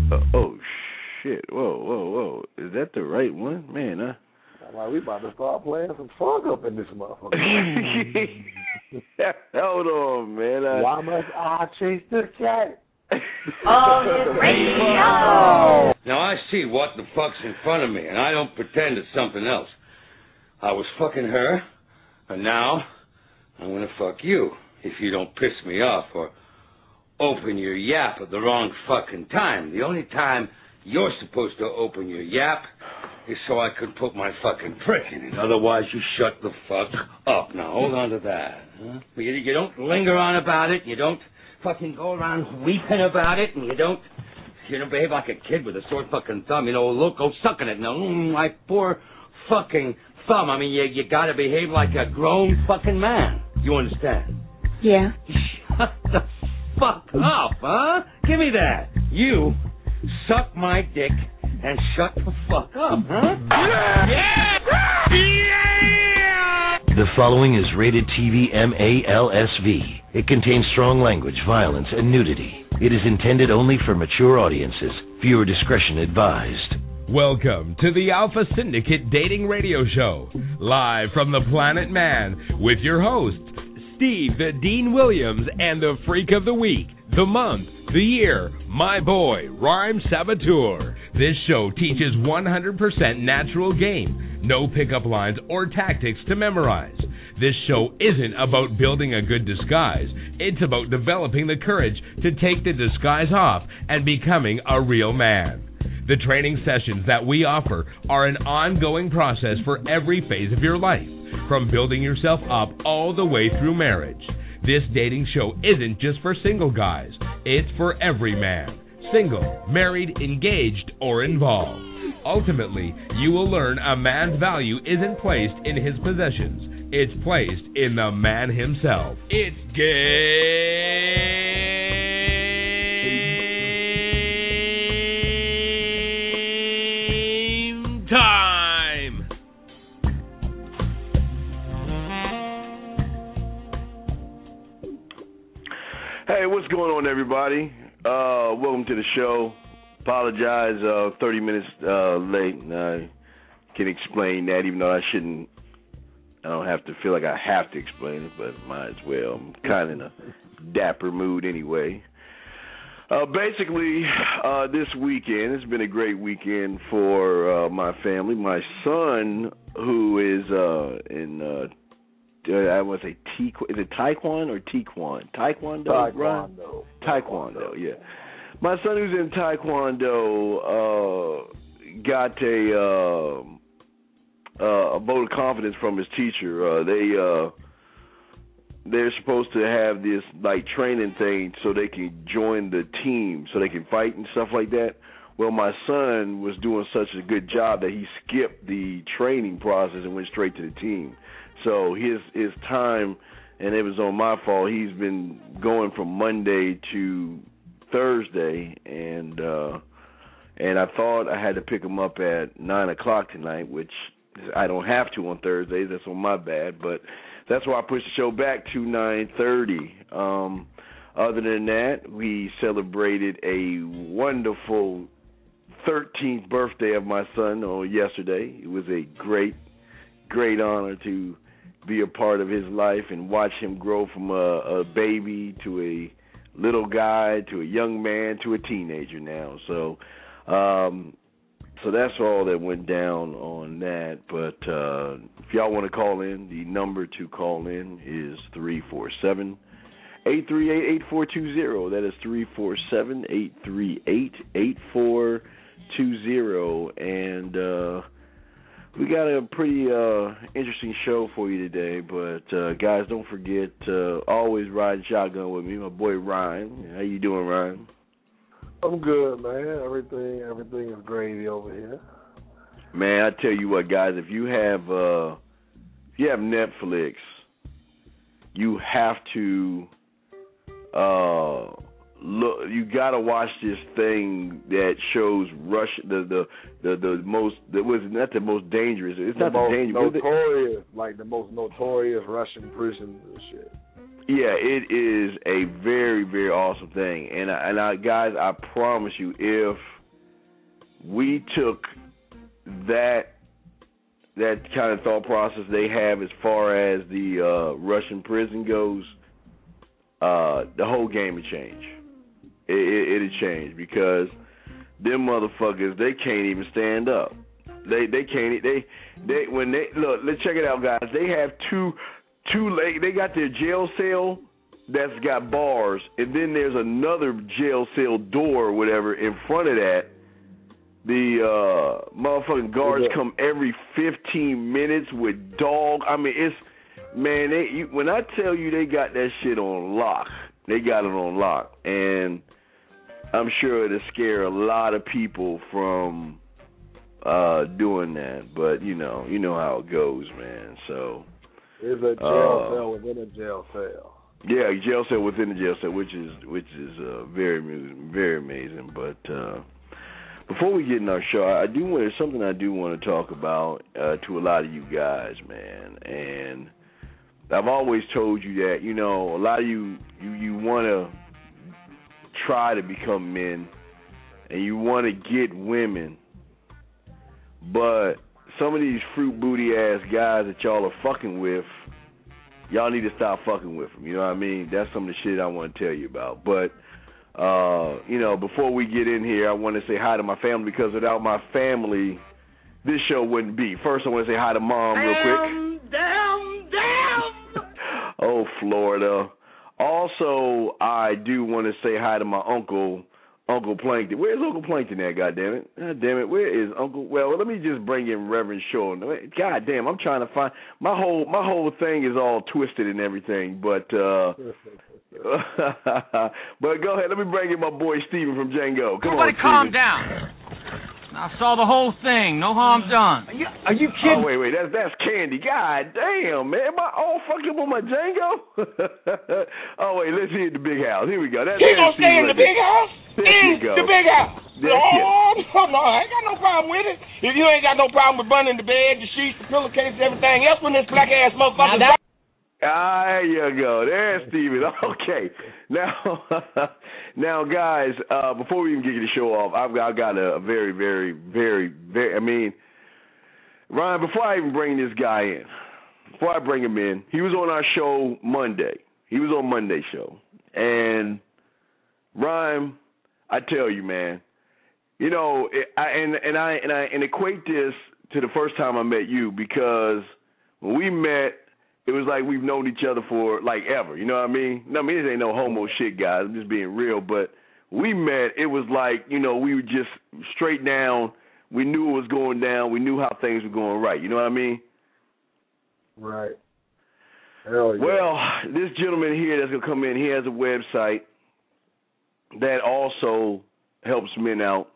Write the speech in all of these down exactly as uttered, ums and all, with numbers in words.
Uh, oh shit! Whoa, whoa, whoa! Is that the right one, man? Uh... Like we about to start playing some funk up in this motherfucker. Hold on, man. I... Why must I chase the cat? On his radio. Now I see what the fuck's in front of me, and I don't pretend it's something else. I was fucking her, and now I'm gonna fuck you if you don't piss me off or open your yap at the wrong fucking time. The only time you're supposed to open your yap is so I could put my fucking prick in it. Otherwise, you shut the fuck up. Now, hold on to that. Huh? You, you don't linger on about it. You don't fucking go around weeping about it. And you don't, you know, behave like a kid with a sore fucking thumb. You know, look, go sucking it. Now, mm, my poor fucking thumb. I mean, you, you gotta behave like a grown fucking man. You understand? Yeah. Shut the fuck up, huh? Give me that. You suck my dick and shut the fuck up, huh? Yeah! Yeah! The following is rated T V M A L S V. It contains strong language, violence, and nudity. It is intended only for mature audiences. Viewer discretion advised. Welcome to the Alpha Syndicate Dating Radio Show, live from the Planet Man, with your hosts, Steve the Dean Williams, and the Freak of the Week, the month, the year, my boy, Rhyme Saboteur. This show teaches one hundred percent natural game, no pickup lines or tactics to memorize. This show isn't about building a good disguise. It's about developing the courage to take the disguise off and becoming a real man. The training sessions that we offer are an ongoing process for every phase of your life, from building yourself up all the way through marriage. This dating show isn't just for single guys. It's for every man, single, married, engaged, or involved. Ultimately, you will learn a man's value isn't placed in his possessions. It's placed in the man himself. It's game time! Hey, what's going on, everybody? Uh, welcome to the show. Apologize, uh, thirty minutes uh, late. I can explain that, even though I shouldn't. I don't have to feel like I have to explain it, but might as well. I'm kind of in a dapper mood anyway. Uh, basically, uh, this weekend, it's been a great weekend for uh, my family. My son, who is uh, in, uh, I want to say, T- is it Taekwondo or Taekwondo? Taekwondo? Taekwondo. Taekwondo, yeah. My son, who's in Taekwondo, uh, got a... Uh, Uh, a vote of confidence from his teacher. Uh, they uh, they're supposed to have this like training thing so they can join the team, so they can fight and stuff like that. Well, my son was doing such a good job that he skipped the training process and went straight to the team. So his his time, and it was on my fault. He's been going from Monday to Thursday, and uh, and I thought I had to pick him up at nine o'clock tonight, which I don't have to on Thursdays. That's on my bad, but that's why I pushed the show back to nine thirty. Um, other than that, we celebrated a wonderful thirteenth birthday of my son on yesterday. It was a great, great honor to be a part of his life and watch him grow from a, a baby to a little guy to a young man to a teenager now. So, um, So that's all that went down on that. But uh, if y'all want to call in, the number to call in is three four seven, eight three eight, eight four two zero. That is three four seven, eight three eight, eight four two zero. And uh, we got a pretty uh, interesting show for you today. But, uh, guys, don't forget, uh, always riding shotgun with me, my boy Ryan. How you doing, Ryan? I'm good, man. Everything, everything is gravy over here. Man, I tell you what, guys, if you have, uh, if you have Netflix, you have to uh, look. You gotta watch this thing that shows Russia, the the the, the most. That was not the most dangerous. It's the not most the dangerous. notorious, like the most notorious Russian prison and shit. Yeah, it is a very, very awesome thing. And, I, and I, guys, I promise you, if we took that that kind of thought process they have as far as the uh, Russian prison goes. Uh, the whole game would change. It, it, it'd change because them motherfuckers, they can't even stand up. They they can't they they when they look. Let's check it out, guys. They have two two they got their jail cell that's got bars, and then there's another jail cell door or whatever in front of that. The uh, motherfucking guards yeah. come every fifteen minutes with dog. I mean, it's man. They you, when I tell you they got that shit on lock, they got it on lock, and I'm sure it'll scare a lot of people from uh, doing that. But you know, you know how it goes, man. So it's a jail uh, cell within a jail cell. Yeah, jail cell within the jail cell, which is which is uh, very very amazing. But uh, before we get in our show, I do want there's something I do want to talk about uh, to a lot of you guys, man. And I've always told you that you know a lot of you you, you want to try to become men, and you want to get women, but some of these fruit booty ass guys that y'all are fucking with, y'all need to stop fucking with them. You know what I mean? That's some of the shit I want to tell you about. But, uh, you know, before we get in here, I want to say hi to my family because without my family, this show wouldn't be. First, I want to say hi to Mom real quick. Damn, damn, damn. Oh, Florida. Also, I do want to say hi to my uncle, Uncle Plankton. Where's Uncle Plankton at, goddammit? God damn it, where is Uncle? Well, let me just bring in Reverend Shaw. God damn, I'm trying to find my whole my whole thing is all twisted and everything, but uh but go ahead, let me bring in my boy Steven from Django. Come Everybody on, calm Steven. down. I saw the whole thing. No harm done. Are you, are you kidding? Oh, wait, wait, that's that's Candy. God damn, man. Am I all fucking with my Django? Oh, wait, let's hear the big house. Here we go. That, He gonna stay in the big house? There in you go. the big house. There Oh, no, no, I ain't got no problem with it. If you ain't got no problem with burning the bed, the sheets, the pillowcases, everything else when this black ass motherfucker... Now that- Ah, there you go. There's Steven. Okay. Now, now, guys, uh, before we even get the show off, I've got, I've got a very, very, very, very, I mean, Ryan, before I even bring this guy in, before I bring him in, he was on our show Monday. He was on Monday's show. And, Ryan, I tell you, man, you know, I, and, and, I, and, I, and equate this to the first time I met you because when we met, it was like we've known each other for, like, ever. You know what I mean? No, I mean, this ain't no homo shit, guys. I'm just being real. But we met, it was like, you know, we were just straight down. We knew it was going down. We knew how things were going right. You know what I mean? Right. Hell yeah. Well, this gentleman here that's going to come in, he has a website that also helps men out.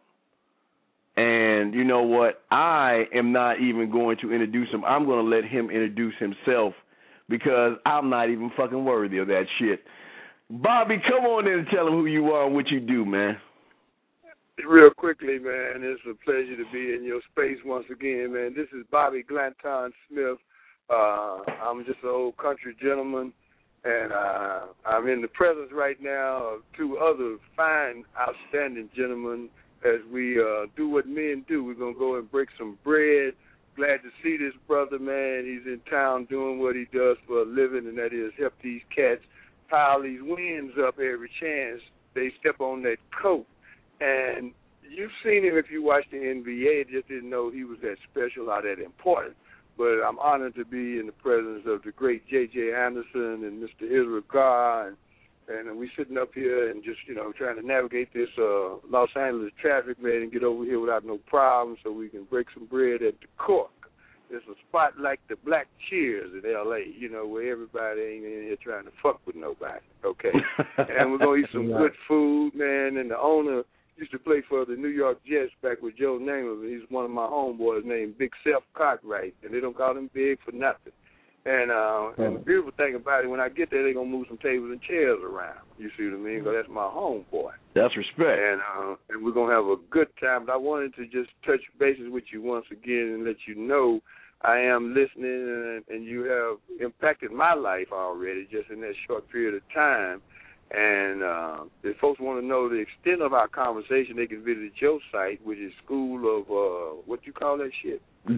And you know what? I am not even going to introduce him. I'm going to let him introduce himself because I'm not even fucking worthy of that shit. Bobby, come on in and tell him who you are and what you do, man. Real quickly, man, it's a pleasure to be in your space once again, man. This is Bobby Glanton Smith. Uh, I'm just an old country gentleman, and uh, I'm in the presence right now of two other fine, outstanding gentlemen as we uh, do what men do. We're going to go and break some bread. Glad to see this brother, man. He's in town doing what he does for a living, and that is help these cats pile these wins up every chance they step on that coat. And you've seen him if you watch the N B A, just didn't know he was that special or that important. But I'm honored to be in the presence of the great J J Anderson and Mister Israel Gar, and, and we sitting up here and just, you know, trying to navigate this uh, Los Angeles traffic, man, and get over here without no problem so we can break some bread at the Cork. It's a spot like the Black Cheers in L A, you know, where everybody ain't in here trying to fuck with nobody, okay? And we're going to eat some good food, man, and the owner used to play for the New York Jets back with Joe Namath. He's one of my homeboys named Big Seth Cartwright, and they don't call him Big for nothing. And uh, and the beautiful thing about it, when I get there, they're going to move some tables and chairs around. You see what I mean? Because that's my homeboy. That's respect. And uh, and we're going to have a good time. But I wanted to just touch bases with you once again and let you know I am listening, and, and you have impacted my life already just in that short period of time. And uh, if folks want to know the extent of our conversation, they can visit your site, which is School of, uh, what you call that shit? he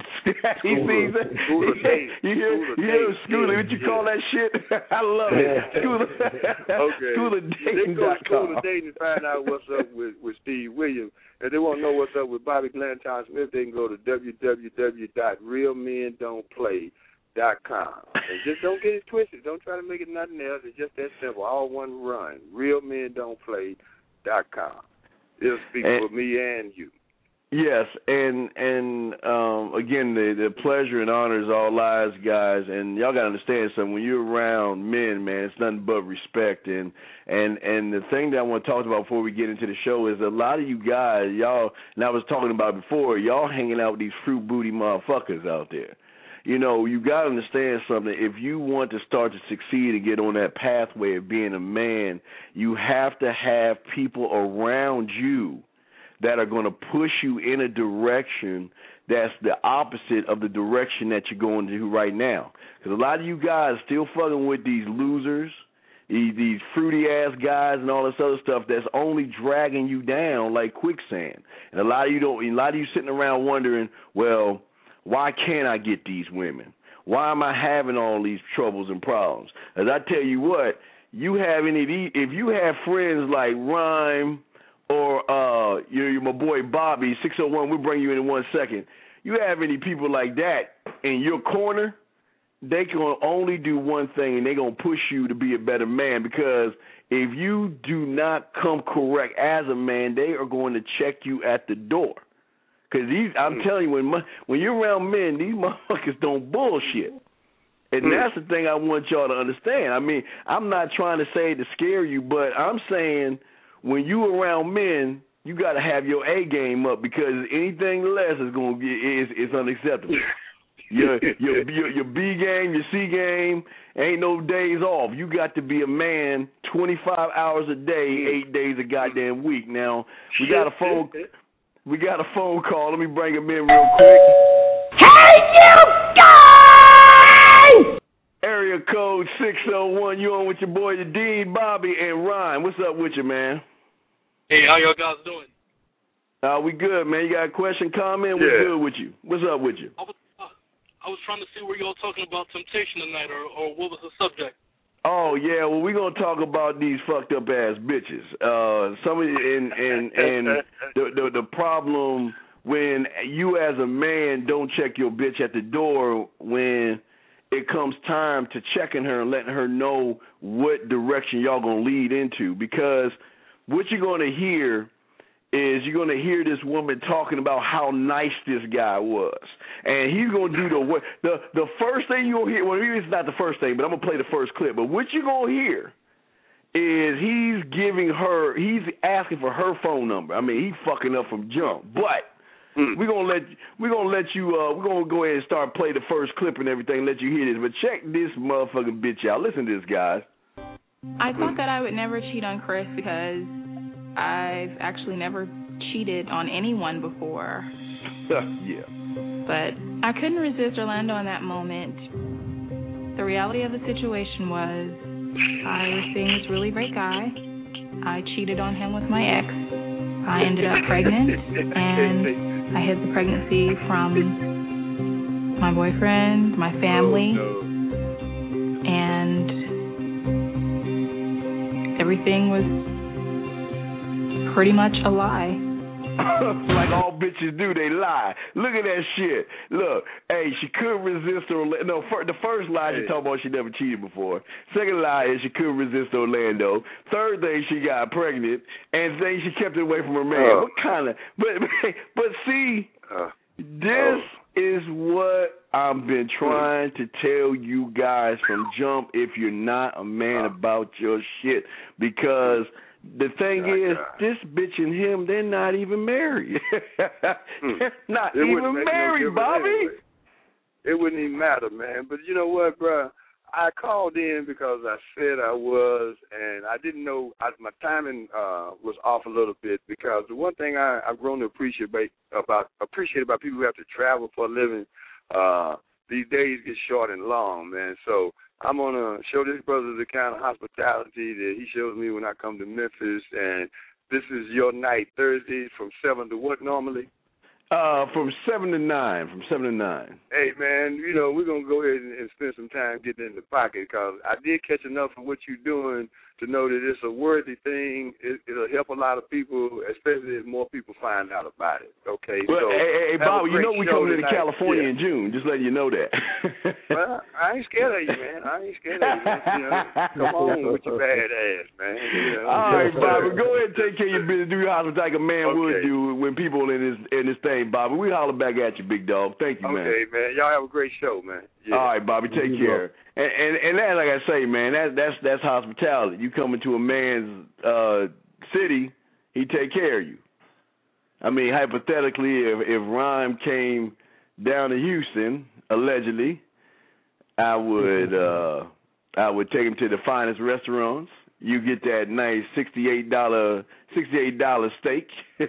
sees it. School of Dating. You hear, School of you hear Dating. School of, Yeah, what you yeah. call that shit? I love it. School of, okay. School of Dating. They go to School of Dating to find out what's up with, with Steve Williams. If they want to know what's up with Bobby Glanton Smith, they can go to w w w dot real men don't play dot com. And just don't get it twisted. Don't try to make it nothing else. It's just that simple. All one run. real men don't play dot com. It'll speak and, for me and you. Yes, and and um, again, the, the pleasure and honor is all lies, guys. And y'all got to understand something. When you're around men, man, it's nothing but respect. And, and, and the thing that I want to talk about before we get into the show is a lot of you guys, y'all, and I was talking about before, y'all hanging out with these fruit booty motherfuckers out there. You know, you got to understand something. If you want to start to succeed and get on that pathway of being a man, you have to have people around you that are going to push you in a direction that's the opposite of the direction that you're going to right now. Because a lot of you guys still fucking with these losers, these, these fruity-ass guys and all this other stuff that's only dragging you down like quicksand. And a lot of you don't. A lot of you sitting around wondering, well, why can't I get these women? Why am I having all these troubles and problems? As I tell you what, you have any of these, if you have friends like Rhyme or uh, you're, you're my boy Bobby, six oh one, we'll bring you in in one second. You have any people like that in your corner, they can only do one thing, and they're going to push you to be a better man, because if you do not come correct as a man, they are going to check you at the door. Because I'm telling you, when my, when you're around men, these motherfuckers don't bullshit. And that's the thing I want y'all to understand. I mean, I'm not trying to say to scare you, but I'm saying when you around men, you got to have your A game up, because anything less is going to be is is unacceptable. Your your your, your B game, your C game, ain't no days off. You got to be a man twenty-five hours a day, eight days a goddamn week. Now we got a phone. We got a phone call. Let me bring him in real quick. Hey, you guys! Area code six oh one. You on with your boy, the Dean, Bobby, and Ryan. What's up with you, man? Hey, how y'all guys doing? Uh, we good, man. You got a question, comment? Yeah. We good with you. What's up with you? I was, uh, I was trying to see where y'all talking about temptation tonight, or, or what was the subject? Oh yeah, well we're gonna talk about these fucked up ass bitches. Uh, some of and and and the, the the problem when you as a man don't check your bitch at the door when it comes time to checking her and letting her know what direction y'all gonna lead into. Because what you're gonna hear is you're going to hear this woman talking about how nice this guy was. And he's going to do the the the first thing you're going to hear, well, maybe it's not the first thing, but I'm going to play the first clip. But what you're going to hear is he's giving her, he's asking for her phone number. I mean, he's fucking up from jump. But mm. we're going to let we're going to let you, uh, we're going to go ahead and start play the first clip and everything, let you hear this. But check this motherfucking bitch out. Listen to this, guys. I thought that I would never cheat on Chris because I've actually never cheated on anyone before. Yeah. But I couldn't resist Orlando in that moment. The reality of the situation was I was seeing this really great guy. I cheated on him with my ex. I ended up pregnant, and I hid the pregnancy from my boyfriend, my family, and everything was pretty much a lie. Like all bitches do, they lie. Look at that shit. Look, hey, she couldn't resist Orlando. No, for, the first lie she talked about she never cheated before. Second lie is she couldn't resist Orlando. Third thing, she got pregnant. And then she kept it away from her man. Uh, what kind of? But but see, uh, this uh, is what I've been trying to tell you guys from jump. If you're not a man about your shit, because the thing oh, is, God. This bitch and him, they're not even married. They're not it even married, no Bobby. Anyway. It wouldn't even matter, man. But you know what, bro? I called in because I said I was, and I didn't know, I, my timing uh, was off a little bit, because the one thing I, I've grown to appreciate about, appreciate about people who have to travel for a living, uh, these days get short and long, man. So I'm going to show this brother the kind of hospitality that he shows me when I come to Memphis. And this is your night, Thursdays from seven to what normally? Uh, from seven to nine. From seven to nine. Hey, man, you know, we're going to go ahead and, and spend some time getting in the pocket because I did catch enough of what you're doing to know that it's a worthy thing. It, it'll help a lot of people, especially if more people find out about it. Okay. Well, so hey, hey Bob, you know we're coming to California yeah. in June. Just letting you know that. Well, I ain't scared of you, man. I ain't scared of you. Man. You know, come on with your bad ass, man. You know? All right, Bobby, go ahead and take care of your business. Do your hospital like a man okay. would do when people in this in this thing, Bobby. We holler back at you, big dog. Thank you, man. Okay, man. Y'all have a great show, man. Yeah. All right, Bobby, take you care. And, and and that, like I say, man, that that's that's hospitality. You come into a man's uh, city, he take care of you. I mean, hypothetically, if if Rhyme came down to Houston, allegedly, I would uh, I would take him to the finest restaurants. You get that nice sixty-eight dollar sixty-eight dollar steak.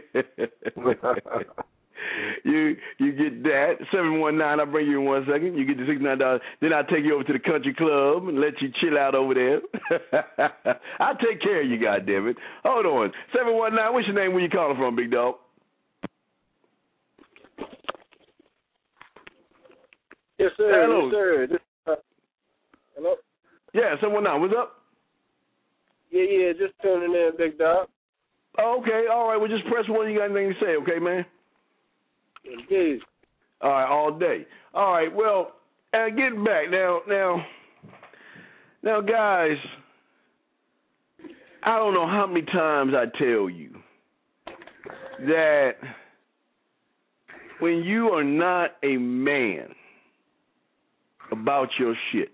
You you get that seven one nine. I'll bring you in one second. You get the sixty nine dollars. Then I'll take you over to the country club and let you chill out over there. I'll take care of you, goddammit. Hold on, seven one nine. What's your name? Where you calling from, big dog? Yes, sir. Hello. Yes, sir. This, uh, hello. Yeah, seven one nine. What's up? Yeah, yeah. Just tuning in, big dog. Oh, okay. All right. Well, just press one. You got anything to say? Okay, man. Indeed. All right, all day. All right, well, uh, getting back now, now, now, guys. I don't know how many times I tell you that when you are not a man about your shit,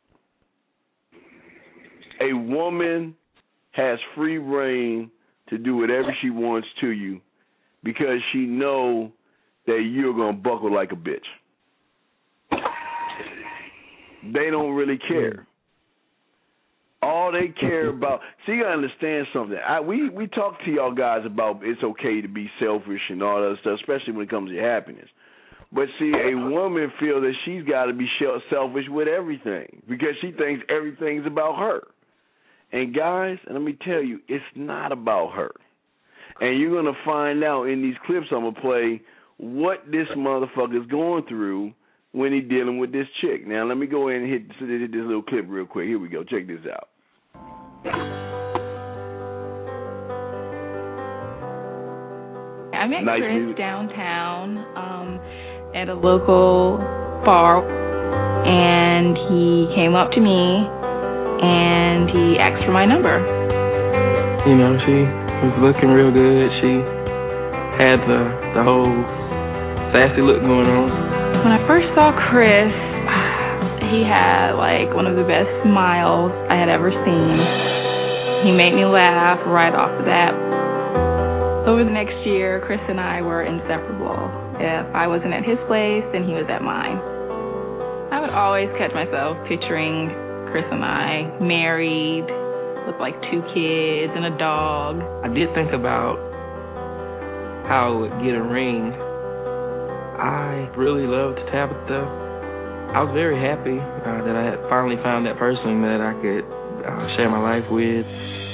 a woman has free reign to do whatever she wants to you because she know that you're going to buckle like a bitch. They don't really care. All they care about, see, you got to understand something. I, we, we talk to y'all guys about it's okay to be selfish and all that stuff, especially when it comes to your happiness. But see, a woman feels that she's got to be selfish with everything because she thinks everything's about her. And guys, and let me tell you, it's not about her. And you're going to find out in these clips I'm going to play what this motherfucker's going through when he's dealing with this chick. Now, let me go in and hit, hit this little clip real quick. Here we go. Check this out. I met nice Chris music. downtown um, at a local bar, and he came up to me, and he asked for my number. You know, she was looking real good. She had the the whole sassy look going on. When I first saw Chris, he had like one of the best smiles I had ever seen. He made me laugh right off the bat. Over the next year, Chris and I were inseparable. If I wasn't at his place, then he was at mine. I would always catch myself picturing Chris and I married with like two kids and a dog. I did think about how I would get a ring. I really loved Tabitha. I was very happy uh, that I had finally found that person that I could uh, share my life with.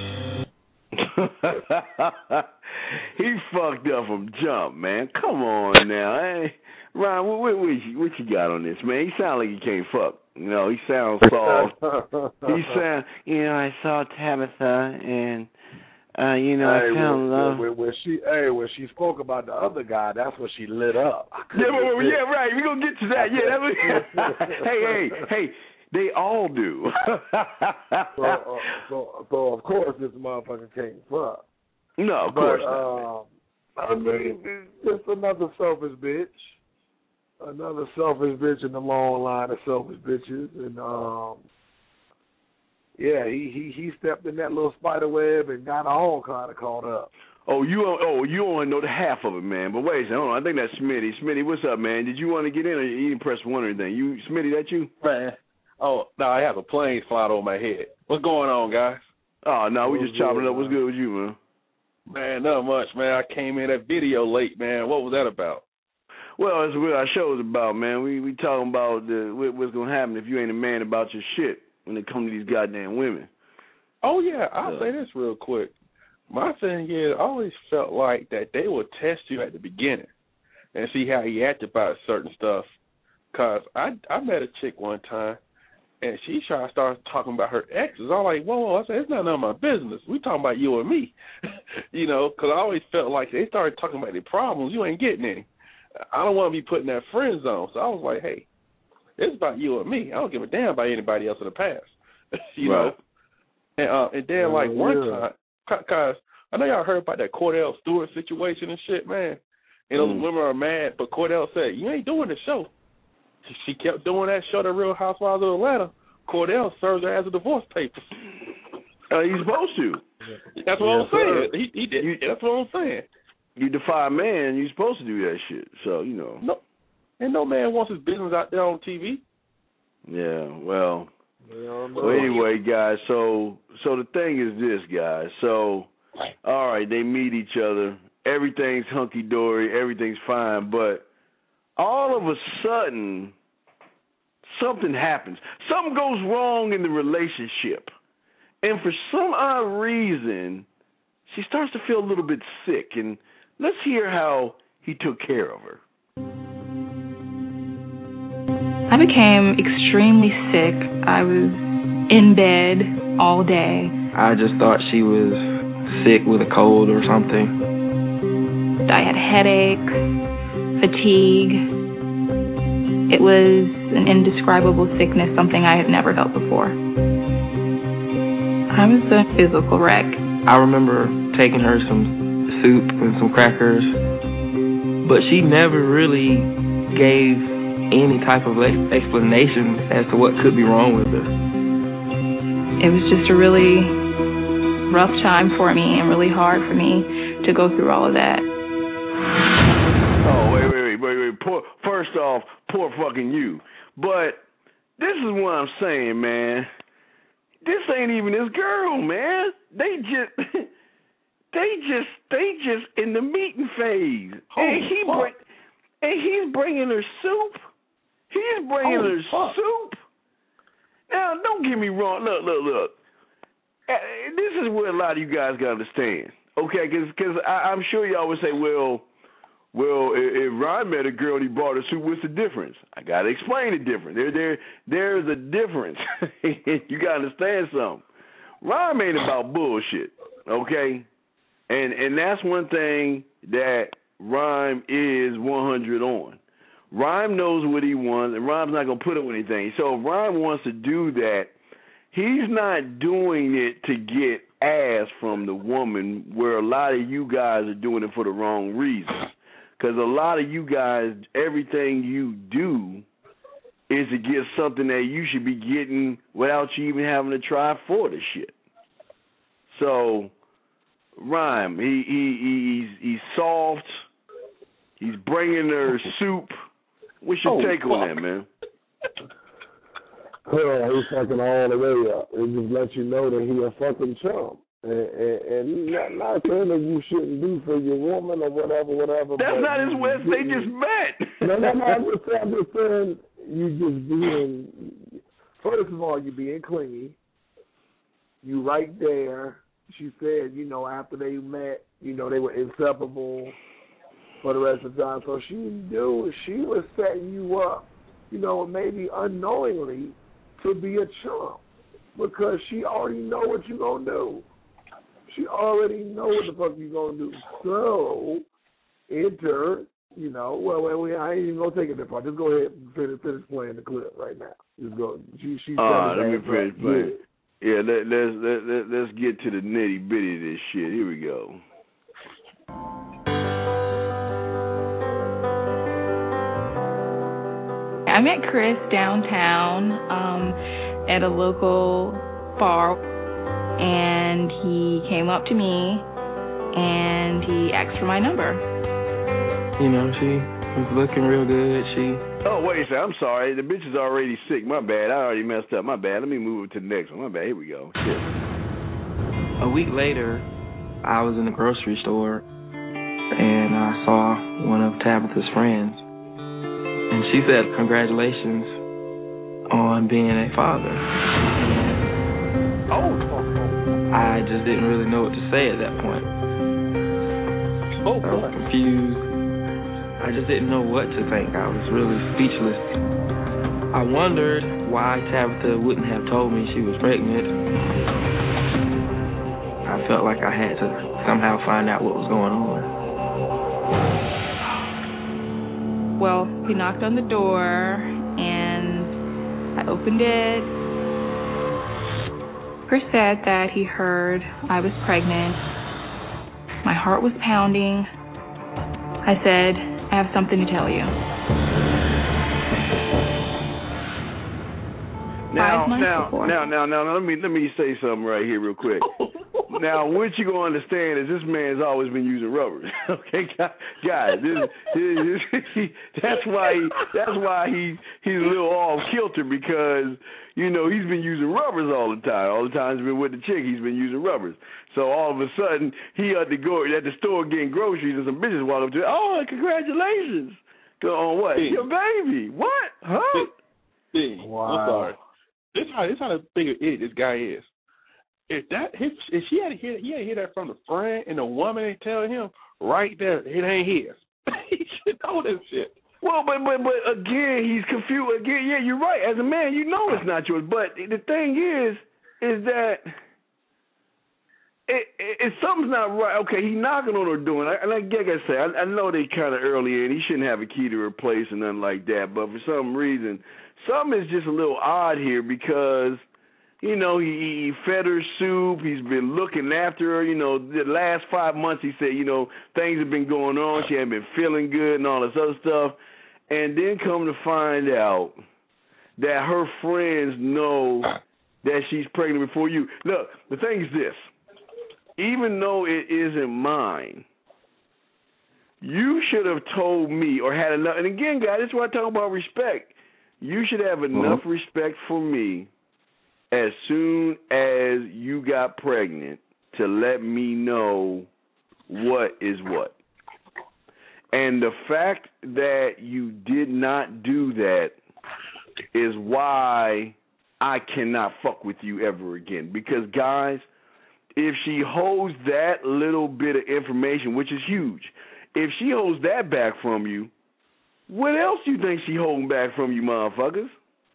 He fucked up from jump, man. Come on now. Hey, Ron, what, what, what, you, what you got on this, man? He sounds like he can't fuck. You know, he sounds soft. He sound, you know, I saw Tabitha and, uh, you know, hey, I found when, love. When, when she, hey, when she spoke about the other guy, that's when she lit up. Yeah, well, well, yeah, right. We're going to get to that. Yeah, that was, hey, hey, hey. They all do. so, uh, so, so, of course, this motherfucker can't fuck. No, of but, course not. Um, I mean, it's just another selfish bitch. Another selfish bitch in the long line of selfish bitches. And, um, yeah, he, he, he stepped in that little spider web and got all kind of caught up. Oh, you oh you only know the half of it, man. But wait a second, hold on. I think that's Smitty. Smitty, what's up, man? Did you want to get in or you didn't press one or anything? You, Smitty, that you? Man. Oh, no, I have a plane flying over my head. What's going on, guys? Oh, no, we just chopping it up. What's good with you, man? Man, not much, man. I came in that video late, man. What was that about? Well, it's what our show is about, man. We we talking about the, what's going to happen if you ain't a man about your shit. when it comes to these goddamn women. Oh, yeah, I'll uh, say this real quick. My thing is, I always felt like that they would test you at the beginning and see how you act about certain stuff. Because I, I met a chick one time, and she tried to start talking about her exes. I'm like, whoa, whoa, I said, it's not none of my business. We talking about you and me. You know, because I always felt like they started talking about their problems. You ain't getting any. I don't want to be put in that friend zone. So I was like, hey, it's about you and me. I don't give a damn about anybody else in the past. you right. know? And, uh, and then, like, oh, one yeah. time, because I know y'all heard about that Cordell Stewart situation and shit, man. And those mm. women are mad, but Cordell said, you ain't doing the show. She kept doing that show, The Real Housewives of Atlanta. Cordell serves her as a divorce papers. Uh, he's supposed to. That's what yeah, I'm saying. He, he did. You, that's what I'm saying. You defy a man, you're supposed to do that shit. So, you know. No, and no man wants his business out there on T V. Yeah, well. Well, anyway, guys, so so the thing is this, guys. So, all right, they meet each other. Everything's hunky-dory. Everything's fine. But all of a sudden, something happens. Something goes wrong in the relationship. And for some odd reason, she starts to feel a little bit sick. And let's hear how he took care of her. I became extremely sick. I was in bed all day. I just thought she was sick with a cold or something. I had headaches, fatigue. It was an indescribable sickness, something I had never felt before. I was a physical wreck. I remember taking her some soup and some crackers, but she never really gave any type of explanation as to what could be wrong with her. It was just a really rough time for me and really hard for me to go through all of that. Oh, wait, wait, wait, wait, wait. Poor, first off, poor fucking you. But this is what I'm saying, man. This ain't even his girl, man. They just, they just, they just in the meeting phase. Oh, and he bring, and he's bringing her soup. He's bringing oh, her fuck. soup. Now, don't get me wrong. Look, look, look. Uh, this is what a lot of you guys got to understand. Okay, because I'm sure y'all would say, well, well, if Ryan met a girl and he brought her soup, what's the difference? I got to explain the difference. There, there, there's a difference. You got to understand something. Rhyme ain't about bullshit, okay? And and that's one thing that Rhyme is one hundred on. Rhyme knows what he wants, and Rhyme's not going to put up with anything. So if Rhyme wants to do that, he's not doing it to get ass from the woman, where a lot of you guys are doing it for the wrong reasons. Because a lot of you guys, everything you do is to get something that you should be getting without you even having to try for the shit. So, Rhyme, he, he he's he's soft. He's bringing her soup. What's your oh, take fuck. on that, man? Oh, he's fucking all the way up. It just lets you know that he a fucking chump. And, and, and not, not saying that you shouldn't do for your woman or whatever, whatever. That's not his West. They just met. No, no, no. I'm just, I'm just saying you just being, first of all, you being clingy. You right there. She said, you know, after they met, you know, they were inseparable for the rest of the time. So she knew she was setting you up, you know, maybe unknowingly to be a chump, because she already know what you're going to do. She already know what the fuck you're going to do. So, enter, you know, well, well, I ain't even going to take it that far. Just go ahead and finish, finish playing the clip right now. Just go. She, she uh, let me finish playing. Yeah, let, let's, let, let, let's get to the nitty-bitty of this shit. Here we go. I met Chris downtown um, at a local bar, and he came up to me, and he asked for my number. You know, she was looking real good. She. Oh, wait a second. I'm sorry. The bitch is already sick. My bad. I already messed up. My bad. Let me move to the next one. My bad. Here we go. Shit. A week later, I was in the grocery store, and I saw one of Tabitha's friends. And she said, congratulations on being a father. Oh, I just didn't really know what to say at that point. Oh, I was confused. I just didn't know what to think. I was really speechless. I wondered why Tabitha wouldn't have told me she was pregnant. I felt like I had to somehow find out what was going on. Well, he knocked on the door, and I opened it. Chris said that he heard I was pregnant. My heart was pounding. I said, I have something to tell you. Now, Five months now, before. now, now, now, let me let me say something right here real quick. Now, what you gonna understand is this man's always been using rubbers. Okay, guys, this, this, this, that's why he, that's why he he's a little off kilter, because you know he's been using rubbers all the time. All the time he's been with the chick, he's been using rubbers. So all of a sudden he had to go at the store getting groceries, and some bitches walked up to him. Oh, congratulations! Go on what? Hey. Your baby? What? Huh? Hey, wow. I'm sorry. This how this how the big idiot this guy is. If that if, if she had to hear he had to hear that from the friend and the woman ain't telling him right there, it ain't his. He should know that shit. Well, but but but again, he's confused. Again, yeah, you're right. As a man, you know it's not yours. But the thing is, is that it, it, it something's not right. Okay, he's knocking on her door, and I, and I, like I say, I, I know they kind of early in. He shouldn't have a key to her place and nothing like that. But for some reason, something is just a little odd here, because you know, he, he fed her soup. He's been looking after her. You know, the last five months, he said, you know, things have been going on. She hadn't been feeling good and all this other stuff. And then come to find out that her friends know that she's pregnant before you. Look, the thing is this. Even though it isn't mine, you should have told me or had enough. And again, guys, this is what I talk about respect. You should have enough mm-hmm. respect for me as soon as you got pregnant to let me know what is what. And the fact that you did not do that is why I cannot fuck with you ever again. Because, guys, if she holds that little bit of information, which is huge, if she holds that back from you, what else do you think she holding back from you, motherfuckers?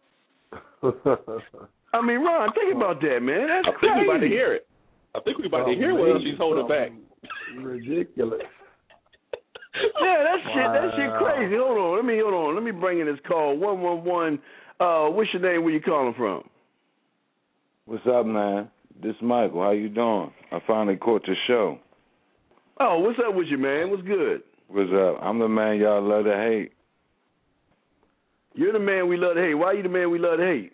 I mean, Ron, think about that, man. That's I crazy. think we're about to hear it. I think we're about oh, to hear what else she's holding back. Ridiculous. Yeah, that shit, wow. that shit crazy. Hold on, let me hold on. Let me bring in this call. One one one. Uh, what's your name? Where you calling from? What's up, man? This is Michael. How you doing? I finally caught your show. Oh, what's up with you, man? What's good? What's up? I'm the man y'all love to hate. You're the man we love to hate. Why are you the man we love to hate?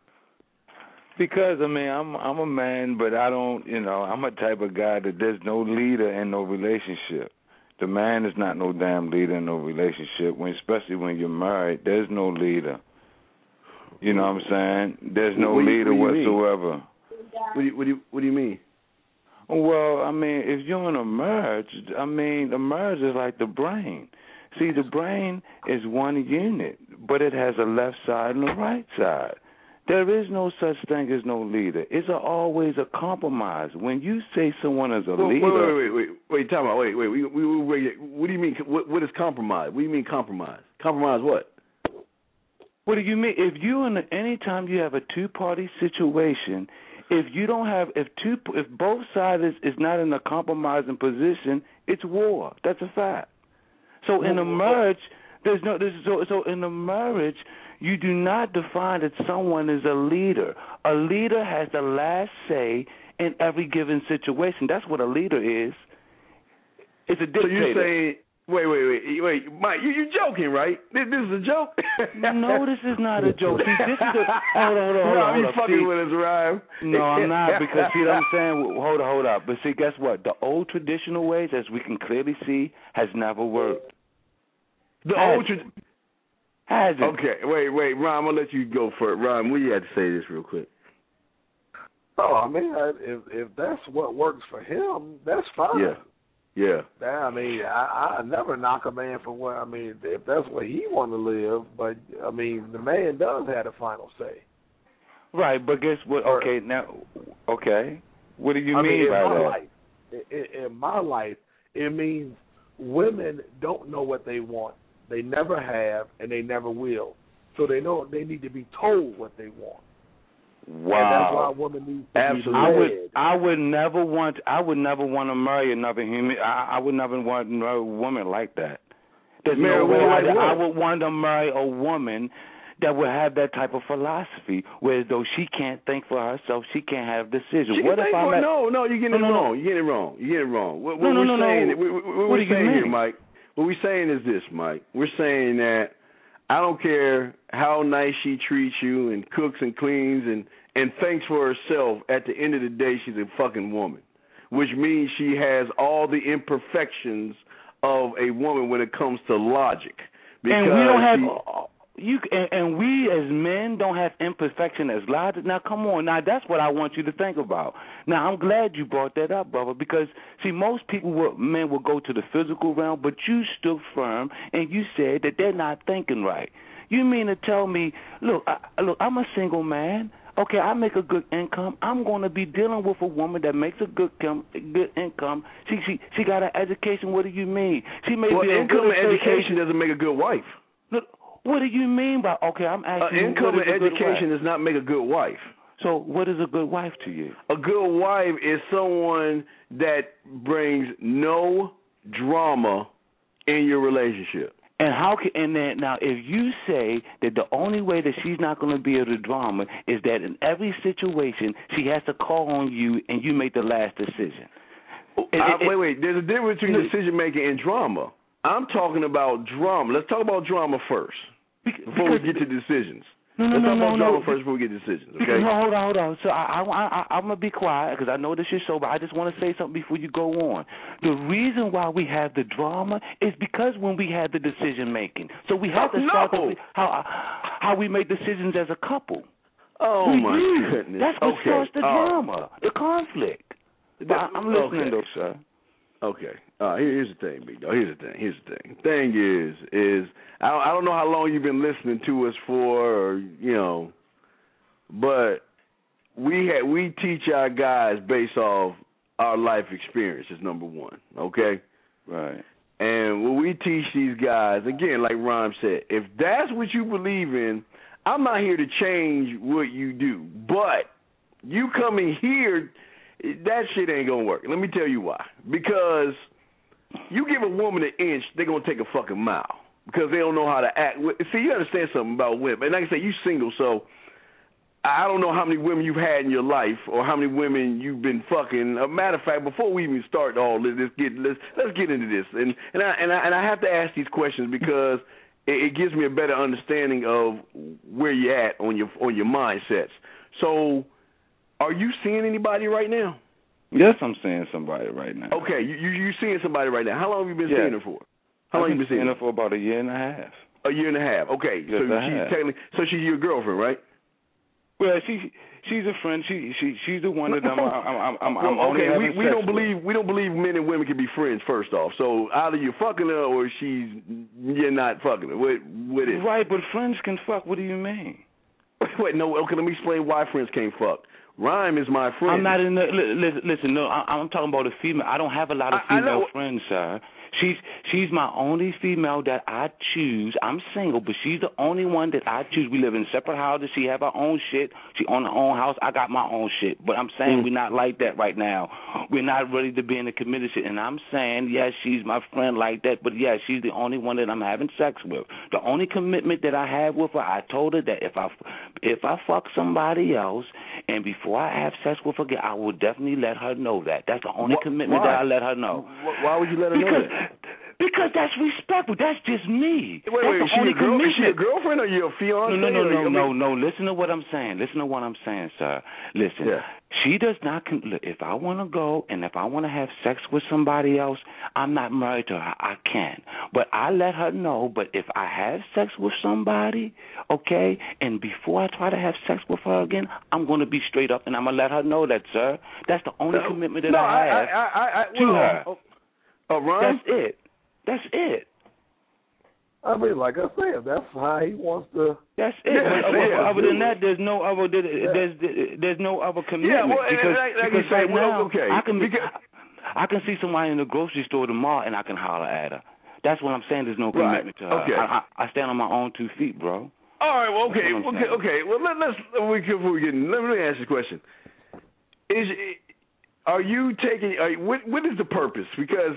Because, I mean, I'm I'm a man, but I don't, you know, I'm a type of guy that there's no leader in no relationship. The man is not no damn leader in no relationship, when, especially when you're married. There's no leader. You know what I'm saying? There's no what leader you, what whatsoever. What do, you, what, do you, what do you mean? Well, I mean, if you're in a marriage, I mean, the marriage is like the brain. See, the brain is one unit, but it has a left side and a right side. There is no such thing as no leader. It's a, always a compromise. When you say someone is a well, leader... Wait, wait, wait, wait, wait, time out. Wait, wait, wait, wait, wait. What do you mean? What, what is compromise? What do you mean compromise? Compromise what? What do you mean? If you in a, anytime you have a two-party situation, if you don't have, if two, if both sides is, is not in a compromising position, it's war. That's a fact. So in a marriage, there's no, there's, so, so in a marriage, you do not define that someone is a leader. A leader has the last say in every given situation. That's what a leader is. It's a dictator. So you're saying, wait, wait, wait, wait, Mike, you, you're joking, right? This, this is a joke? No, this is not a joke. See, this is a, hold on, hold on, hold no, on. He's hold fucking see, with us, Ryan. No, I'm not, because, see what I'm saying? Hold on, hold up. But see, guess what? The old traditional ways, as we can clearly see, has never worked. The has old traditional... Has it? Okay, wait, wait, Ron, I'm going to let you go first. Ron, what do you have to say this real quick? Oh, I mean, if if that's what works for him, that's fine. Yeah, yeah. I mean, I, I never knock a man for what, I mean, if that's what he want to live, but, I mean, the man does have the final say. Right, but guess what? Okay, now, okay. What do you I mean, mean in by my that? life, in, in my life, it means women don't know what they want. They never have, and they never will. So they know they need to be told what they want. Wow. And that's why women need to Absolutely. be I would, led. I would never want. I would never want to marry another human. I, I would never want to marry a woman like that. There's Marry no a way woman I, like what? I would want to marry a woman that would have that type of philosophy, whereas though she can't think for herself, she can't have decisions. She what can if think I'm for, at, no, no, you're getting no, it no, wrong. no. You're getting it wrong. You're getting it wrong. What, what No, no, we're no, no. saying, what, what, what What do we're you saying here, mean? Mike, what we're saying is this, Mike. We're saying that I don't care how nice she treats you and cooks and cleans and, and thinks for herself. At the end of the day, she's a fucking woman, which means she has all the imperfections of a woman when it comes to logic. Because and we don't have she, you, and, and we as men don't have imperfection as logic. Now, come on, now that's what I want you to think about. Now, I'm glad you brought that up, brother, because see, most people, will, men, will go to the physical realm, but you stood firm and you said that they're not thinking right. You mean to tell me, look, I, look, I'm a single man. Okay, I make a good income. I'm going to be dealing with a woman that makes a good com- good income. She she she got an education. What do you mean? She may well, be a income good and education doesn't make a good wife. Look, what do you mean by? Okay, I'm asking. Uh, you, income what is and a good education wife? does not make a good wife. So, what is a good wife to you? A good wife is someone that brings no drama in your relationship. And how can and then now if you say that the only way that she's not going to be able to drama is that in every situation she has to call on you and you make the last decision. I, it, wait, wait. There's a difference between no, decision making and drama. I'm talking about drama. Let's talk about drama first before because, we get to decisions. No, no, Let's no, talk no, about no. drama first before we get to decisions. Okay. No, hold on, hold on. So I, I, I, I'm gonna be quiet because I know this is your show, but I just want to say something before you go on. The reason why we have the drama is because when we had the decision making, so we have oh, to start no. the, how how we make decisions as a couple. Oh we my do. goodness! That's what okay. starts the uh, drama, the conflict. But I'm listening, okay. though, sir. Okay. Uh, here's the thing, big dog. Here's the thing. Here's the thing. Thing is, is I don't, I don't know how long you've been listening to us for, or you know, but we had we teach our guys based off our life experiences. Number one, okay. Right. And when we teach these guys, again, like Rhyme said, if that's what you believe in, I'm not here to change what you do. But you coming here, that shit ain't gonna work. Let me tell you why. Because you give a woman an inch, they're gonna take a fucking mile because they don't know how to act. See, you understand something about women. And like I said, you single, so I don't know how many women you've had in your life or how many women you've been fucking. A matter of fact, before we even start all this, let's get let's let's get into this. And and I and I, and I have to ask these questions because it, it gives me a better understanding of where you're at on your on your mindsets. So, are you seeing anybody right now? Yes, I'm seeing somebody right now. Okay, you you you seeing somebody right now? How long have you been yes. seeing her for? How I've long have you been seeing her her for? About a year and a half. A year and a half. Okay, yes, so I she's have. technically so she's your girlfriend, right? Well, she she's a friend. She she she's the one that I'm I'm I'm, I'm, I'm well, okay. only We we sex don't believe with. we don't believe men and women can be friends. First off, so either you're fucking her or she's you're not fucking her. What what is? Right, but friends can fuck. What do you mean? Wait, no. Okay, let me explain why friends can't fuck. Rhyme is my friend. I'm not in the listen. listen no, I, I'm talking about a female. I don't have a lot of I, female I friends, sir. She's she's my only female that I choose. I'm single, but she's the only one that I choose. We live in separate houses. She have her own shit. She own her own house. I got my own shit. But I'm saying mm. we're not like that right now. We're not ready to be in a committed shit. And I'm saying, yes, she's my friend like that. But yes, she's the only one that I'm having sex with. The only commitment that I have with her, I told her that if I if I fuck somebody else and before I have sex with her again, I will definitely let her know that. That's the only Wh- commitment why? that I let her know. Why would you let her because, know that? Because that's respectful. That's just me. Wait, that's wait, the is she, only a girl, is she a commitment. girlfriend or your fiance? No, no, no, no, or no, no. Listen to what I'm saying. Listen to what I'm saying, sir. Listen. Yeah. She does not. Con- look, if I want to go and if I want to have sex with somebody else, I'm not married to her. I can, but I let her know. But if I have sex with somebody, okay, and before I try to have sex with her again, I'm going to be straight up and I'm gonna let her know that, sir. That's the only no, commitment that no, I have I, I, I, I, to well, her. Oh, oh, Ryan? That's it. That's it. I mean, like I said, that's how he wants to. That's it. Yeah, but, yeah, other than that, there's no other. There's there's, there's no other commitment. Yeah, well, because, like, like because you say, right well, now, okay. I can be, because, I can see somebody in the grocery store tomorrow, and I can holler at her. That's what I'm saying. There's no commitment right. to her. Okay. I, I, I stand on my own two feet, bro. All right. Well, okay. Okay. saying. Okay. Well, let, let's we before we get. Let me ask you a question. Is are you taking? Are, what what is the purpose? Because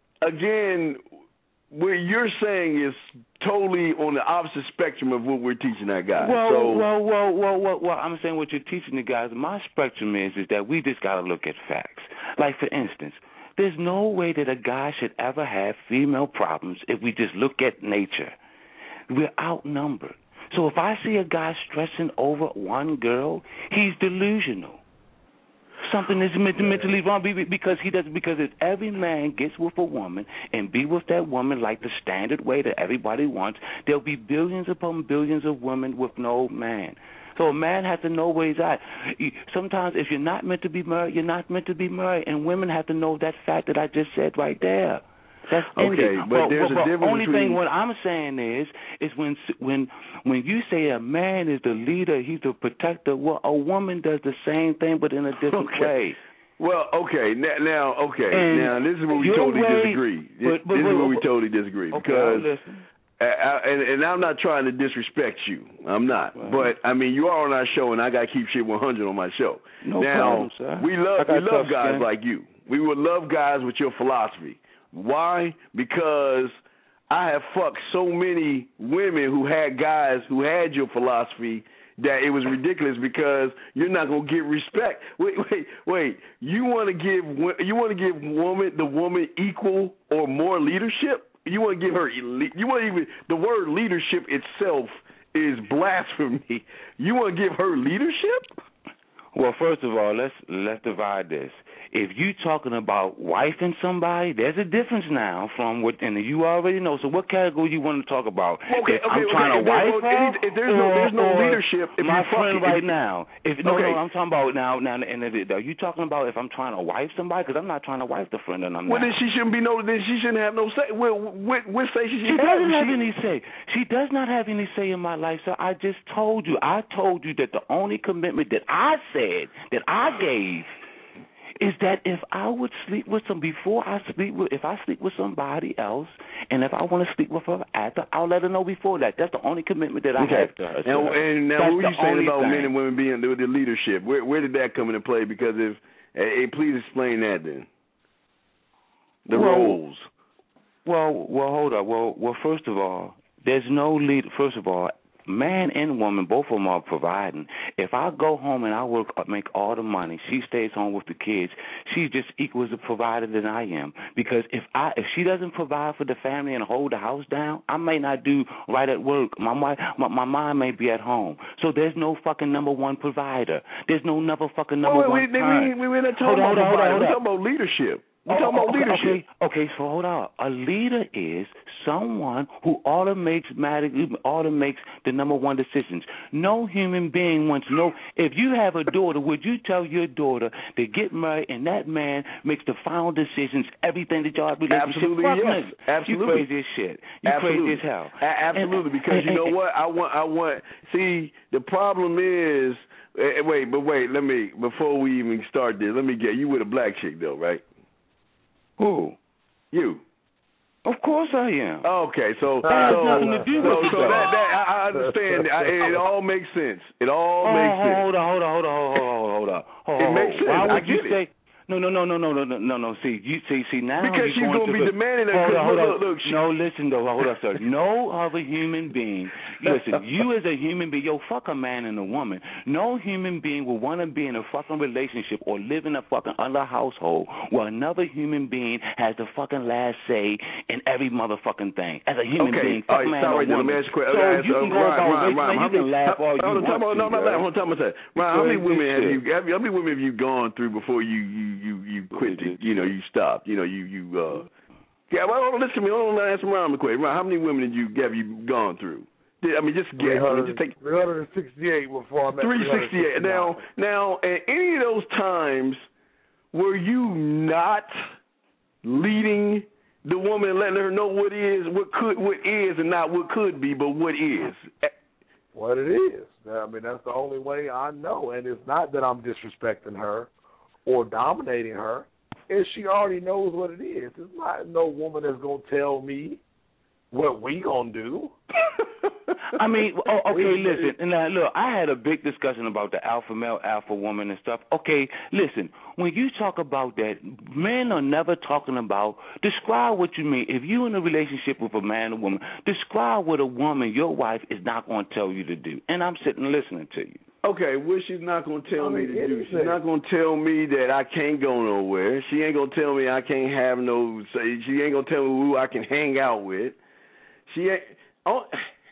again, what you're saying is totally on the opposite spectrum of what we're teaching that guy. Well, so, well, well, well, well, well, I'm saying what you're teaching the guys. My spectrum is is that we just got to look at facts. Like for instance, there's no way that a guy should ever have female problems if we just look at nature. We're outnumbered. So if I see a guy stressing over one girl, he's delusional. Something is mentally wrong because he does. Because if every man gets with a woman and be with that woman like the standard way that everybody wants, there'll be billions upon billions of women with no man. So a man has to know where he's at. Sometimes if you're not meant to be married, you're not meant to be married, and women have to know that fact that I just said right there. That's okay, but well, there's well, a difference only between... thing what I'm saying is, is when when when you say a man is the leader, he's the protector. Well, a woman does the same thing, but in a different okay. way. Well, okay, now, now okay, and now this is where we totally way, disagree. But, but, this but, is where we totally disagree okay, because, I, I, and, and I'm not trying to disrespect you. I'm not, right. but I mean you are on our show, and I got to keep shit one hundred on my show. No now, problem, sir. we love we love guys skin. like you. We would love guys with your philosophy. Why? Because I have fucked so many women who had guys who had your philosophy that it was ridiculous because you're not gonna get respect. Wait, wait, wait. You want to give you want to give woman the woman equal or more leadership? You want to give her you want even the word leadership itself is blasphemy. You want to give her leadership? Well, first of all, let's let's divide this. If you talking about wifing somebody, there's a difference now from what, and you already know. So what category you want to talk about? Okay, if okay, I'm trying okay. to wife her, if there's no there's no leadership. If my you friend fucking, right if, now, if no, okay. no, I'm talking about now. Now, and are you talking about if I'm trying to wife somebody? Because I'm not trying to wife the friend, and I'm well, not. then she shouldn't be no. Then she shouldn't have no say. What what, what say she She have? doesn't She, have any say. She does not have any say in my life, sir. I just told you. I told you that the only commitment that I said that I gave is that if I would sleep with some before I sleep with, if I sleep with somebody else, and if I want to sleep with her after, I'll let her know before that. That's the only commitment that I okay. have to her. Now, and now, That's what were you saying about thing. men and women being the, the leadership? Where where did that come into play? Because if, hey, please explain that then. The well, roles. Well, well, hold up. Well, well, first of all, there's no lead. First of all, man and woman, both of them are providing. If I go home and I work, make all the money, she stays home with the kids. She's just equal as a provider than I am. Because if I, if she doesn't provide for the family and hold the house down, I may not do right at work. My wife, my, my mom may be at home. So there's no fucking number one provider. There's no number fucking number well, one. We, we, we, we're not talking hold about on, hold on, hold on. We're talking about leadership. We're Oh, talking about okay, leadership. Okay, okay, so hold on. A leader is someone who automatically automates the number one decisions. No human being wants no. If you have a daughter, would you tell your daughter to get married and that man makes the final decisions, everything that y'all relationship? Absolutely, Fuck yes. me. Absolutely. You crazy as shit. You Absolutely. crazy as hell. A- absolutely, and, because and, you know and, what? I want. I want. See, the problem is. Uh, wait, but wait. Let me before we even start this. Let me get you with a black chick though, right? Who? You. Of course I am. Okay, so that has so, nothing to do so, with so that, that I, I understand. I, it all makes sense. It all oh, makes sense. Hold on, hold on, hold on, hold on, hold on, hold on. It makes sense. Why would I you get say? it. No, no, no, no, no, no, no, no. See, you see, see now. Because she's going gonna to be the, demanding that. Hold on, hold look, on. look, look, she, no, listen though. Hold on, sir. No other human being. Listen, you as a human being, yo, fuck a man and a woman. No human being will want to be in a fucking relationship or live in a fucking other household where another human being has the fucking last say in every motherfucking thing. As a human okay. being, fuck all right, man stop or right there. Let woman. me ask you a question. So okay, you so, can go Ryan, about Ryan, race, Ryan, man. how You many, can laugh all you hold on, want time, to. no, not that. Hold on, time. Ryan, how many women have you? How many women have you gone through before you you you you quit? The, you know, you stopped. You know, you you. uh Yeah, well, hold on, listen to me. Hold on, answer Ryan quick. Ryan, how many women have you have you gone through? I mean, just guess. I mean, just take three hundred sixty-eight before I met three sixty-eight. Now, now, at any of those times, were you not leading the woman and letting her know what is, what could, what is, and not what could be, but what is. What it is. I mean, that's the only way I know. And it's not that I'm disrespecting her or dominating her. It's she already knows what it is. It's not no woman that's going to tell me what we going to do. I mean, oh, okay, listen. Now, look, I had a big discussion about the alpha male, alpha woman and stuff. Okay, listen, when you talk about that, men are never talking about, describe what you mean. If you're in a relationship with a man or woman, describe what a woman, your wife, is not going to tell you to do. And I'm sitting listening to you. Okay, what she's not going to tell I mean, me to do. anything. She's not going to tell me that I can't go nowhere. She ain't going to tell me I can't have no, she ain't going to tell me who I can hang out with. She ain't, oh,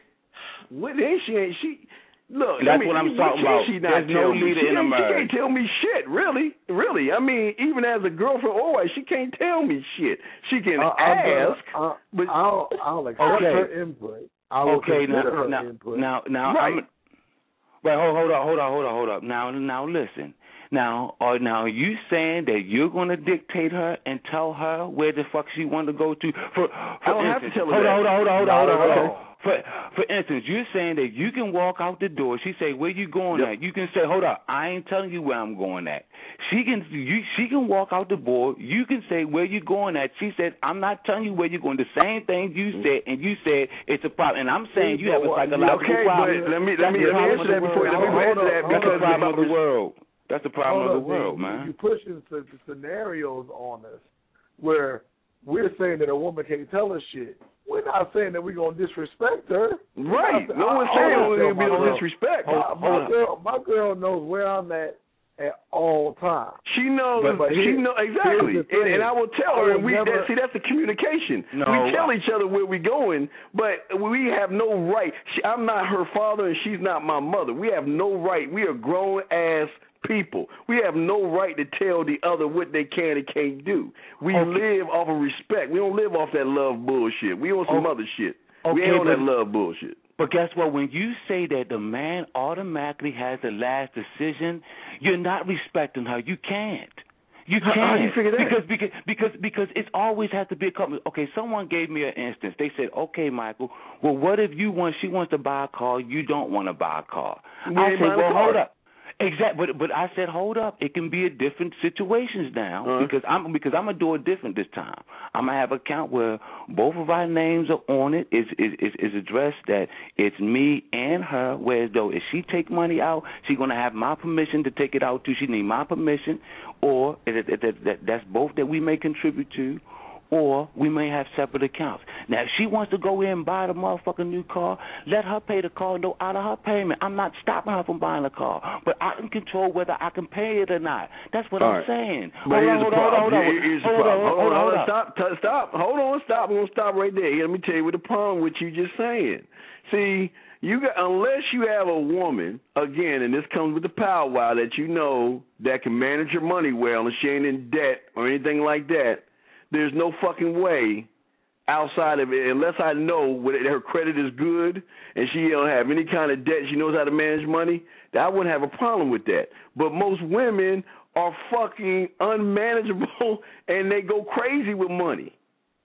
what ain't she? Ain't she? Look, that's I mean, what I'm what talking about. She not There's no me? leader she in a marriage. She can't tell me shit, really, really. I mean, even as a girlfriend or wife, she can't tell me shit. She can uh, ask, uh, but I'll, I'll accept okay. her input. I'll okay, now, her now, input. now, now, right. I'm, wait, hold, hold up, hold up, hold up, hold up. Now, now, listen. Now, are now you saying that you're going to dictate her and tell her where the fuck she want to go to? For, for I don't instance, have to tell her hold that. on, hold on, hold on, hold on, hold on. Okay. For, for instance, you're saying that you can walk out the door. She say, "Where you going yep. at?" You can say, "Hold up, I ain't telling you where I'm going at." She can, you, she can walk out the door. You can say, "Where you going at?" She said, "I'm not telling you where you're going." The same thing you said, and you said it's a problem. And I'm saying you have a psychological okay, problem. But let me That's let me, the let me answer that before. Let me answer that That's because the problem of the world. That's the problem Hold of the up, world, man. man. You pushing the scenarios on us where we're saying that a woman can't tell us shit. We're not saying that we're going to disrespect her. Right. Not, No one's I, saying I, we're going to be no disrespect. My, my, girl, my girl knows where I'm at at all times. She knows. But, but she here, knows exactly, and, and I will tell her. I And we never, that, see that's the communication. No, we tell each other where we're going, but we have no right. She, I'm not her father, and she's not my mother. We have no right. We are grown ass people. We have no right to tell the other what they can and can't do. We okay. live off of respect. We don't live off that love bullshit. We on some okay. other shit. Okay, we ain't on but, that love bullshit. But guess what? When you say that the man automatically has the last decision, you're not respecting her. You can't. You can't. How do you figure that? Because because because because it always has to be a couple. Okay, someone gave me an instance. They said, "Okay, Michael. Well, what if you want? She wants to buy a car. You don't want to buy a car." We I said, "Well, hold up." Exactly, but but I said, hold up. It can be a different situations now uh-huh. because I'm because I'm gonna do it different this time. I'm gonna have an account where both of our names are on it. Is is is, is addressed that it's me and her. Whereas though if she take money out, she's gonna have my permission to take it out too. She need my permission, or that, that, that, that's both that we may contribute to. Or we may have separate accounts. Now, if she wants to go in and buy the motherfucking new car, let her pay the car note out of her payment. I'm not stopping her from buying a car, but I can control whether I can pay it or not. That's what All I'm right. saying. But hold here's on, the hold problem. on, hold on, Here's the hold problem. on, Hold on, hold on. Hold Stop, t- stop. Hold on, stop. We're gonna stop right there. Let me tell you what the problem with you just saying. See, you got unless you have a woman again, and this comes with the powwow that you know that can manage your money well, and she ain't in debt or anything like that. There's no fucking way outside of it, unless I know that her credit is good and she don't have any kind of debt, she knows how to manage money, that I wouldn't have a problem with that. But most women are fucking unmanageable and they go crazy with money.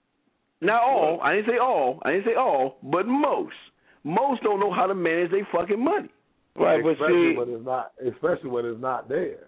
Not all, I didn't say all, I didn't say all, but most. Most don't know how to manage their fucking money. Right, but especially see, when it's not, especially when it's not theirs.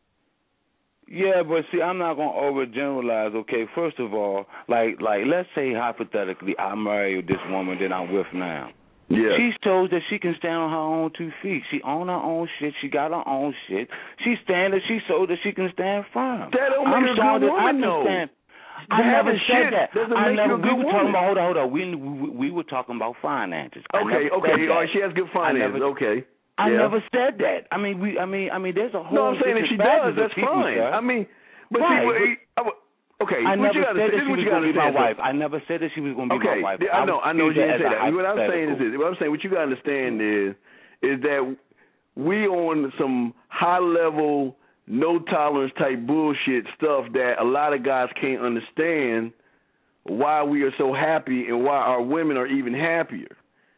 Yeah, but see, I'm not gonna overgeneralize. Okay, first of all, like, like, let's say hypothetically, I marry this woman that I'm with now. Yeah. She's told that she can stand on her own two feet. She own her own shit. She got her own shit. She stand that she so that she can stand firm. That don't I'm make her a showing good that I woman, can though. stand. I never said shit that. doesn't I make never. you a good we were woman. talking about. Hold on, hold on. We we, we were talking about finances. I Okay, never okay. said All that. right, she has good finances. Never, okay. I yeah. never said that. I mean, we. I mean, I mean, there's a whole. No, I'm saying if she does, that's people, fine. Sir. I mean, but right, see, what, but, okay. I what never you gotta said say, that she what was you going to be my say, wife. I never said that she was going to be okay. my wife. I know, I know you didn't say that. What I'm saying is this. What I'm saying, what you got to understand is, is that we on some high level, no tolerance type bullshit stuff that a lot of guys can't understand why we are so happy and why our women are even happier.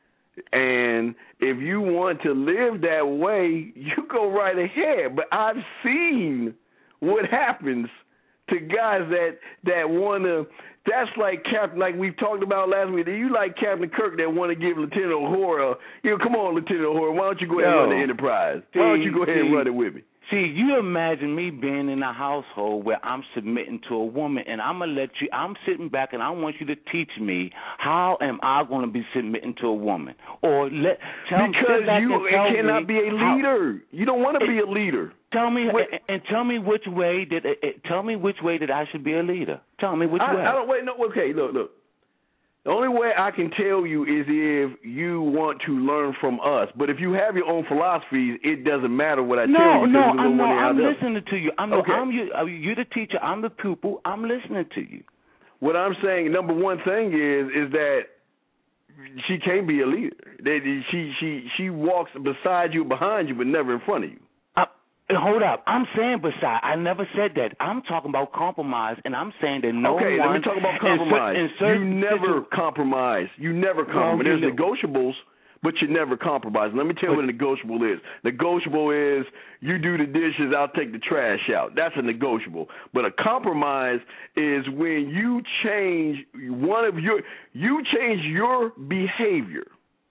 And if you want to live that way, you go right ahead. But I've seen what happens to guys that that want to That's like Captain, like we talked about last week. You like Captain Kirk that want to give Lieutenant Uhura. You know, come on, Lieutenant Uhura. Why don't you go ahead Yo, and run the Enterprise? see, Why don't you go ahead see, and run it with me? See, you imagine me being in a household where I'm submitting to a woman, and I'm gonna let you. I'm sitting back, and I want you to teach me how am I going to be submitting to a woman, or let tell because back you and tell it cannot me be a leader. How, you don't want to be a leader. Tell me Wait. and, and tell me which way that uh, tell me which way that I should be a leader. Tell me which I, way. I don't wait. No, okay. Look, look. The only way I can tell you is if you want to learn from us. But if you have your own philosophies, it doesn't matter what I no, tell you. No, no, I'm, no, I'm I'm listening to you. I'm, okay. no, I'm you. You're the teacher. I'm the pupil. I'm listening to you. What I'm saying, number one thing is, is that she can't be a leader. That she she she walks beside you, behind you, but never in front of you. Hold up. I'm saying beside. I never said that. I'm talking about compromise, and I'm saying that no okay, one... Okay, let me talk about compromise. In cer- in you never situ- compromise. You never compromise. No, There's negotiables, but you never compromise. Let me tell you what a negotiable is. Negotiable is you do the dishes, I'll take the trash out. That's a negotiable. But a compromise is when you change one of your... You change your behavior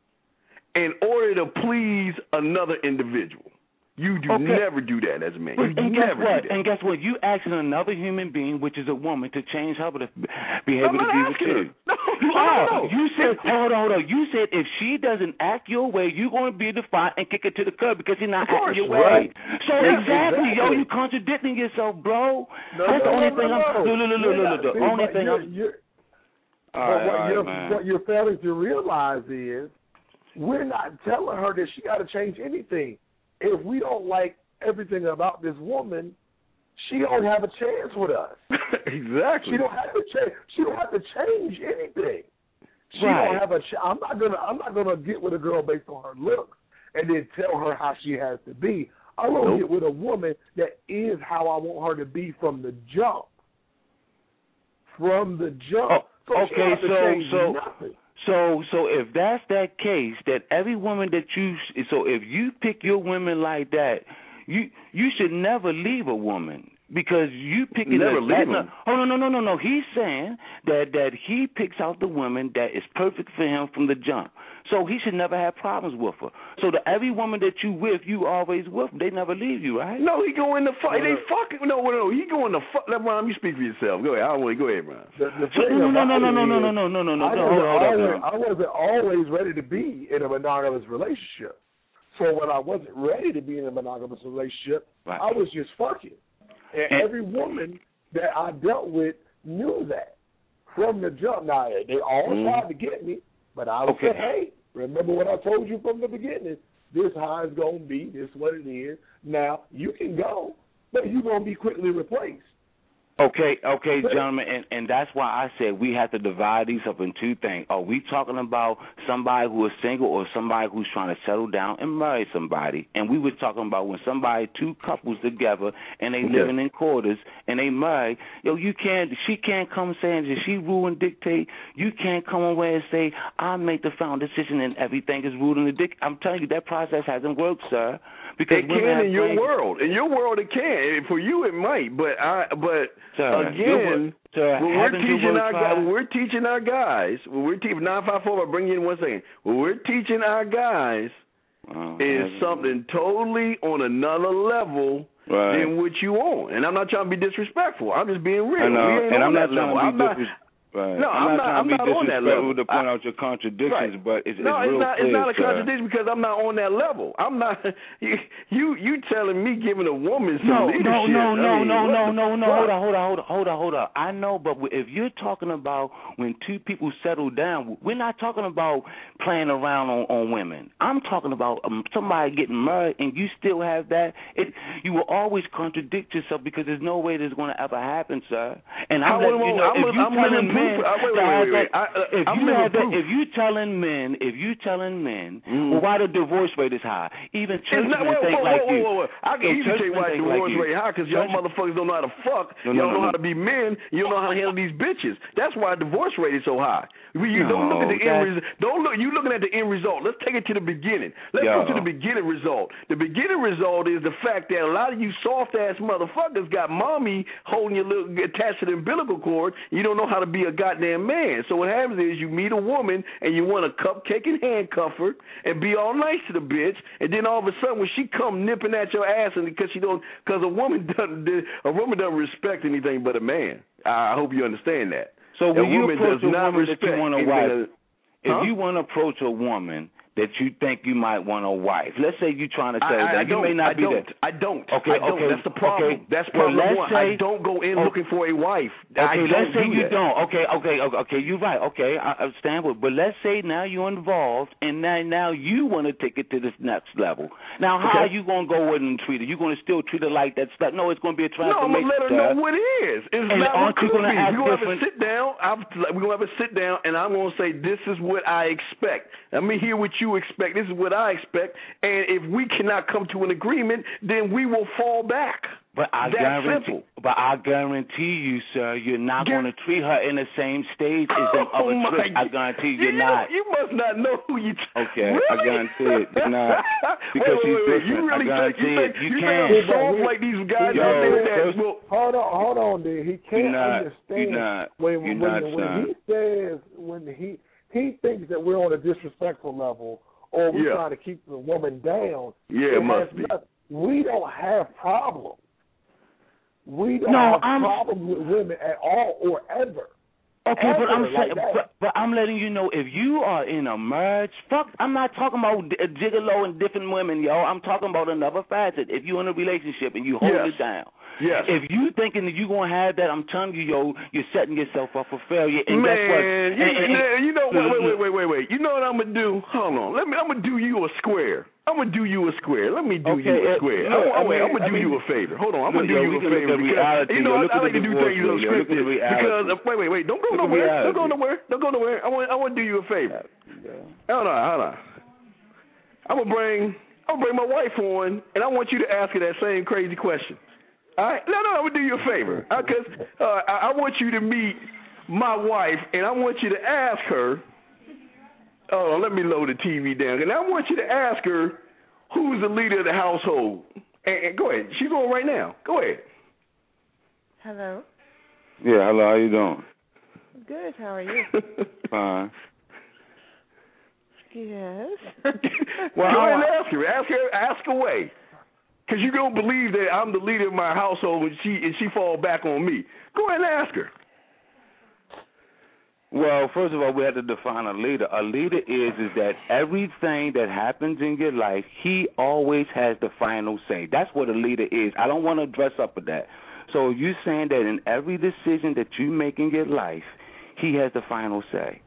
in order to please another individual. You do okay. never do that as a man. You and never guess what? do that. And guess what? You asking another human being, which is a woman, to change her behavior I'm to not be asking with her. you. No, you no, are. No, no. You said, hold on, hold on. You said if she doesn't act your way, you're going to be defiant and kick her to the curb because she's not course, acting your right. way. So yes, exactly, exactly, yo, you contradicting yourself, bro. No, That's no, the only no, thing no, I'm. No, no, no, no, no, no. The only thing you're, I'm. You're, all but right, what, all right, you're, man. what you're failing to realize is we're not telling her that she got to change anything. If we don't like everything about this woman, she don't have a chance with us. Exactly. She don't have to change. She don't have to change anything. She right. don't have a. Ch- I'm not gonna. I'm not gonna get with a girl based on her looks and then tell her how she has to be. I'm gonna nope. get with a woman that is how I want her to be from the jump. From the jump. Oh, so okay, so so. nothing. So, so if that's that case, that every woman that you, so if you pick your women like that, you you should never leave a woman because you picking never a, leave that, them. Oh no no no no no. He's saying that that he picks out the woman that is perfect for him from the jump. So he should never have problems with her. So the every woman that you with, you always with. They never leave you, right? No, he go in the fuck. They fucking no no. He go in the fuck. Let Ron, you speak for yourself. Go ahead. I don't want to go ahead, Ron. The, the so, no no no no no no no no no no no. I no hold, hold always, up, I wasn't always ready to be in a monogamous relationship. So when I wasn't ready to be in a monogamous relationship, right. I was just fucking. And, and every woman that I dealt with knew that from the jump. Now, they all mm. tried to get me, but I would okay. say, hey, remember what I told you from the beginning. This how it's going to be. This is what it is. Now, you can go, but you're going to be quickly replaced. Okay, okay, gentlemen, and, and that's why I said we have to divide these up in two things. Are we talking about somebody who is single or somebody who's trying to settle down and marry somebody? And we were talking about when somebody, two couples together, and they okay. living in quarters, and they marry, yo, you can't, she can't come saying that she rule and dictate. You can't come away and say, I make the final decision and everything is ruled and dictate. I'm telling you, that process hasn't worked, sir. Because it can in your played... world. In your world, it can. For you, it might. But I, but sir, again, sir, when we're teaching our guys, when we're teaching our guys, when we're teaching nine five four. I'll bring you in one second. When we're teaching our guys, oh, is something totally on another level right. than what you on. And I'm not trying to be disrespectful. I'm just being real. I know. We ain't and on I'm that not level. trying I'm to be not. disrespectful. Right. No, I'm, I'm not. I'm not on that level. To point I, out your contradictions, right. but it's, no, it's, it's real not. clear, It's not a sir. contradiction because I'm not on that level. I'm not. You, you, you telling me giving a woman some no, leadership? No, no, no, I mean, no, no, no, no. Hold fuck? on, hold on, hold on, hold on, hold on. I know, but if you're talking about when two people settle down, we're not talking about playing around on, on women. I'm talking about um, somebody getting married and you still have that. It, you will always contradict yourself because there's no way that's going to ever happen, sir. And I'm letting you know, I'm, if you I'm telling living men, proof. Uh, wait, wait, wait, wait. I, uh, if I'm you living have that, proof. if you telling men, if you telling men, mm. well, why the divorce rate is high? Even churchmen not, wait, think whoa, like whoa, you. Whoa, whoa, whoa. I can so easily tell you why the divorce like rate high because y'all motherfuckers don't know how to fuck. No, y'all no, don't no, know how to be men. You don't know how to handle these bitches. That's why the divorce rate is so high. You no, don't look at the end result. Don't look. You looking at the end result. Let's take it to the beginning. Let's Yo. go to the beginning result. The beginning result is the fact that a lot of you soft ass motherfuckers got mommy holding your little attached to the umbilical cord. You don't know how to be a a goddamn man. So what happens is you meet a woman and you want a cupcake and handcuff her and be all nice to the bitch, and then all of a sudden when she come nipping at your ass, and because she don't, because a woman doesn't, a woman doesn't respect anything but a man. I hope you understand that. So when a you woman approach does a not woman that you respect want to anything wife, that- if huh? you want to approach a woman that you think you might want a wife, let's say you're trying to say I, I, that I you don't, may not I be don't, that. I don't. Okay, I don't. okay, That's the problem. okay. That's Well, problem let's one. say, I don't go in oh, looking for a wife. Okay, I don't let's say do you that. don't. Okay, okay, okay, okay, you're right. Okay, I understand. But, but let's say now you're involved, and now now you want to take it to this next level. Now, how Okay. are you going to go in and treat her? You going to still treat her like that stuff? No, it's going to be a No, I'm transformation. gonna let her know what it is. It's And not aren't what you could gonna be. act We're gonna have a different? sit down. I'm, we're gonna have a sit down, and I'm gonna say this is what I expect. Let me hear what you expect. This is what I expect. And if we cannot come to an agreement, then we will fall back. But I That's guarantee, simple. but I guarantee you, sir, you're not Guar- going to treat her in the same stage as them Oh other my tricks. I God. guarantee you, you're not. You must not know who you. T- Okay, really? I guarantee it. You're not. Because wait, wait, she's wait, wait. different. You really I think you guarantee think it. You you can. think I'm soft like these guys Yo, out there that first- will? Hold on, hold on, dude. He can't You're not. understand You're not. when You're when, not, when son. he says when he he thinks that we're on a disrespectful level or we're Yeah. trying to keep the woman down. Yeah, it must has be. nothing- We don't have problems. We don't No, have I'm- problems with women at all or ever. Okay, but Ever I'm like saying, that. but, but I'm letting you know if you are in a marriage, fuck, I'm not talking about d- gigolo and different women, yo. I'm talking about another facet. If you're in a relationship and you hold Yes. it down, Yes. if you thinking that you're gonna have that, I'm telling you, yo, you're setting yourself up for failure. And Man, guess what? you, And- and- man, you know, wait, wait, look, wait, wait, wait, wait. You know what I'm gonna do? Hold on. Let me. I'm gonna do you a square. I'm gonna do you a square. Let me do Okay, you a uh, square. look, I'm, I I'm, mean- I'm gonna I do mean- you a favor. Hold on. I'm Look, gonna do yo, you we a can look favor at because reality, you know yo. I, Look I at like the to do divorce things rate, yo. Look at the unscripted reality. because uh, wait, wait, wait. Don't go Look at nowhere. reality. Don't go nowhere. Don't go nowhere. I want. I want to do you a favor. Hold on. Hold on. I'm gonna bring. I'm gonna bring my wife on, and I want you to ask her that same crazy question. All right? No, no, I'm gonna do you a favor because uh, I, I want you to meet my wife, and I want you to ask her. Oh, let me load the T V down, and I want you to ask her who's the leader of the household. And, and go ahead. She's on right now. Go ahead. Hello. Yeah, hello. How you doing? Good. How are you? Fine. Yes. Well, go ahead and ask her. Ask her. Ask away. Because you don't believe that I'm the leader of my household and she and she fall back on me. Go ahead and ask her. Well, first of all, we have to define a leader. A leader is is that everything that happens in your life, he always has the final say. That's what a leader is. I don't want to dress up with that. So you're saying that in every decision that you make in your life, he has the final say.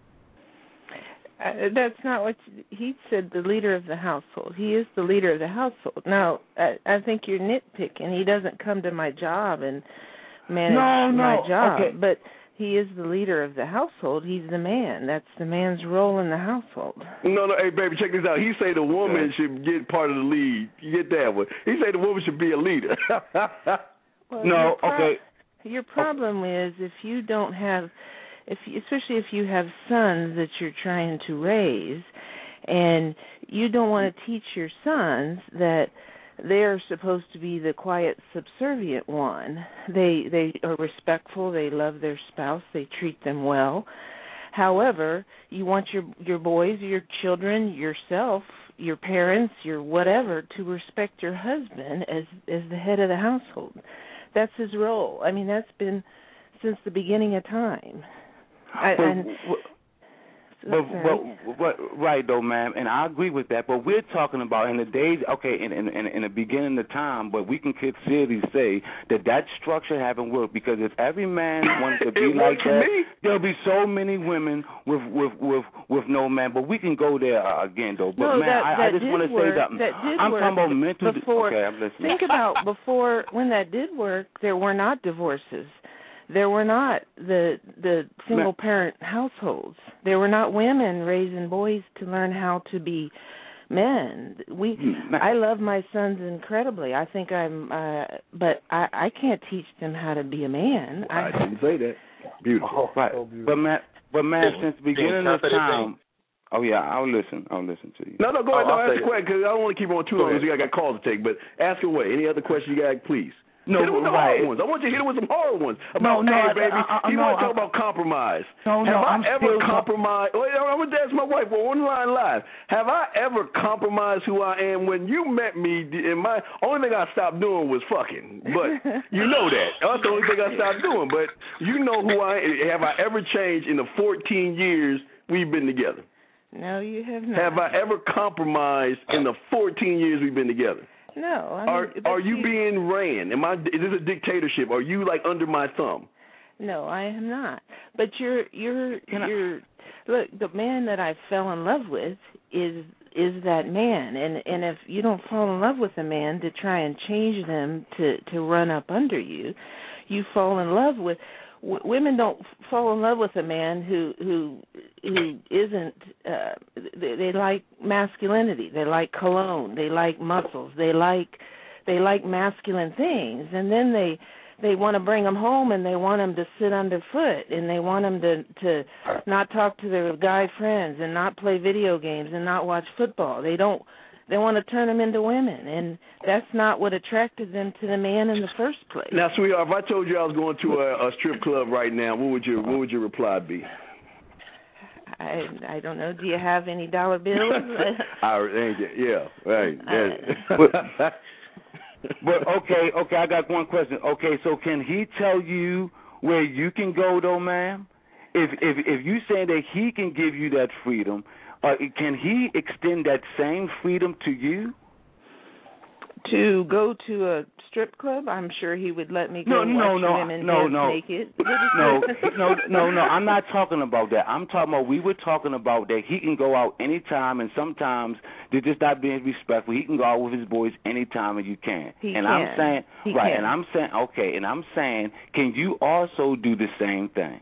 Uh, that's not what he said. The leader of the household. He is the leader of the household. Now, I, I think you're nitpicking. He doesn't come to my job and manage No, no, my job, okay. but he is the leader of the household. He's the man. That's the man's role in the household. No, no, hey, baby, check this out. He say the woman should get part of the lead. You get that one. He say the woman should be a leader. Well, No, your pro- okay. Your problem is if you don't have, if you, especially if you have sons that you're trying to raise, and you don't want to teach your sons that they're supposed to be the quiet, subservient one. They they are respectful. They love their spouse. They treat them well. However, you want your your boys, your children, yourself, your parents, your whatever, to respect your husband as as the head of the household. That's his role. I mean, that's been since the beginning of time. I, But, and, but, but, but, right, though, ma'am, and I agree with that, but we're talking about in the days, okay, in, in, in, in the beginning of time, but we can sincerely say that that structure haven't worked, because if every man wanted to be It like worked for that, me. there'll be so many women with with, with, with no man, but we can go there uh, again, though. But, no, man, that, I, that I just did want to say work. that. That did I'm work talking about mental. before. Okay, I'm listening. Think about before when that did work. There were not divorces. There were not the the single parent households. There were not women raising boys to learn how to be men. We I love my sons incredibly. I think I'm uh but I I can't teach them how to be a man. I, I didn't say that. Beautiful. Right. But man, but man, since the beginning of time. Oh yeah, I'll listen. I'll listen to you. No, no, go Oh, ahead. No, I'll ask say the question because I don't want to keep on too long because I got calls to take. But ask away. Any other question you got, please. No, hit it with the right. hard ones. I want you to hit it with some hard ones. About, no, no, hey, I, baby, I, I, you no, want to talk I, about compromise. No, Have no, I I'm ever still compromised? Wait, I'm going to ask my wife on line live. Have I ever compromised who I am? When you met me, and my only thing I stopped doing was fucking. But you know that. That's the only thing I stopped doing. But you know who I am. Have I ever changed in the fourteen years we've been together? No, you have not. Have I ever compromised in the fourteen years we've been together? No. I mean, are are you, you being ran? Am I? Is this a dictatorship? Are you like under my thumb? No, I am not. But you're you're you're look. The man that I fell in love with is is that man, and and if you don't fall in love with a man to try and change them to to run up under you, you fall in love with. W- women don't fall in love with a man who who who isn't. Uh, they, they like masculinity. They like cologne. They like muscles. They like they like masculine things, and then they they want to bring them home, and they want them to sit underfoot, and they want them to to not talk to their guy friends, and not play video games, and not watch football. They don't. They want to turn them into women, and that's not what attracted them to the man in the first place. Now, sweetheart, if I told you I was going to a, a strip club right now, what would your what would your reply be? I I don't know. Do you have any dollar bills? I, yeah, right. Uh, but, but okay, okay, I got one question. Okay, so can he tell you where you can go, though, ma'am? If if if you say that he can give you that freedom. Uh, can he extend that same freedom to you? To go to a strip club? I'm sure he would let me go no, watch no, women no, dance no. naked. No, no, no, no. I'm not talking about that. I'm talking about we were talking about that he can go out anytime, and sometimes they're just not being respectful. He can go out with his boys anytime, and you can. He and can. I'm saying he right, can. and I'm saying okay, and I'm saying, can you also do the same thing?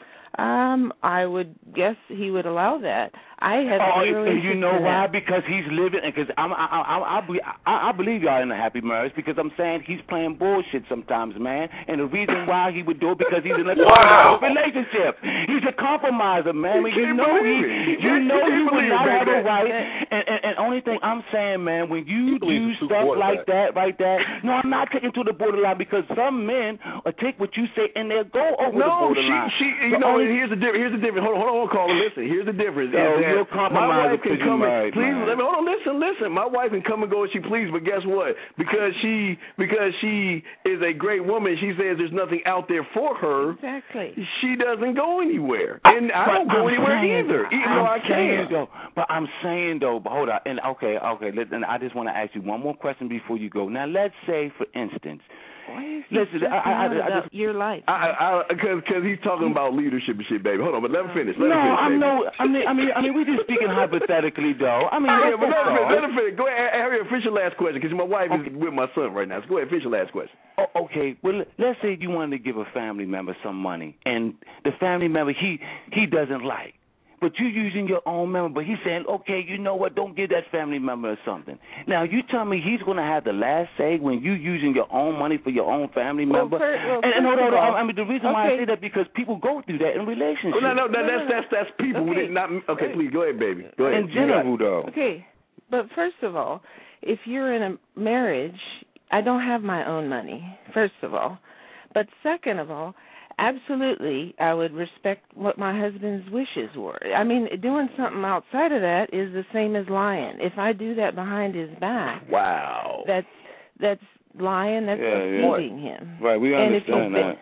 Um, I would guess he would allow that. I have. Oh, zero and you know why? that. Because he's living, because I'm, I, I, I, I, I believe y'all in a happy marriage. Because I'm saying he's playing bullshit sometimes, man. And the reason why he would do it because he's in a wow. relationship. He's a compromiser, man. You, you know he, you know you he would not have a that. right. And, and, and only thing I'm saying, man, when you do stuff like that, right there. No, I'm not taking to the borderline because some men will take what you say and they'll go over no, the borderline. No, she, she, you the know, only, here's the difference. Here's the difference. Hold on, hold on, caller. Listen, here's the difference. So is that my wife can come married, and please man. let me hold on. Listen, listen. My wife can come and go as she please, but guess what? Because she because she is a great woman, she says there's nothing out there for her. Exactly. She doesn't go anywhere, and I don't go I'm anywhere saying, either, even I'm though I can. Though, but I'm saying though, but hold on, and okay, okay. Listen, I just want to ask you one more question before you go. Now, let's say, for instance. Why is Listen, I, I, I, I just your life. Because because he's talking about leadership and shit, baby. Hold on, but let him finish. Let no, him finish, I'm baby. no. I mean, I mean, I mean, we just speaking hypothetically, though. I mean, yeah, but let him finish. Let him him finish. Go ahead, Harry. Finish your last question, because my wife okay. is with my son right now. So go ahead, finish your last question. Oh, okay. Well, let's say you wanted to give a family member some money, and the family member he he doesn't like. But you're using your own member, but he's saying, okay, you know what, don't give that family member something. Now, you tell me he's going to have the last say when you're using your own money for your own family well, member? For, well, and, and hold on, all, I mean, the reason okay. why I say that because people go through that in relationships. Oh, no, no, that, that's, that's, that's people. Okay. Not, okay, please, go ahead, baby. Go ahead. In general, though. Okay, but first of all, if you're in a marriage, I don't have my own money, first of all. But second of all, absolutely, I would respect what my husband's wishes were. I mean, doing something outside of that is the same as lying. If I do that behind his back, wow, that's that's lying. That's yeah, deceiving yeah. him. Right, we understand that.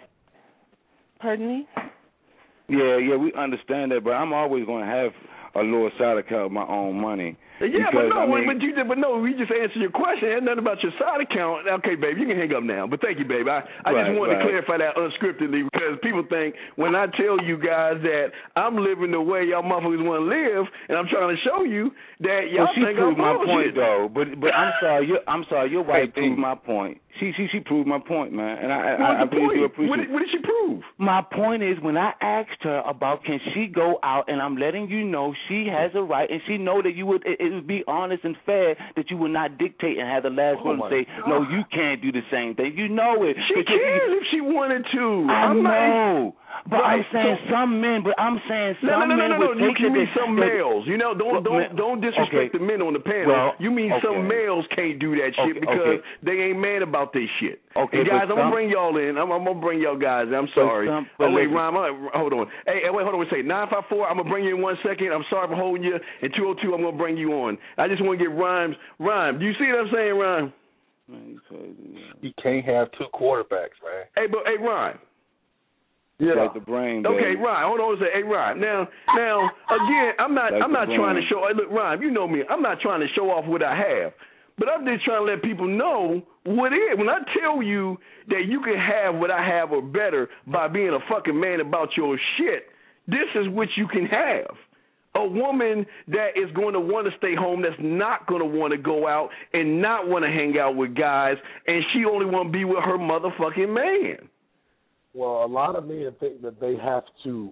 Pardon me? Yeah, yeah, we understand that, but I'm always going to have a lower side account of my own money. Yeah, because, but no, I mean, but you did, but no, we just answered your question. It had nothing about your side account. Okay, baby, you can hang up now. But thank you, baby. I, I right, just wanted right. to clarify that unscriptedly because people think when I tell you guys that I'm living the way y'all motherfuckers want to live, and I'm trying to show you that y'all well, she think proved I'm my bullshit. point though. But but I'm sorry, your, I'm sorry, your wife hey, proved my point. She she she proved my point, man, and I what I, I really do appreciate. What did, what did she prove? My point is when I asked her about can she go out, and I'm letting you know she has a right, and she know that you would it, it would be honest and fair that you would not dictate and have the last oh word and say God. no, you can't do the same thing. You know it. She can if she wanted to. I I'm know. Not... But right, I'm saying so, some men. But I'm saying some no, no, no, men no, no, would no. You take can it mean that- some that- males. You know, don't Well, don't don't disrespect okay. the men on the panel. Well, you mean okay. some males can't do that shit Okay, because okay. they ain't mad about this shit. Okay, and guys, but I'm gonna some- bring y'all in. I'm, I'm gonna bring y'all guys in. I'm But sorry. some- oh but wait, listen- Ryan, I'm, hold on. Hey, hey, wait, hold on. Wait, say nine five four. I'm gonna bring you in one second. I'm sorry for holding you. And two oh two, I'm gonna bring you on. I just want to get Rhymes. Rhyme, do you see what I'm saying, Rhyme? Man, crazy, You can't have two quarterbacks, man. Hey, but hey, Ryan. Yeah. Like the brain. Okay, baby. Ryan. Hold on a second. Hey, Ryan. Now, now, again, I'm not, Like I'm the not trying to brain. show. Hey, look, Ryan. You know me. I'm not trying to show off what I have, but I'm just trying to let people know what it is. When I tell you that you can have what I have or better by being a fucking man about your shit, this is what you can have. A woman that is going to want to stay home, that's not going to want to go out and not want to hang out with guys, and she only want to be with her motherfucking man. Well, a lot of men think that they have to.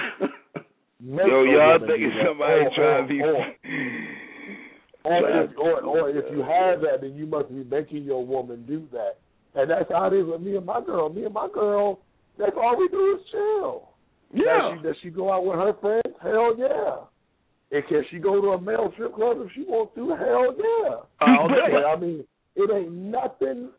Make Yo, a y'all woman thinking do that. somebody or, trying or, to be. Or, or, if, or, or if you have that, then you must be making your woman do that. And that's how it is with me and my girl. Me and my girl, that's all we do is chill. Yeah. Does she, does she go out with her friends? Hell yeah. And can she go to a male strip club if she wants to? Hell yeah. All day. But, I mean, it ain't nothing.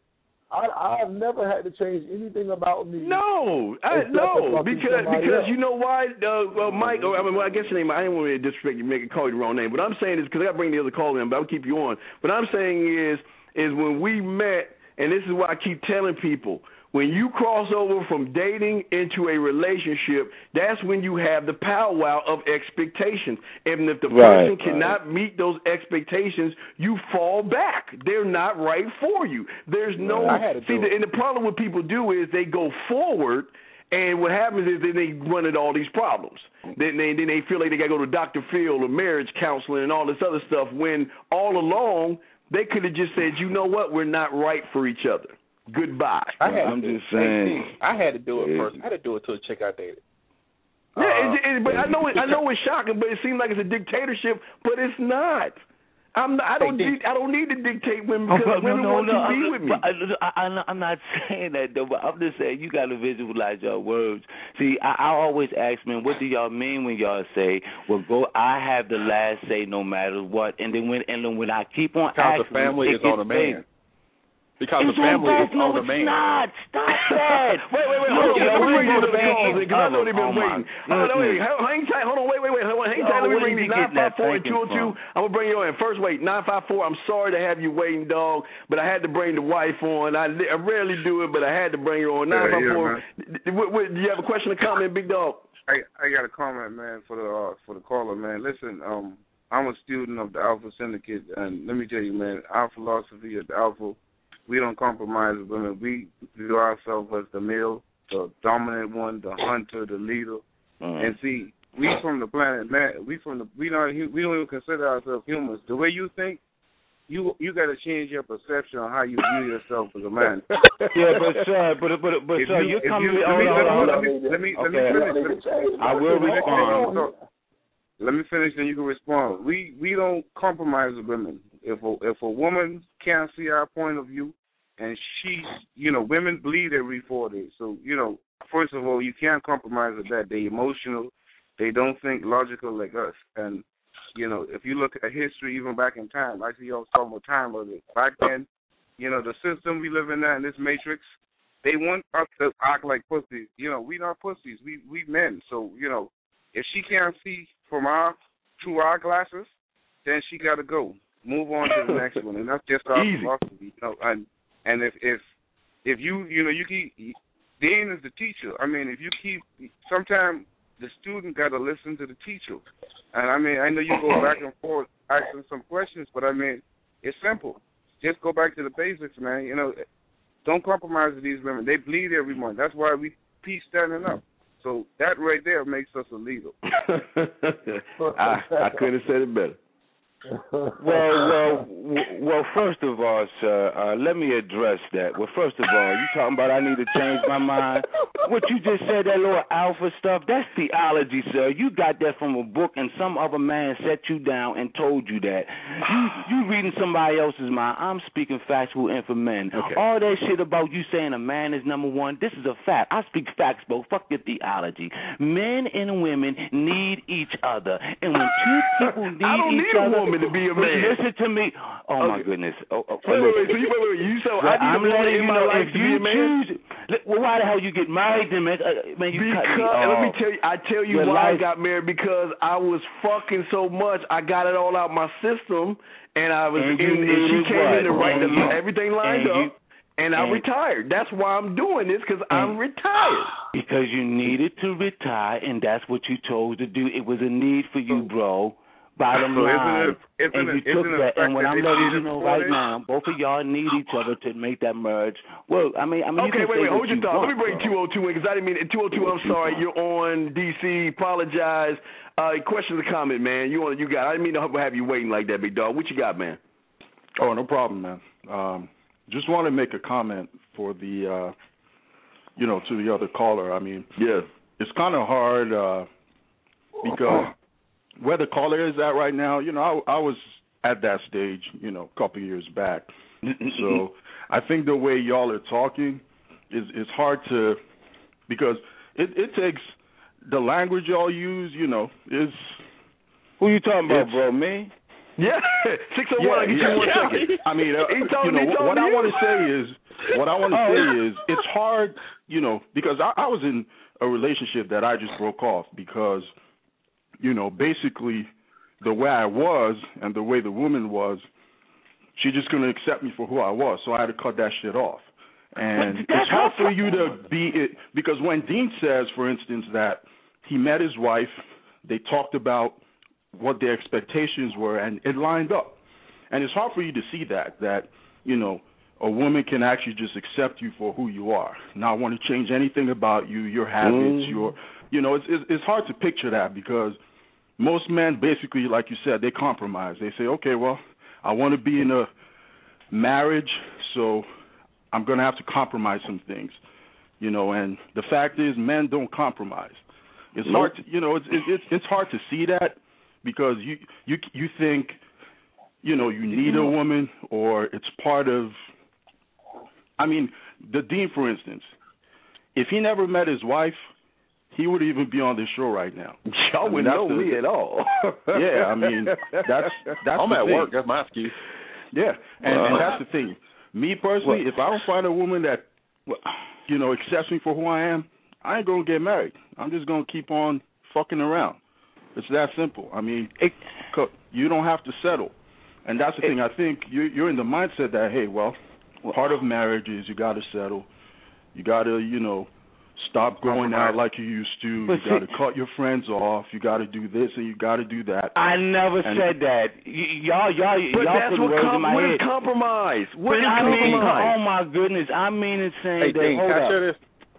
I, I've never had to change anything about me. No, I, except no, for fucking because somebody because else. you know why, uh, well, Mike. Or, I mean, well, I guess your name. I didn't want to disrespect you, make it call you the wrong name. But I'm saying is because I got to bring the other call in, but I'll keep you on. What I'm saying is is when we met, and this is why I keep telling people. When you cross over from dating into a relationship, that's when you have the powwow of expectations. And if the Right, person cannot right. meet those expectations, you fall back. They're not right for you. There's no I had to see. do The, it. and the problem with people do is they go forward, and what happens is then they run into all these problems. Then they then they feel like they got to go to Doctor Phil or marriage counseling and all this other stuff. When all along they could have just said, you know what, we're not right for each other. Goodbye. I had I'm to, just saying. I had to do it Yeah. first. I had to do it to a chick I dated. Yeah, Uh, it, it, but I know it, I know it's shocking, but it seems like it's a dictatorship, but it's not. I'm not, I don't need I don't need to dictate women because Oh, but women no, want no, to I'm, be with me. but I, I, I'm not saying that though. But I'm just saying you got to visualize your words. See, I, I always ask men, what do y'all mean when y'all say, "Well, go"? I have the last say, no matter what. And then when and then when I keep on because asking, the family it is on a gets man. big. Because It's the family on is both. No, on a it's man. not. Stop that. wait, wait, wait. Look, Hold on. yo, Let me we bring you go to the back calls in- because I know they've been oh, my waiting. Hold on, wait, wait. Hang tight. Hold on. Wait, wait, wait. Hold on. Hang tight. Oh, Let me where bring did these you nine get five that four and thinking two oh two. from? I'm gonna bring you on. First, wait, nine five four. I'm sorry to have you waiting, dog, but I had to bring the wife on. I, I rarely do it, but I had to bring her on. Nine five four. Do you have a question or comment, big dog? I I got a comment, man, for the uh, for the caller, man. Listen, um, I'm a student of the Alpha Syndicate, and let me tell you, man, our philosophy at the Alpha, we don't compromise with women. We view ourselves as the male, the dominant one, the hunter, the leader. Mm. And see, we from the planet man. We from the we not we don't even consider ourselves humans. The way you think, you you got to change your perception on how you view yourself as a man. Yeah, but sir, but but but If sir, you- you're if coming. you- hold let me- on, hold let on. me- let me- let me Okay. finish. Let me- I will respond. So, let me finish, then you can respond. We we don't compromise with women. If a if a woman can't see our point of view, and she, you know, women bleed every four days. So, you know, first of all, you can't compromise with that. They're emotional. They don't think logical like us. And, you know, if you look at history, even back in time, I see y'all talking about time of it. Back then, you know, the system we live in now in this matrix, they want us to act like pussies. You know, we not pussies. We we men. So, you know, if she can't see from our through our glasses, then she got to go. Move on to the next one. And that's just our Easy. philosophy. You know, and and if if if you you know you keep Dean is the teacher. I mean, if you keep sometimes the student got to listen to the teacher. And I mean, I know you go back and forth asking some questions, but I mean, it's simple. Just go back to the basics, man. You know, don't compromise with these women. They bleed every month. That's why we keep standing up. So that right there makes us a leader. I I couldn't have said it better. Well, well, well. First of all, sir, uh, let me address that. Well, first of all, you talking about I need to change my mind? What you just said, that little alpha stuff, that's theology, sir. You got that from a book, and some other man set you down and told you that. You you reading somebody else's mind. I'm speaking factual information. Okay. All that shit about you saying a man is number one, this is a fact. I speak facts, bro. Fuck your theology. Men and women need each other, and when two people need I don't each need other, a woman to be a man. Listen to me. Oh okay. my goodness. Oh, oh, wait, wait, wait. So you, wait, wait, wait. You so well, I need I'm a woman letting in you my know life if to you be a man. choose. Well, why the hell you get married, then, man? Uh, man, you because cut me and let me off. tell you, I tell you Your why life. I got married because I was fucking so much. I got it all out my system, and I was And in. you And she needed came what? in and right, And you- everything lined and up. you- And I and- retired. That's why I'm doing this, because I'm retired. Because you needed to retire, and that's what you chose to do. It was a need for you, bro. Bottom So isn't line. it- isn't and you it- took isn't it that. the And what fact I'm that letting they you know did it right for now, both of y'all need each other to make that merge. Well, I mean, I mean, you Okay, can wait, say wait, what hold your you thought. want, Let me bring bro. two oh two in, because I didn't mean two oh two. I'm sorry, you're on D C. Apologize. Uh, question or comment, man? You want? You got? I didn't mean to have you waiting like that, big dog. What you got, man? Oh, no problem, man. Um, just want to make a comment for the, uh, you know, to the other caller. I mean, yeah, it's kind of hard uh, because where the caller is at right now, you know, I, I was at that stage, you know, a couple of years back. So I think the way y'all are talking is is hard to, because it, it takes the language y'all use, you know, is. Who you talking about, bro? Me? Yeah, six oh one. I'll get you one second. I mean, uh, He told you me, know, he told what me I you. want to say is, what I want to Oh, say yeah. is, it's hard, you know, because I, I was in a relationship that I just broke off because, you know, basically the way I was and the way the woman was, she just couldn't accept me for who I was, so I had to cut that shit off. And But that's it's hard how- for you to be it, because when Dean says, for instance, that he met his wife, they talked about what their expectations were, and it lined up. And it's hard for you to see that, that, you know, a woman can actually just accept you for who you are, not want to change anything about you, your habits, Mm. your, you know, it's, it's it's hard to picture that because most men basically, like you said, they compromise. They say, okay, well, I want to be in a marriage, so I'm going to have to compromise some things, you know, and the fact is men don't compromise. It's Nope. hard to, you know, it's, it's it's hard to see that because you you you think, you know, you need a woman or it's part of, I mean, the Dean, for instance, if he never met his wife, he would even be on this show right now. Y'all I mean, wouldn't that's know the- me at all. Yeah, I mean, that's that's I'm the at thing. work. That's my excuse. Yeah, and, Well, and that's the thing. Me personally, if I don't find a woman that, you know, accepts me for who I am, I ain't gonna get married. I'm just gonna keep on fucking around. It's that simple. I mean, it, you don't have to settle, and that's the thing. I think you, you're in the mindset that, hey, well, part of marriage is you got to settle. You got to, you know, stop going out like you used to. But You got to see- cut your friends off. You got to do this and you got to do that. I never And- said that. Y- y'all, y'all, But y'all that's putting what, words com- in my what head. is compromise? What But is I mean, compromise? oh my goodness, I mean it's saying Hey, that. Dean, hold can I up. share this?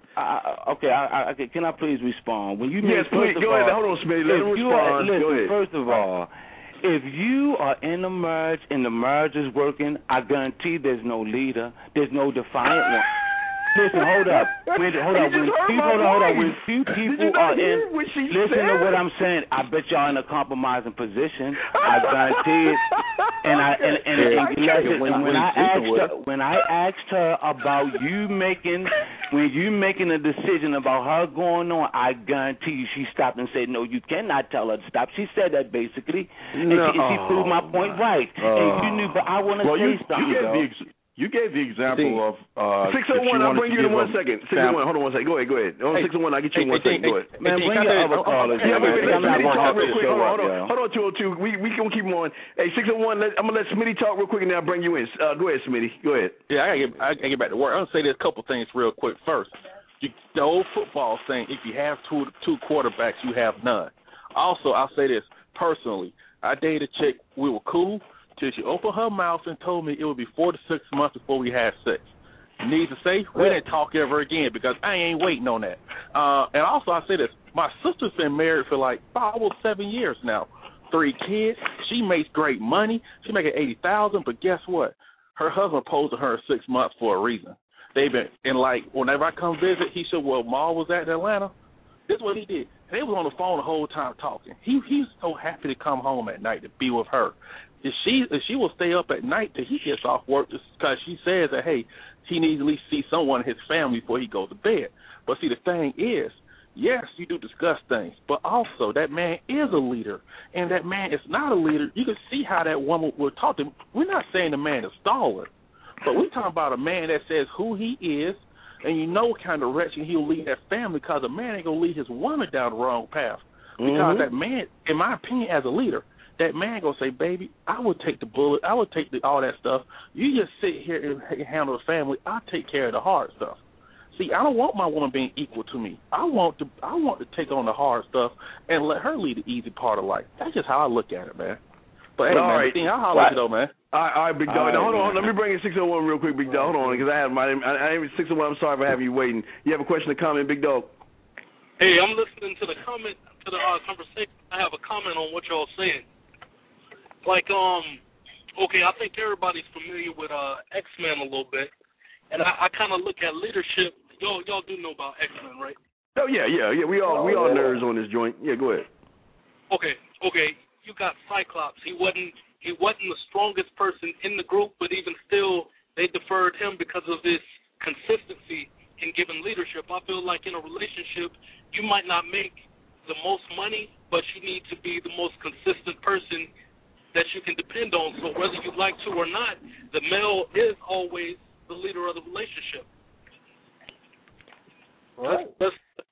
I, okay, I, I, okay, can I please respond? When you Yes, mean, first please. of Go ahead. all, Hold on, Smitty. Let if him you respond. Are, listen, Go ahead. first of all, if you are in a marriage and the marriage is working, I guarantee there's no leader, there's no defiant one. Listen, hold up. When, hold You up. just When heard two, my hold up, hold up. When voice. two Did people you not are hear in, what she listen to said? what I'm saying. I bet y'all in a compromising position. I guarantee it. And I and and, and, and, listen, and when I asked her, when I asked her about you making, when you making a decision about her going on, I guarantee you she stopped and said, no, you cannot tell her to stop. She said that basically, and, No. she, and she proved my point right. and you knew, but I want to Well, say you, something. you gave though. the ex- you gave the example of uh, six oh one, if she I'll wanted bring to you in give one a second. six oh fam- one, hold on one second. Go ahead, go ahead. On Hey, six oh one, I'll get you in hey, one hey, second. hey, Go ahead. hey, Man, Dean, bring can I your tell you- other I'm- callers. Yeah, man. wait, wait, let I'm not Smitty gonna talk have real to quick. show Hold on, up, hold on, yo. hold on, two oh two. We we gonna keep on. Hey, six oh one. Let, I'm gonna let Smitty talk real quick, and then I'll bring you in. Uh, go ahead, Smitty. Go ahead. Yeah, I gotta get I gotta get back to work. I'm gonna say this couple things real quick. First, you, the old football saying, if you have two two quarterbacks, you have none. Also, I'll say this personally. I dated a chick. We were cool till she opened her mouth and told me it would be four to six months before we had sex. Need to say, we didn't talk ever again because I ain't waiting on that. Uh, and also, I say this. My sister's been married for like five or seven years now. Three kids. she makes great money. She making eighty thousand, but guess what? Her husband proposed to her in six months for a reason. They've been, and like, whenever I come visit, he said, well, Ma was at in Atlanta. This is what he did. They was on the phone the whole time talking. He He's so happy to come home at night to be with her. If she if she will stay up at night till he gets off work because she says that, hey, he needs to at least see someone in his family before he goes to bed. But see, the thing is, yes, you do discuss things, but also that man is a leader, and that man is not a leader. You can see how that woman will talk to him. We're not saying the man is stalwart, but we're talking about a man that says who he is, and you know what kind of direction he'll lead that family, because a man ain't going to lead his woman down the wrong path. Because mm-hmm. that man, in my opinion, as a leader, that man going to say, baby, I will take the bullet, I will take the, all that stuff. You just sit here and handle the family. I'll take care of the hard stuff. See, I don't want my woman being equal to me. I want to I want to take on the hard stuff and let her lead the easy part of life. That's just how I look at it, man. But, hey, all man, right. thing, I'll holler at you, though, man. All right, all right, Big Dog. Right, now, hold on, man. let me bring in six oh one real quick, Big Dog. Hold on, because I have my, I, I six oh one, I'm sorry for having you waiting. You have a question or comment, Big Dog? Hey, I'm listening to the comment, to the uh, conversation. I have a comment on what y'all saying. Like, um, okay, I think everybody's familiar with uh, X-Men a little bit, and I, I kind of look at leadership. Y'all, y'all do know about X-Men, right? Oh yeah, yeah, yeah. We all, we all nerds on this joint. Yeah, go ahead. Okay, okay. You got Cyclops. He wasn't, he wasn't the strongest person in the group, but even still, they deferred him because of his consistency in giving leadership. I feel like in a relationship, you might not make the most money, but you need to be the most consistent person that you can depend on. So whether you like to or not, the male is always the leader of the relationship. Right. That's, that's,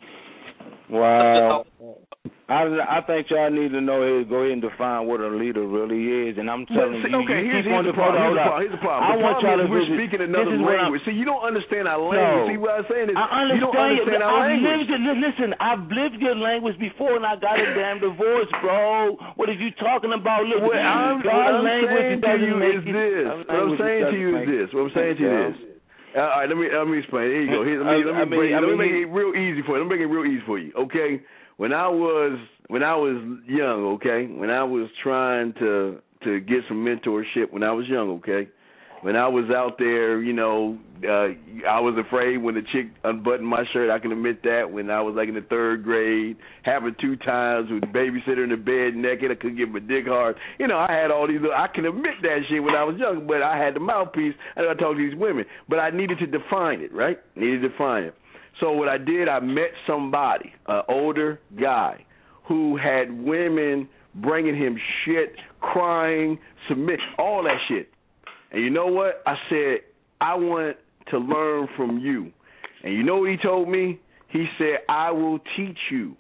wow. I, I think y'all need to know here, go ahead and define what a leader really is, and I'm telling see, you, okay, you here's, keep here's, on the problem, here's the problem. Here's the problem. I the want problem y'all is to we're visit. speaking another language. See, you don't understand our language. No. See what I'm saying is I understand. you don't understand our I've language. Lived, listen, I've lived your language before, and I got a damn divorce, bro. What are you talking about? Look, what I'm, what I'm saying to you is it, this. What I'm saying to you is this. What I'm saying to you is this. All right, let me let me explain. Here you go. Here, let me, let me, I mean, break, I mean, let me make it real easy for you. Let me make it real easy for you. Okay. When I was when I was young, okay, when I was trying to to get some mentorship when I was young, okay, when I was out there, you know, uh, I was afraid when the chick unbuttoned my shirt. I can admit that when I was like in the third grade, happened two times with the babysitter in the bed naked. I couldn't get my dick hard. You know, I had all these. I can admit that shit when I was young, but I had the mouthpiece and I talked to these women. But I needed to define it, right? Needed to define it. So what I did, I met somebody, an older guy, who had women bringing him shit, crying, submit, all that shit. And you know what? I said, I want to learn from you. And you know what he told me? He said, I will teach you.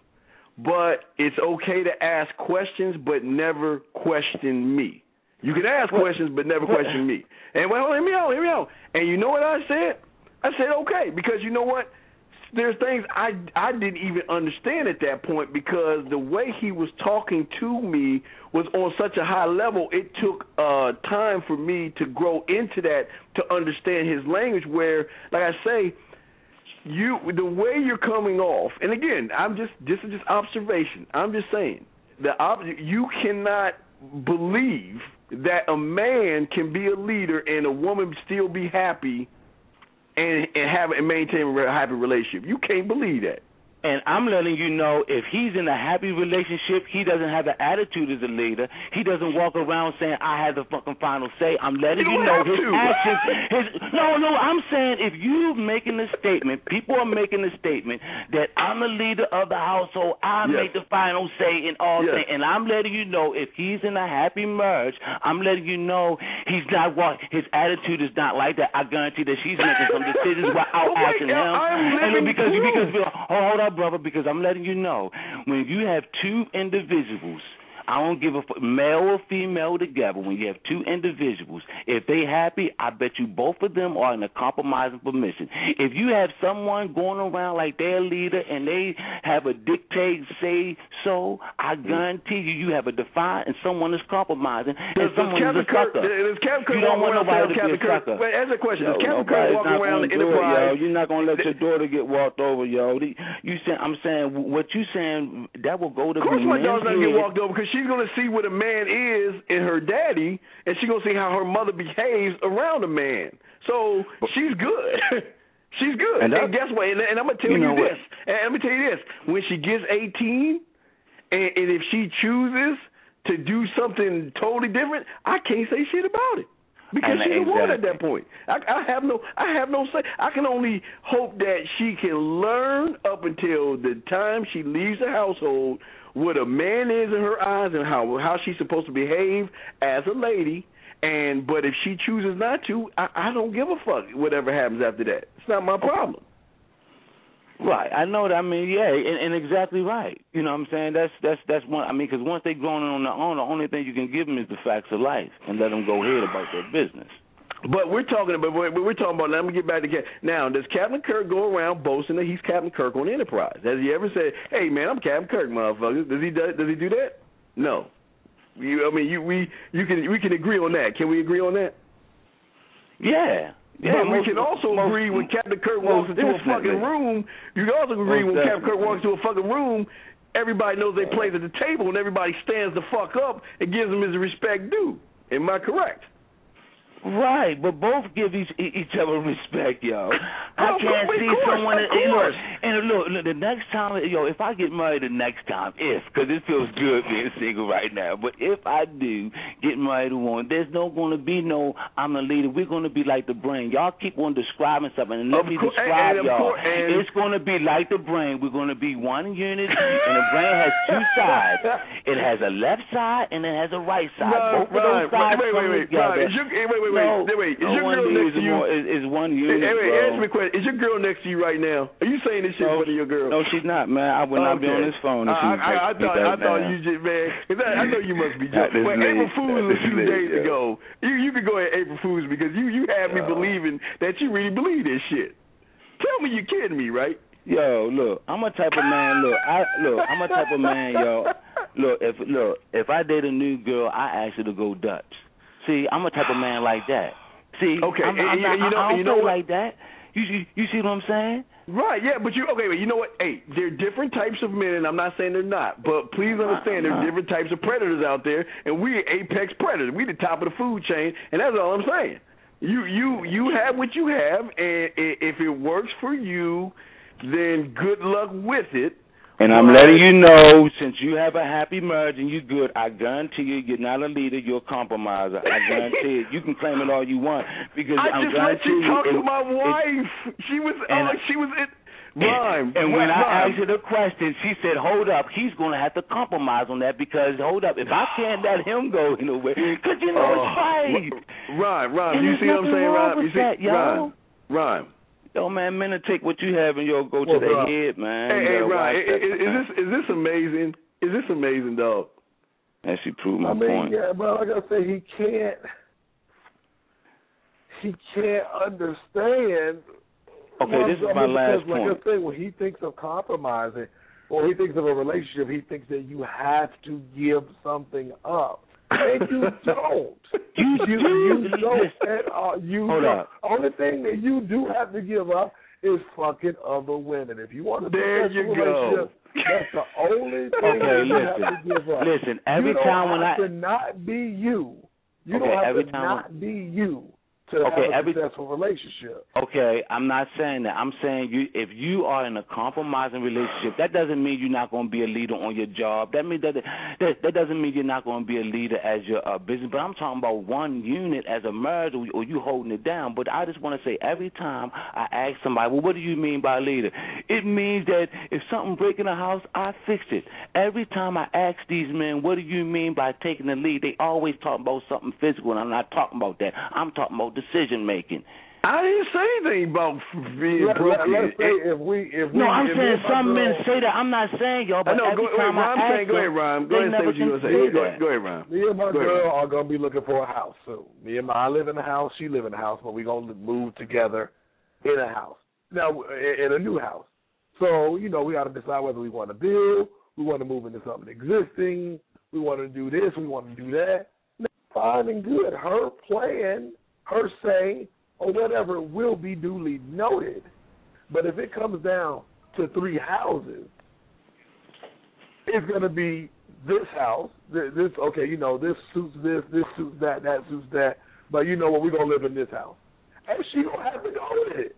But it's okay to ask questions, but never question me. You can ask what? questions, but never what? question me. And well, hear me out, hear me out. And you know what I said? I said, okay, because you know what? There's things I, I didn't even understand at that point, because the way he was talking to me was on such a high level, it took uh, time for me to grow into that, to understand his language where, like I say, you the way you're coming off, and again, I'm just this is just observation. I'm just saying, the you cannot believe that a man can be a leader and a woman still be happy And, and have and maintain a happy relationship. You can't believe that. And I'm letting you know, if he's in a happy relationship, he doesn't have the attitude as a leader. He doesn't walk around saying, I had the fucking final say. I'm letting you, you know his to. actions. His, no, no, I'm saying if you're making a statement, people are making a statement that I'm the leader of the household, I yes. make the final say in all yes. things. And I'm letting you know, if he's in a happy marriage, I'm letting you know he's not what his attitude is not like that. I guarantee that she's making some decisions without oh, asking him. And because, because, because, hold up, brother, because I'm letting you know, when you have two individuals, I don't give a f- male or female together, when you have two individuals, if they happy, I bet you both of them are in a compromising permission. If you have someone going around like their leader and they have a dictate say so, I guarantee you, you have a defiant and someone is compromising and does, someone does is a sucker. Does Captain Kirk you don't want nobody to Captain be a sucker. Wait, answer the question. Does Yo, Captain Kirk walk around the Enterprise? It, you're not going to let your daughter get walked over, yo. You say, I'm saying, what you saying, that will go to Of course my daughter's not going to get walked over because she she's gonna see what a man is in her daddy, and she's gonna see how her mother behaves around a man. So she's good. She's good. And, and guess what? And, and I'm gonna tell you, you know this. And I'm gonna tell you this. When she gets eighteen, and, and if she chooses to do something totally different, I can't say shit about it. Because and she's exactly. a woman at that point. I, I have no, I have no say. I can only hope that she can learn up until the time she leaves the household what a man is in her eyes and how how she's supposed to behave as a lady. And but if she chooses not to, I, I don't give a fuck whatever happens after that. It's not my problem. Right, I know that. I mean, yeah, and, and exactly right. You know what I'm saying? That's that's that's one. I mean, because once they grown on their own, the only thing you can give them is the facts of life and let them go ahead about their business. But we're talking about we're, we're talking about. Let me get back to Cap. Now, does Captain Kirk go around boasting that he's Captain Kirk on Enterprise? Has he ever said, "Hey, man, I'm Captain Kirk, motherfucker"? Does he do, does he do that? No. You, I mean, you we you can we can agree on that. Can we agree on that? Yeah. Yeah, but we can also most, agree when Captain Kirk walks into a fucking room. You can also agree when Captain Kirk walks into a fucking room, everybody knows they play at the table and everybody stands the fuck up and gives him his respect due. Am I correct? Right, but both give each each other respect, yo. I oh, can't see course, someone. Of that, course. Look, and look, look, the next time, yo, if I get married the next time, if, because it feels good being single right now, but if I do get married to one, there's no going to be no I'm the leader. We're going to be like the brain. Y'all keep on describing something, and let of me course, describe and, and y'all. Course, and... It's going to be like the brain. We're going to be one unit, and the brain has two sides. It has a left side and it has a right side. Right, Both of those right. sides wait, wait, come wait, together. Right. Is your, wait, wait, wait, no, wait, wait. Is no your one girl next to you? More, is, is one unit, hey, wait, bro. answer me a question. Is your girl next to you right now? Are you saying this shit no, in front of your girl? No, she's not, man. I would not okay. be on this phone if she I, was I, I thought, I thought now. you just, man. I, I know you must be joking. Well, April Fools a few days yeah. ago. You you could go ahead April Fools because you you had me uh, believing that you really believe this shit. Tell me you're kidding me, right? Yo, look, I'm a type of man. Look, I look, I'm a type of man, yo. Look, if look, if I date a new girl, I ask her to go Dutch. See, I'm a type of man like that. See, okay, I'm, I'm and, not, and you know, I don't you know feel what? like that. You, you you see what I'm saying? Right, yeah, but you okay, but you know what? Hey, there are different types of men, and I'm not saying they're not, but please understand there are different types of predators out there, and we're apex predators. We're the top of the food chain, and that's all I'm saying. You you you have what you have, and if it works for you, then good luck with it. And I'm letting you know, since you have a happy marriage and you're good, I guarantee you, you're not a leader, you're a compromiser. I guarantee it. You can claim it all you want because I I'm just let you talk it, to my wife. It, she was, oh, I, she was it. Rhyme. And, and when rhyme. I asked her the question, she said, "Hold up, he's going to have to compromise on that because hold up, if I can't let him go in a way, because you know uh, it's right." Rhyme, rhyme. You see what I'm saying, rhyme? You see, that, rhyme, rhyme. Yo, man, men will take what you have and you'll go to well, their head, man. Hey, hey, Ryan, is, is this is this amazing? Is this amazing, dog? And she proved my I mean, point. Yeah, but like I say, he can't. He can't understand. Okay, this is my last because, point. Like I say, when he thinks of compromising, or he thinks of a relationship, he thinks that you have to give something up. And you don't. You you, you don't at all. You Hold don't. up. Only thing that you do have to give up is fucking other women. If you want to there be you go. That's the only thing okay, that you listen, have to give up. Listen, every you don't time have when I to not be you. You okay, don't have every to time not be you to okay, have a every, successful relationship. Okay, I'm not saying that. I'm saying you. If you are in a compromising relationship, that doesn't mean you're not going to be a leader on your job. That means that that, that doesn't mean you're not going to be a leader as your uh, business. But I'm talking about one unit as a marriage, or, or you holding it down. But I just want to say, every time I ask somebody, well, what do you mean by leader? It means that if something break in the house, I fix it. Every time I ask these men, what do you mean by taking the lead? They always talk about something physical, and I'm not talking about that. I'm talking about decision making. I didn't say anything about being let, broken. Let, let's say if we, if we, no, I'm if saying some girl, men say that. I'm not saying y'all, but I know, every go, time wait, I I'm ask saying, go ahead, Ryan. Go ahead and say what you're going to say. say go, go ahead, Ryan. Me and my go girl ahead. are going to be looking for a house soon. Me and my, I live in a house, she live in a house, but we're going to move together in a house. Now, in a new house. So, you know, we got to decide whether we want to build, we want to move into something existing, we want to do this, we want to do that. Now, fine and good. Her plan, her say, or whatever will be duly noted. But if it comes down to three houses, it's going to be this house, this, this okay, you know, this suits this, this suits that, that suits that, but you know what, we're going to live in this house. And she don't have to go with it.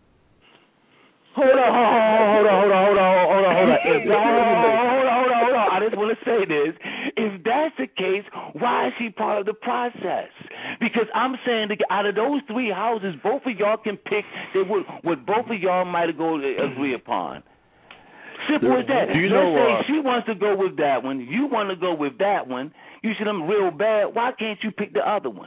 Hold on, hold on, hold on, hold on, hold on, hold on, hold on. If, hold on, hold on, hold on, hold on. I just want to say this. If that's the case, why is she part of the process? Because I'm saying that out of those three houses, both of y'all can pick that what, what both of y'all might go agree upon. Simple as that. You Let's know, say uh, she wants to go with that one. You want to go with that one. You see them real bad. Why can't you pick the other one?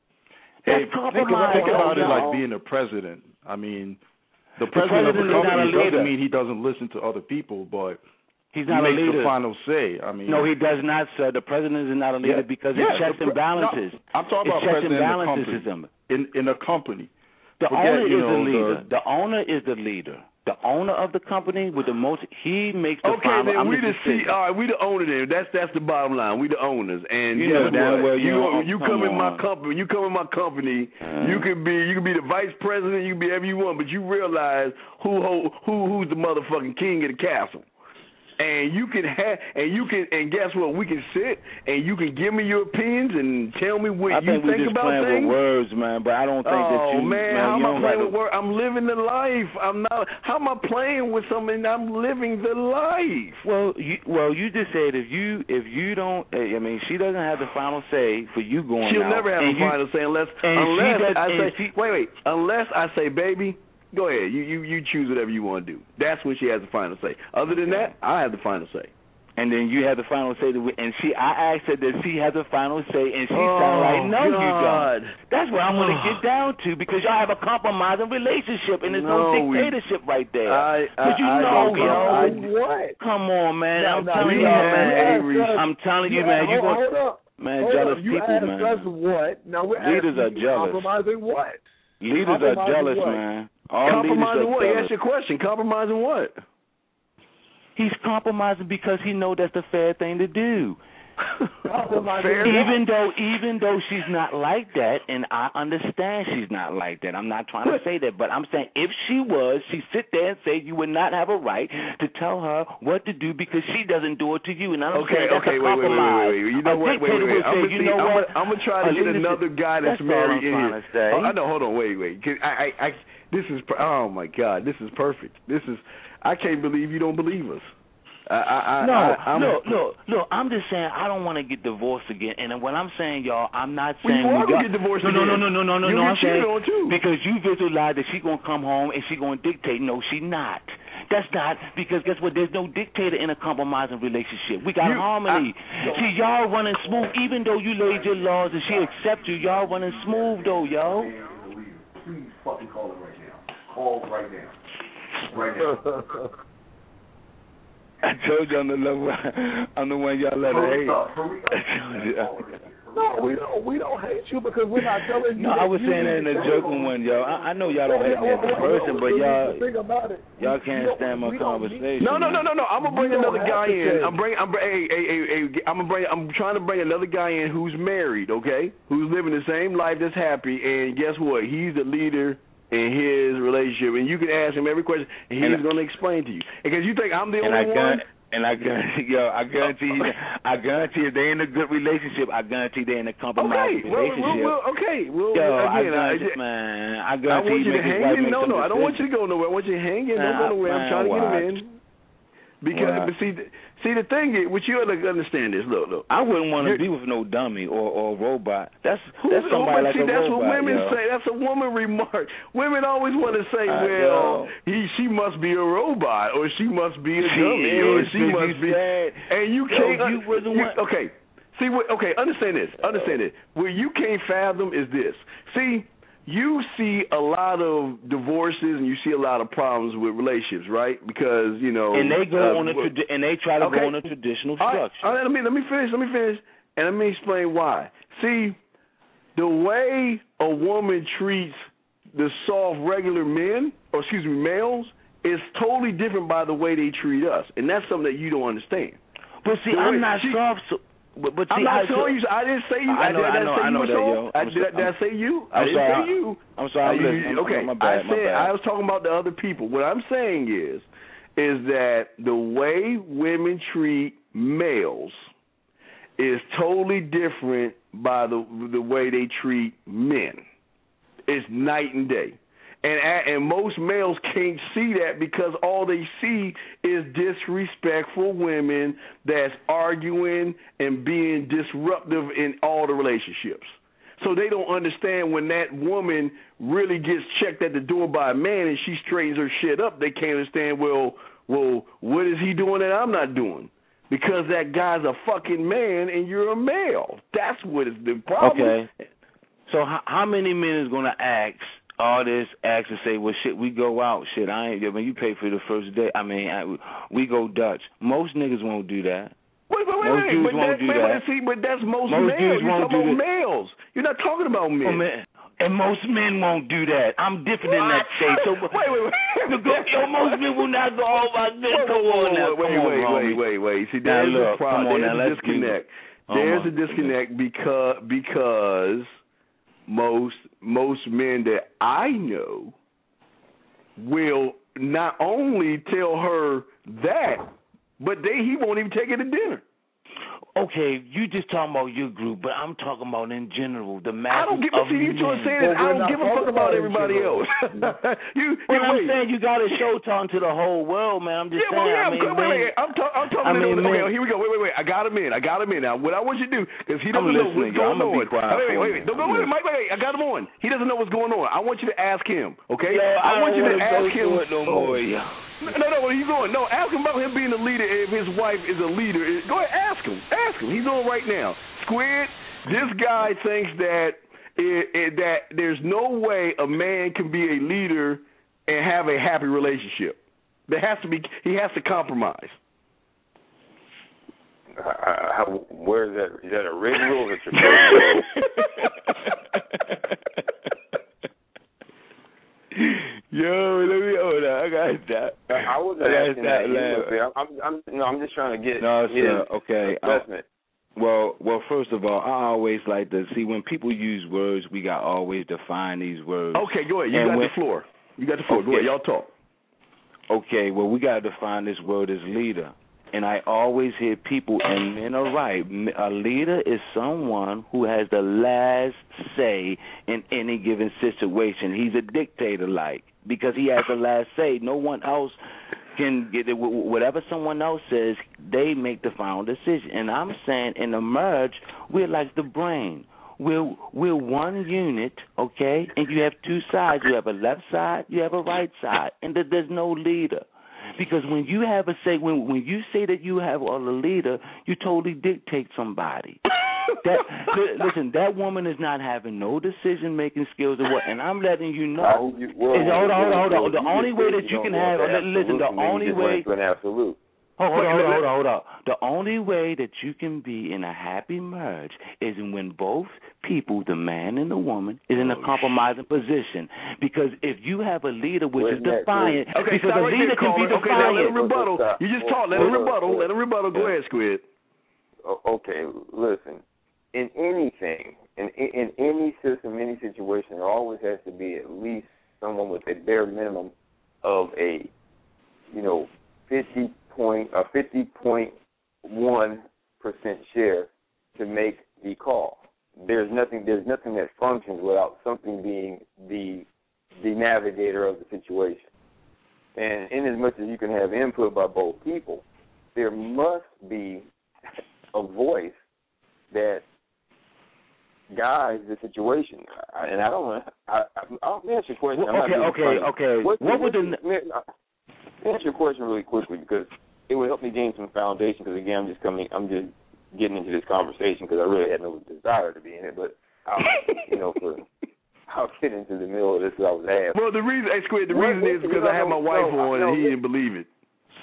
That's hey, compromise. Think about it y'all. like being a president. I mean, the The president, president of a is not a company leader. doesn't mean he doesn't listen to other people, but He's he not a makes leader. the final say. I mean, No, he does not, sir. The president is not a leader Yeah. because Yeah, it's checks the and pre- balances. No, I'm talking it's about checks and president in a balances. company. In in a company. The Forget, owner you is know, the leader. the- The owner is the leader. The owner of the company with the most, he makes the Okay, final. then I'm we the the see. decision. All right, we the owner. Then that's that's the bottom line. We the owners, and You guess know damn what? well you you don't- you come come in my on. company. You come in my company. Uh. you can be you can be the vice president. You can be whatever you want, but you realize who who who who's the motherfucking king of the castle. And you can have, and you can, and guess what? We can sit, and you can give me your opinions and tell me what I you think we think just about playing thing. with words, man. But I don't think oh, that you, man, man, how you am I don't playing got with to- words? I'm living the life. I'm not. How am I playing with something? I'm living the life. Well, you, well, you just said if you if you don't, I mean, she doesn't have the final say for you going She'll out. never have and a you- final say unless and she unless does- I and say she- wait wait unless I say baby, go ahead. You you you choose whatever you want to do. That's when she has the final say. Other than that, I have the final say. And then you have the final say, to, and she, I asked her that she has the final say, and she Oh, sounded like, no, you God. don't. That's what I'm going to get down to, because y'all have a compromising relationship, and there's No, no we- dictatorship right there. I, but you I, know, I yo, I, What? come on, man. No, I'm no, telling you y'all, asked- man. you asked us- I'm telling you, you man. asked- You hold, going hold up. man, Hold jealous up. You people, asked man. us what? Now we're Leaders are asking you jealous. compromising what? Leaders are Compromising jealous, what? man. All compromising leaders what? are You jealous. asked your question. Compromising what? He's compromising because he knows that's the fair thing to do. Fair even though, even though she's not like that, and I understand she's not like that. I'm not trying to say that, but I'm saying if she was, she'd sit there and say you would not have a right to tell her what to do because she doesn't do it to you. And I'm Okay, saying that's okay, a wait, wait, wait, compromise. wait, wait. You know A what? Wait, dictator wait, wait. would I'm say, gonna you see. know I'm what? gonna, I'm gonna try A to get leadership- another guy that's, that's all married I'm in trying here. to say. Oh, I know. Hold on. Wait, wait. 'Cause I, I, I, this is. Oh my God. This is perfect. This is. I can't believe you don't believe us. I, I, No, I, I'm, look, look, look. I'm just saying I don't want to get divorced again. And when I'm saying y'all, I'm not Well, saying you are we gonna got- get divorced no, no, no, again. no, no, no, no, You'll no. get I'm saying cheated on, too. because you visualize that she's gonna come home and she's gonna dictate. No, she not. That's not because guess what? There's no dictator in a compromising relationship. We got You- harmony. See, y'all running smooth, even though you laid your laws and she accepts you. Y'all running smooth though, yo. Please fucking call it right now. Call right now. Right now. I told you I'm the level. I'm the one y'all let her hate. No, we don't. We don't hate you because we're not telling you. No, I was you saying that in a joking one, yo. I, I know y'all don't hate me as a person, but y'all Think about it. y'all can't stand my conversation. No, no, no, man. no, no. I'm gonna bring You don't another have guy to in. say. I'm bring. I'm bring. Hey, hey, hey, hey, I'm gonna bring. I'm trying to bring another guy in who's married. Okay, who's living the same life that's happy. And guess what? He's the leader in his relationship, and you can ask him every question, and he's And I- gonna explain to you. Because you think I'm the And I only one. guarantee, and I guarantee, yo, I guarantee, you, I guarantee if they're in a good relationship, I guarantee they're in a compromising Okay, well, relationship. well, well, okay, well, yo, again, I I, guarantee, man, I I guarantee want you to make his hang wife in. make No, some no, I don't want you decisions. to go nowhere. I want you to hang in. Don't Nah, go nowhere. I'm man, trying to get watch. him in. Because, Watch. but see, th- see, the thing is, what you ought to understand is, look, look. I wouldn't want to You're- be with no dummy or or robot. That's Who's, that's somebody but like see, a that's robot. what women yo. say. That's a woman remark. Women always want to say, I well, know. he, she must be a robot, or she must be a She dummy, or is, she but must you be. said, And you yo, can't. you wasn't you, one- okay. See what? Okay, understand this. Understand it. What you can't fathom is this. See, you see a lot of divorces and you see a lot of problems with relationships, right? Because you know, and they go uh, on a well- tradi- and they try to Okay. go on a traditional all right, structure. all right, let me let me finish. Let me finish, and let me explain why. See, the way a woman treats the soft regular men, or excuse me, males, is totally different by the way they treat us, and that's something that you don't understand. But see, The I'm way- not she- soft. So, but, but see, I'm not I, telling you. I didn't say you. I know, did, I did know, I say I you know were that, soft? yo. I, I'm did, so- did I I'm- say you? I I'm didn't sorry, say you. I'm sorry, I'm I, listening. I'm- okay, my bad, I my said bad. I was talking about the other people. What I'm saying is, is that the way women treat males is totally different by the the way they treat men. It's night and day. And and most males can't see that because all they see is disrespectful women that's arguing and being disruptive in all the relationships. So they don't understand when that woman really gets checked at the door by a man and she straightens her shit up, they can't understand, well, well, what is he doing that I'm not doing? Because that guy's a fucking man and you're a male. That's what is the problem. Okay. So how, how many men is going to ask all this, ask and say, well, shit, we go out, shit, I ain't, I mean, you pay for the first day. I mean, I, we go Dutch. Most niggas won't do that. Wait, wait, wait, most wait. dudes But, won't that, do wait, that. wait, see, but that's most, most males. Dudes You're won't talking do about that. males. You're not talking about men. Oh, man. And most men won't do that. I'm different in that state. So, wait, wait, wait. Yo, most men will not go, oh, my God, come on now. Wait, come wait, on, wait, wait, wait. See, now, there's look, a problem. Come on, there's now, a let's disconnect. Oh, there's my. a disconnect because because most most men that I know will not only tell her that, but they he won't even take her to dinner. Okay, you just talking about your group, but I'm talking about in general. The masses I don't give a of see you men. saying well, I don't give a fuck about everybody else. you, well, you I'm wait. saying you got a show talking to the whole world, man. I'm just yeah, saying. Well, yeah, I mean, wait, wait, wait. I'm, ta- I'm talking I to mean, them. Okay, man. here we go. Wait, wait, wait. I got him in. I got him in. Now, what I want you to do, because he I'm doesn't know listening, what's going I'm on. Be quiet wait, wait, wait, wait. Don't go. Wait, Mike, wait, wait. I got him on. He doesn't know what's going on. I want you to ask him. Okay. Yeah, I, I want you to ask him. No more, yeah. No, no, where you going? No, ask him about him being a leader. If his wife is a leader, go ahead, ask him. Ask him. He's on right now. Squid. This guy thinks that it, it, that there's no way a man can be a leader and have a happy relationship. There has to be. He has to compromise. Uh, how, where is that? Is that a written rule or is it a Yo, let me hold on. I got that. I wasn't I asking that. that I'm, I'm, I'm, no, I'm just trying to get no, his sir. Okay. assessment. Well, well. First of all, I always like to see when people use words. We got to always define these words. Okay, go ahead. You and got when, the floor. You got the floor. Okay. Go ahead. Y'all talk. Okay. Well, we got to define this word as leader. And I always hear people, and men are right, a leader is someone who has the last say in any given situation. He's a dictator-like because he has the last say. No one else can get it. Whatever someone else says, they make the final decision. And I'm saying in the merge, we're like the brain. We're, we're one unit, okay, and you have two sides. You have a left side, you have a right side, and there's no leader. Because when you have a say, when when you say that you have a leader, you totally dictate somebody. That listen, that woman is not having no decision making skills or what, and I'm letting you know. You, well, is, hold on, hold on, hold on. The you only way that you can have, listen, the only way. An absolute. Hold on, hold on, hold on, hold on. The only way that you can be in a happy marriage is when both people, the man and the woman, is in a compromising position. Because if you have a leader which Where's is defiant, okay, because stop a right leader there, can be caller. defiant. Okay, now let him rebuttal. You just talk. Let him rebuttal. Let him rebuttal. Go ahead, Squid. Okay, listen. In anything, in in any system, any situation, there always has to be at least someone with a bare minimum of a, you know, fifty point a fifty point one percent share to make the call. There's nothing. There's nothing that functions without something being the the navigator of the situation. And in as much as you can have input by both people, there must be a voice that guides the situation. And I don't want to. I'll answer your question. I'm okay, not okay, okay. What, what would the answer your question really quickly because it will help me gain some foundation. Because again, I'm just coming. I'm just getting into this conversation because I really had no desire to be in it. But I'll, you know, for I'll get into the middle of this because I was asked. Well, the reason, hey, Squid, the what, reason is because I had my wife no, on no, and he didn't believe it.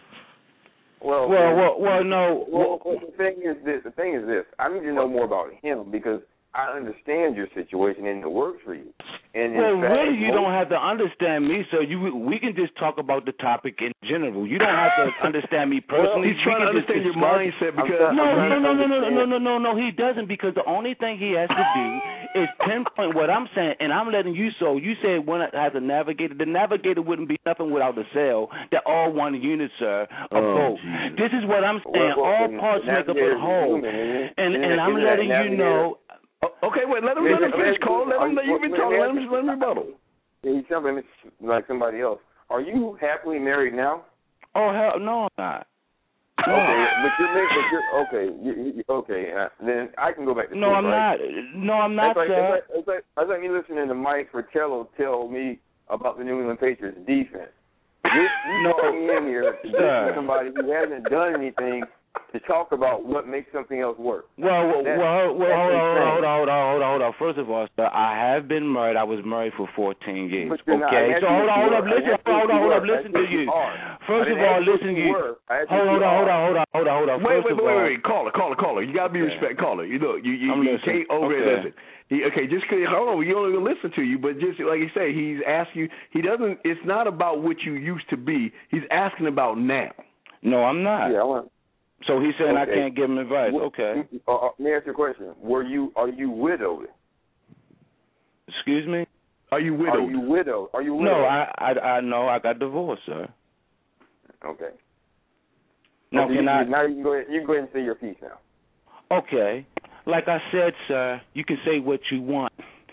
Well, well, well, well, no. Well, well, the thing is this. The thing is this. I need to know more about him because I understand your situation and it works for you. And well, in fact, really, you most, don't have to understand me, so you we can just talk about the topic in general. You don't have to understand me personally. Well, he's trying to understand your mindset because no, no, no, no, no, no, no, no, no, no. He doesn't because the only thing he has to do is pinpoint what I'm saying, and I'm letting you. So you said one has a navigator. The navigator wouldn't be nothing without the cell. They're all one unit, sir. A Oh, boat. Jesus. This is what I'm saying. Well, well, all the parts make up a navigator is whole, human, isn't it? and Isn't and it- I'm isn't that letting you navigator- know. Okay, wait, let him let him finish, Cole. Let him. You've been talking. Let him let him rebuttal. He's something like somebody else. Are you happily married now? Oh hell, no, I'm not. Okay, but you're married. But you're okay. You, you, okay, uh, then I can go back to No, sleep, I'm right? not. No, I'm not, It's like, sir. it's like, it's like, it's like me listening to Mike Fratello tell me about the New England Patriots defense. You, you No, brought me in here to listen sir. to somebody who hasn't done anything to talk about what makes something else work. Well, well, That's- well, well that's hold, on, insane. hold on, hold on, hold on, hold on. First of all, sir, I have been married. I was married for fourteen years. But you're not. Okay, I asked so you hold if on, you hold were. on, I listen, asked you hold if on, you hold on, were. I listen asked to you if you. you are. First I of didn't all, ask you if listen you to you. were. I asked you Hold if on, you hold on, are. hold on, hold on, hold on. Wait, First wait, of wait, all, wait, wait, caller, caller, caller. You gotta be Okay. respect, caller. You know, you you, I'm you listening. can't over Okay. listen. He, okay, just cause, hold on, you don't even listen to you, but just like you say, he's asking you. He doesn't. It's not about what you used to be. He's asking about now. No, I'm not. Yeah, I want. So he's saying Okay. I can't give him advice. What- Okay. Uh, uh, let me ask you a question. Were you? Are you widowed? Excuse me? Are you Are widowed? you widowed? Are you widowed? No, I, I, I know I got divorced, sir. Okay. Now Okay, can you, I? Now you can go ahead. You can go ahead and say your piece now. Okay. Like I said, sir, you can say what you want.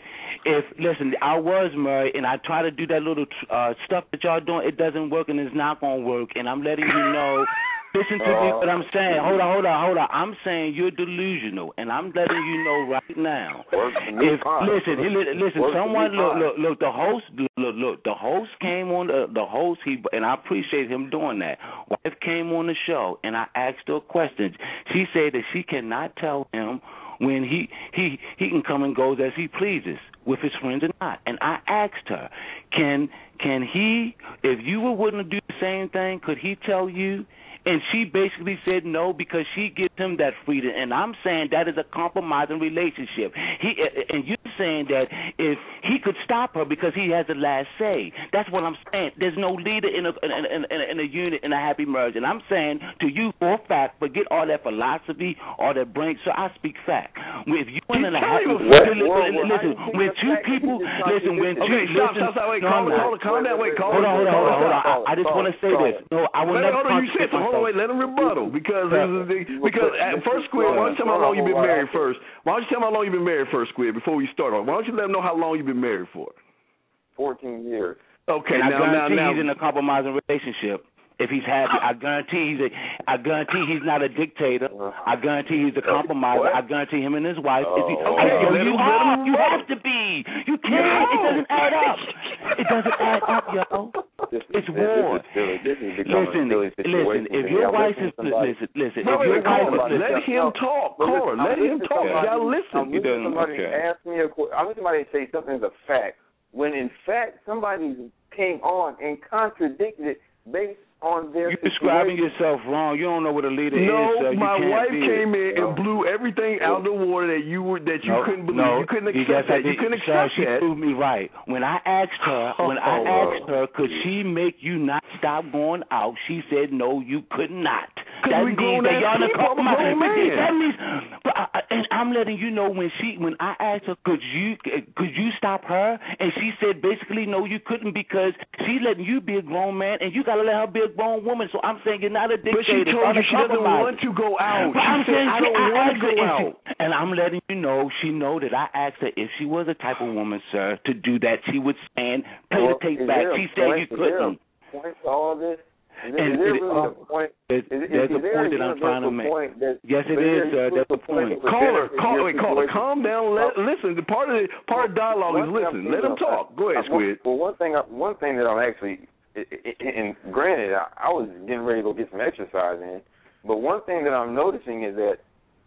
If listen, I was married and I try to do that little uh, stuff that y'all doing, it doesn't work and it's not gonna work. And I'm letting you know. Listen to me, what I'm saying. Hold on, hold on, hold on. I'm saying you're delusional, and I'm letting you know right now. If listen, he, listen, someone look, look, look. The host, look, look, look. The host came on the the host. He and I appreciate him doing that. Wife came on the show, and I asked her questions. She said that she cannot tell him when he he he can come and goes as he pleases with his friends or not. And I asked her, can can he, if you were willing to do the same thing, could he tell you? And she basically said no because she gives him that freedom. And I'm saying that is a compromising relationship. He and you're saying that if he could stop her because he has the last say. That's what I'm saying. There's no leader in a in a, in a, in a unit in a happy marriage. And I'm saying to you for a fact, forget all that philosophy, all that brain. So I speak fact. If you in a happy listen, listen, when two people listen, when two okay, stop, stop, stop, wait, calm down, calm down, wait, calm hold on, hold on, hold on, hold on. I, I just Call, want to say call. this. No, I will wait, never. Hold on, you said something. Hold on, wait, let him rebuttal because this is the, because at first, Squid, why don't you tell me how long you've been married first? Why don't you tell me how long you've been married first, Squid, before we start on? Why don't you let him know how long you've been married for? Fourteen years. Okay, and now, I now, guarantee now, he's in a compromising relationship. If he's happy, I guarantee he's a. I guarantee he's not a dictator. I guarantee he's a compromiser. I guarantee him and his wife. Oh, if he, okay, yo, let you him, let are. him You roll. have to be. You can't. It doesn't add up. It doesn't add up, yo. This is, It's war. This is silly. This is becoming Listen, a silly listen. situation. If to me. your I'm wife listening is to somebody- listen, listen. Wait, If your wait, wife caller, is let him talk, caller. Let him talk. You gotta listen. I'm listening to somebody ask me a question. I'm listening to somebody say something is a fact when in fact somebody came on and contradicted it based on their You're describing situation. yourself wrong. You don't know what a leader No, is. So you my can't wife be came it. in and blew everything out of the water that you were that you no, couldn't believe. No, you couldn't because accept I that. You did- couldn't sir, accept she that. proved me right. When I asked her, when I Oh, asked her, could she make you not stop going out? She said no, you could not. That we means grown that ass y'all in a people, I'm a compromise. grown man. That means, but I, and I'm letting you know when she, when I asked her, could you, could you stop her? And she said basically no, you couldn't because she letting you be a grown man and you got to let her be a grown woman. So I'm saying you're not a dictator. But she told you she doesn't want to go out. But She I'm said, saying I she, don't want to asked go her if out. she- and I'm letting you know she know that I asked her if she was a type of woman, sir, to do that. She would stand, play Well, the tape is back. there a She said point- you is there a couldn't. Point to all this? Is there, And is there it- really a point? There's, Is, is, there's is a there point that I'm trying to make. point that, Yes, it but is, there sir. That's the point. that would Caller, benefit call, your wait, caller, situation? calm down. Let, listen, the part of the part of dialogue is One thing listen. I'm Let him thinking of- talk. Go ahead, I- Squid. Well, one thing, I- one thing that I'm actually, and granted, I, I was getting ready to go get some exercise in, but one thing that I'm noticing is that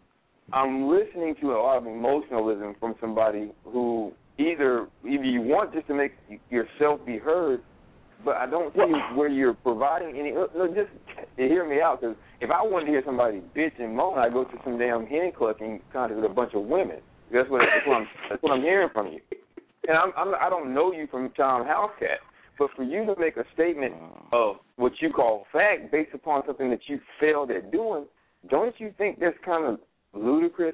I'm listening to a lot of emotionalism from somebody who either either you want just to make yourself be heard, but I don't see where you're providing any. Look, just hear me out, because if I wanted to hear somebody bitch and moan, I go to some damn hen clucking concert with a bunch of women. That's what that's what I'm that's what I'm hearing from you. And I'm, I'm I don't know you from Tom Housecat, but for you to make a statement of what you call fact based upon something that you failed at doing, don't you think that's kind of ludicrous?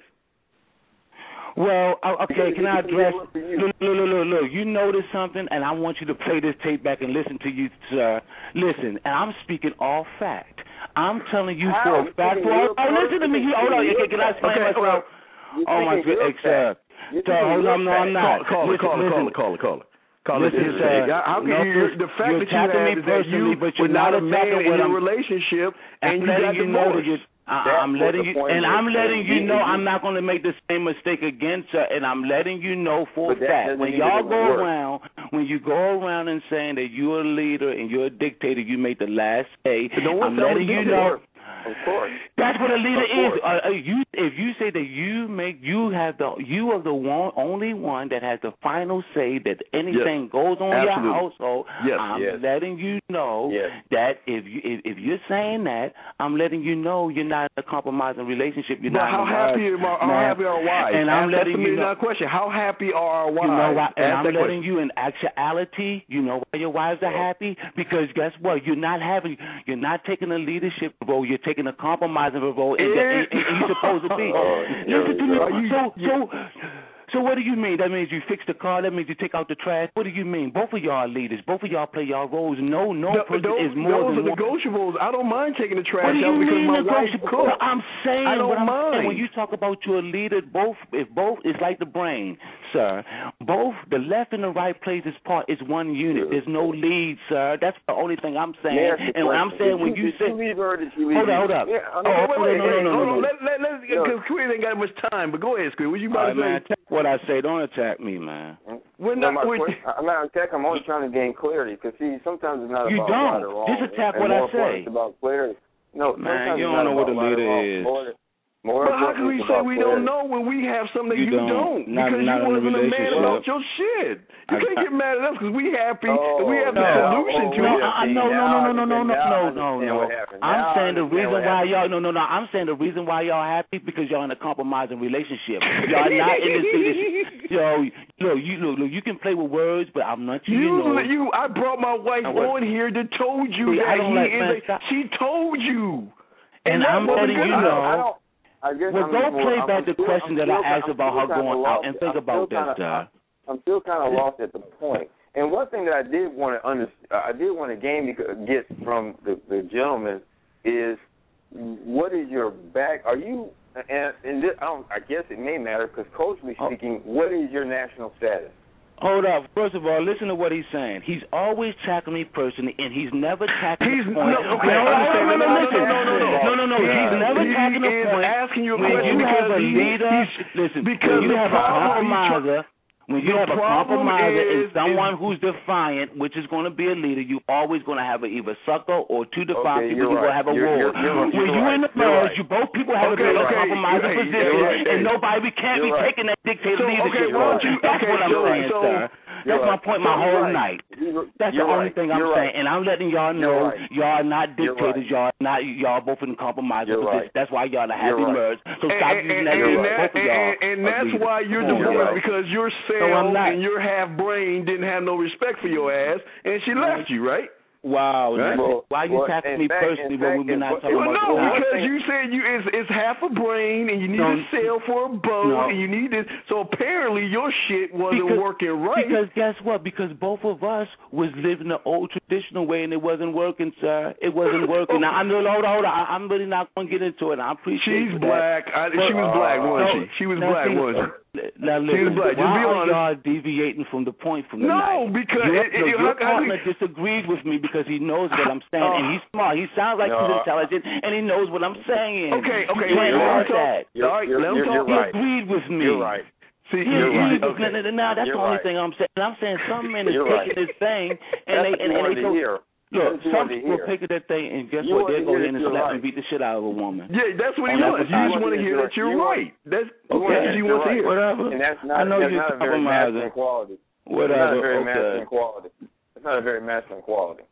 Well, okay, can I address? Look, look, look, look, look. You noticed something, and I want you to play this tape back and listen to you, sir. Listen, and I'm speaking all fact. I'm telling you for a fact. Oh, listen to me. Hold on. Can I explain myself? Oh my goodness, sir. So, hold on, no, I'm not. Call it, call it, call it, call it, call it. Call it. Listen, sir. How can no, you? The fact that you have is that you were not a man in your relationship, and you got divorced. I, I'm letting you, and I'm letting you know I'm not going to make the same mistake again, sir. And I'm letting you know for a fact when y'all go around, when you go around and saying that you're a leader and you're a dictator, you make the last say. I'm letting you know. Of course. That's what a leader is. Uh, you, if you say that you make, you have the, you are the one, only one that has the final say that anything yes. goes on in your household. Yes. I'm yes. letting you know yes. that if you, if, if you're saying that, I'm letting you know you're not in a compromising relationship. You're but not. how happy are how now, happy are our wives? And I'm Ask letting you know. Question: how happy are our wives? You know why, and I'm letting question. you, in actuality, you know why your wives are happy? Because guess what? You're not having, you're not taking a leadership role. You're taking a compromising role, and, and, and, and you're supposed to be. Oh, Listen to me. you, so, so, so what do you mean? That means you fix the car. That means you take out the trash. What do you mean? Both of y'all are leaders. Both of y'all play y'all roles. No, no, no person those, is more those than are negotiables. I don't mind taking the trash what do you out because mean my wife cooks. I'm saying, I don't what I'm mind. saying, when you talk about you're a leader, both if both is like the brain, sir. Both the left and the right places part is one unit. There's no lead, sir. That's the only thing I'm saying. Yeah, and what I'm saying when you, you say, hold on, hold up. Yeah, I oh, mean, oh, wait, no, wait, no, no, no, no, no. Let, let, let's, because Queen ain't got much time. But go ahead, Queen. What you about All to right, say? man, what I say. Don't attack me, man. We're not. No, we're, I'm not attacking. I'm only trying to gain clarity because see, sometimes it's not you about don't. right or wrong. Just attack and what more I say. It's about clarity. No, man, you it's don't not know what a right leader is. More, more but how can we say we clarity. don't know when we have something that you, you don't? don't? Not, because not you wasn't a man about your shit. You I, can't I, get mad at us because we happy oh, and we have the no, solution oh, to no, it. I, no, no, no, no, no, no, no, no, no, no. I'm saying the reason why y'all, no, no, no. I'm saying the reason why y'all happy because y'all in a compromising relationship. Y'all not in this relationship. Yo, look, you look, look, you can play with words, but I'm not you. You, know. you I brought my wife on here that told you See, that I don't he like, is. man, a, she told you, and, and I'm letting you know. I don't, I guess well, I'm go more, play I'm, back I'm the still, question I'm that still, I asked I'm about her going lost, out and think I'm about that, kinda, sir. I'm still kind of lost at the point. And one thing that I did want to under, uh, I did want to gain get from the, the gentleman is what is your back? Are you and, and this, I, don't, I guess it may matter because culturally speaking, oh. what is your national status? Hold up. First of all, listen to what he's saying. He's always tackling me personally, and he's never tackling he's, the point. No, okay. no, no, no, no, no, listen. no, no, no, no, no, no. Yeah. He's never he tackling the is point. Asking you a when question you have a he, leader, listen, because when you have a compromiser, when you the have a compromiser is, and someone is, who's defiant, which is going to be a leader, you always going to have a either sucker or two defiant okay, people. You're right. going to have a you're, war. You're, you're, when you're you right. in the merge, right. you both people have okay, a okay, compromising right, position, right, and nobody can't you're be right. taking that dictator so, leadership. Okay, why you, That's okay, what I'm so, saying, so, sir. That's right. my point so my whole right. night. You're, That's the you're only right. thing I'm you're saying. Right. And I'm letting y'all know right. y'all are not dictators. Right. Y'all not y'all both in compromise. Right. That's why y'all are happy right. merge. So stop and, using and, that. And, right. that, both of y'all and, and that's leaders. why you're Come divorced on, because your cell no, and your half brain didn't have no respect for your ass, and she left you, right? Wow. Right? Well, why are you well, attacking me fact, personally when we're not talking well, about no, the because you said you it's, it's half a brain and you need no, a cell for a boat no. and you need this. So apparently your shit wasn't because, working right. Because guess what? Because both of us was living the old traditional way and it wasn't working, sir. It wasn't working. Now, I'm hold on, hold on. I'm really not going to get into it. I appreciate She's that. black. I, but, she was black, uh, wasn't no, she? She was now, black, see, wasn't she? Now listen, black. why Just be are honest. y'all deviating from the point from the no, night? because your, it, no, it, your how, partner how, disagrees with me because he knows what I'm saying, uh, and he's smart. He sounds like no, he's intelligent, and he knows what I'm saying. Okay, okay, you wait, can't let him have talk. that. You're, All right, you're, let him you're, talk. You're he right. agreed with me. You're right. See, he you're agreed right. with me. Okay. Now, that's you're the only right. thing I'm saying. And I'm saying some men is you're taking right. this thing, and That's they and, and they go. go. Look, some people pick at that thing, and guess you what? They'll go hear in and you're slap right. and beat the shit out of a woman. Yeah, that's what he and wants. You just want to hear that you're right. That's okay. That's what you want to hear. Whatever. And that's not, I know that's you're not a very masculine quality. Whatever. It's not a very okay. masculine quality. It's not a very masculine quality.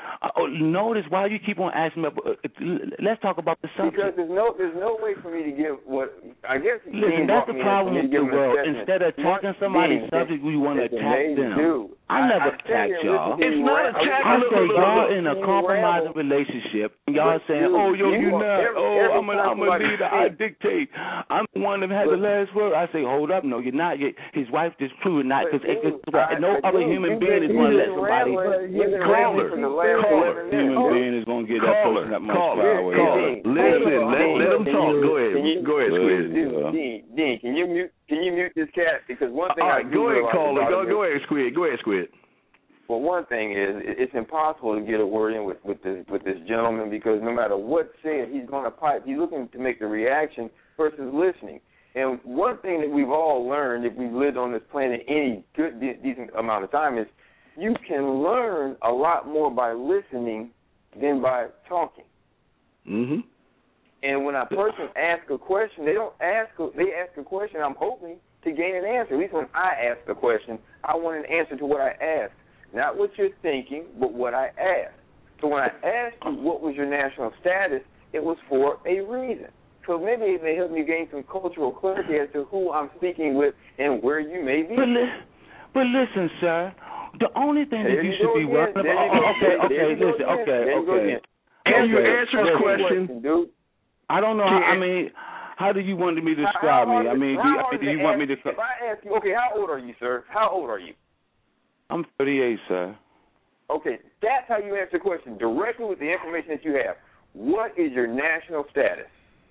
Uh, oh, notice why you keep on asking me. About, uh, let's talk about the subject. Because there's no there's no way for me to give what I guess. Listen, that's the problem with the world. Instead of attacking somebody's subject, you want to attack them. Do. I never I, I attacked y'all. It's not attacking. I say y'all in a compromising relationship. And y'all saying, "Oh, yo, you not. Oh, I'm a I'm a leader. I dictate. I'm the one that has the last word." I say, "Hold up, no, you're not. His wife just proved not because no other human being is going to let somebody call her. Human being is going to get that person that much power. Call her. Listen, let, let them talk. Go ahead. Go ahead, Squid. Dean, Dean, can you mute? Can you mute this cat? Because one thing. All right, I go ahead, caller. Go, go ahead, Squid. Go ahead, Squid. Well, one thing is, it's impossible to get a word in with, with this with this gentleman because no matter what's said, he's going to pipe. He's looking to make the reaction versus listening. And one thing that we've all learned, if we've lived on this planet any good de- decent amount of time, is you can learn a lot more by listening than by talking. Mm-hmm. And when a person asks a question, they don't ask. A, they ask a question. I'm hoping to gain an answer. At least when I ask a question, I want an answer to what I asked, not what you're thinking, but what I asked. So when I asked you what was your national status, it was for a reason. So maybe it may help me gain some cultural clarity as to who I'm speaking with and where you may be. But, li- but listen, sir, the only thing there that you, you should be worrying about... Oh, okay, okay, listen, okay, okay. Can you okay. answer his question? Dude. I don't know. How, I mean, how do you want me to describe me? I mean, do you, I mean, do you want me to... If I ask you, okay, how old are you, sir? How old are you? I'm thirty-eight, sir. Okay, that's how you answer the question, directly with the information that you have. What is your national status?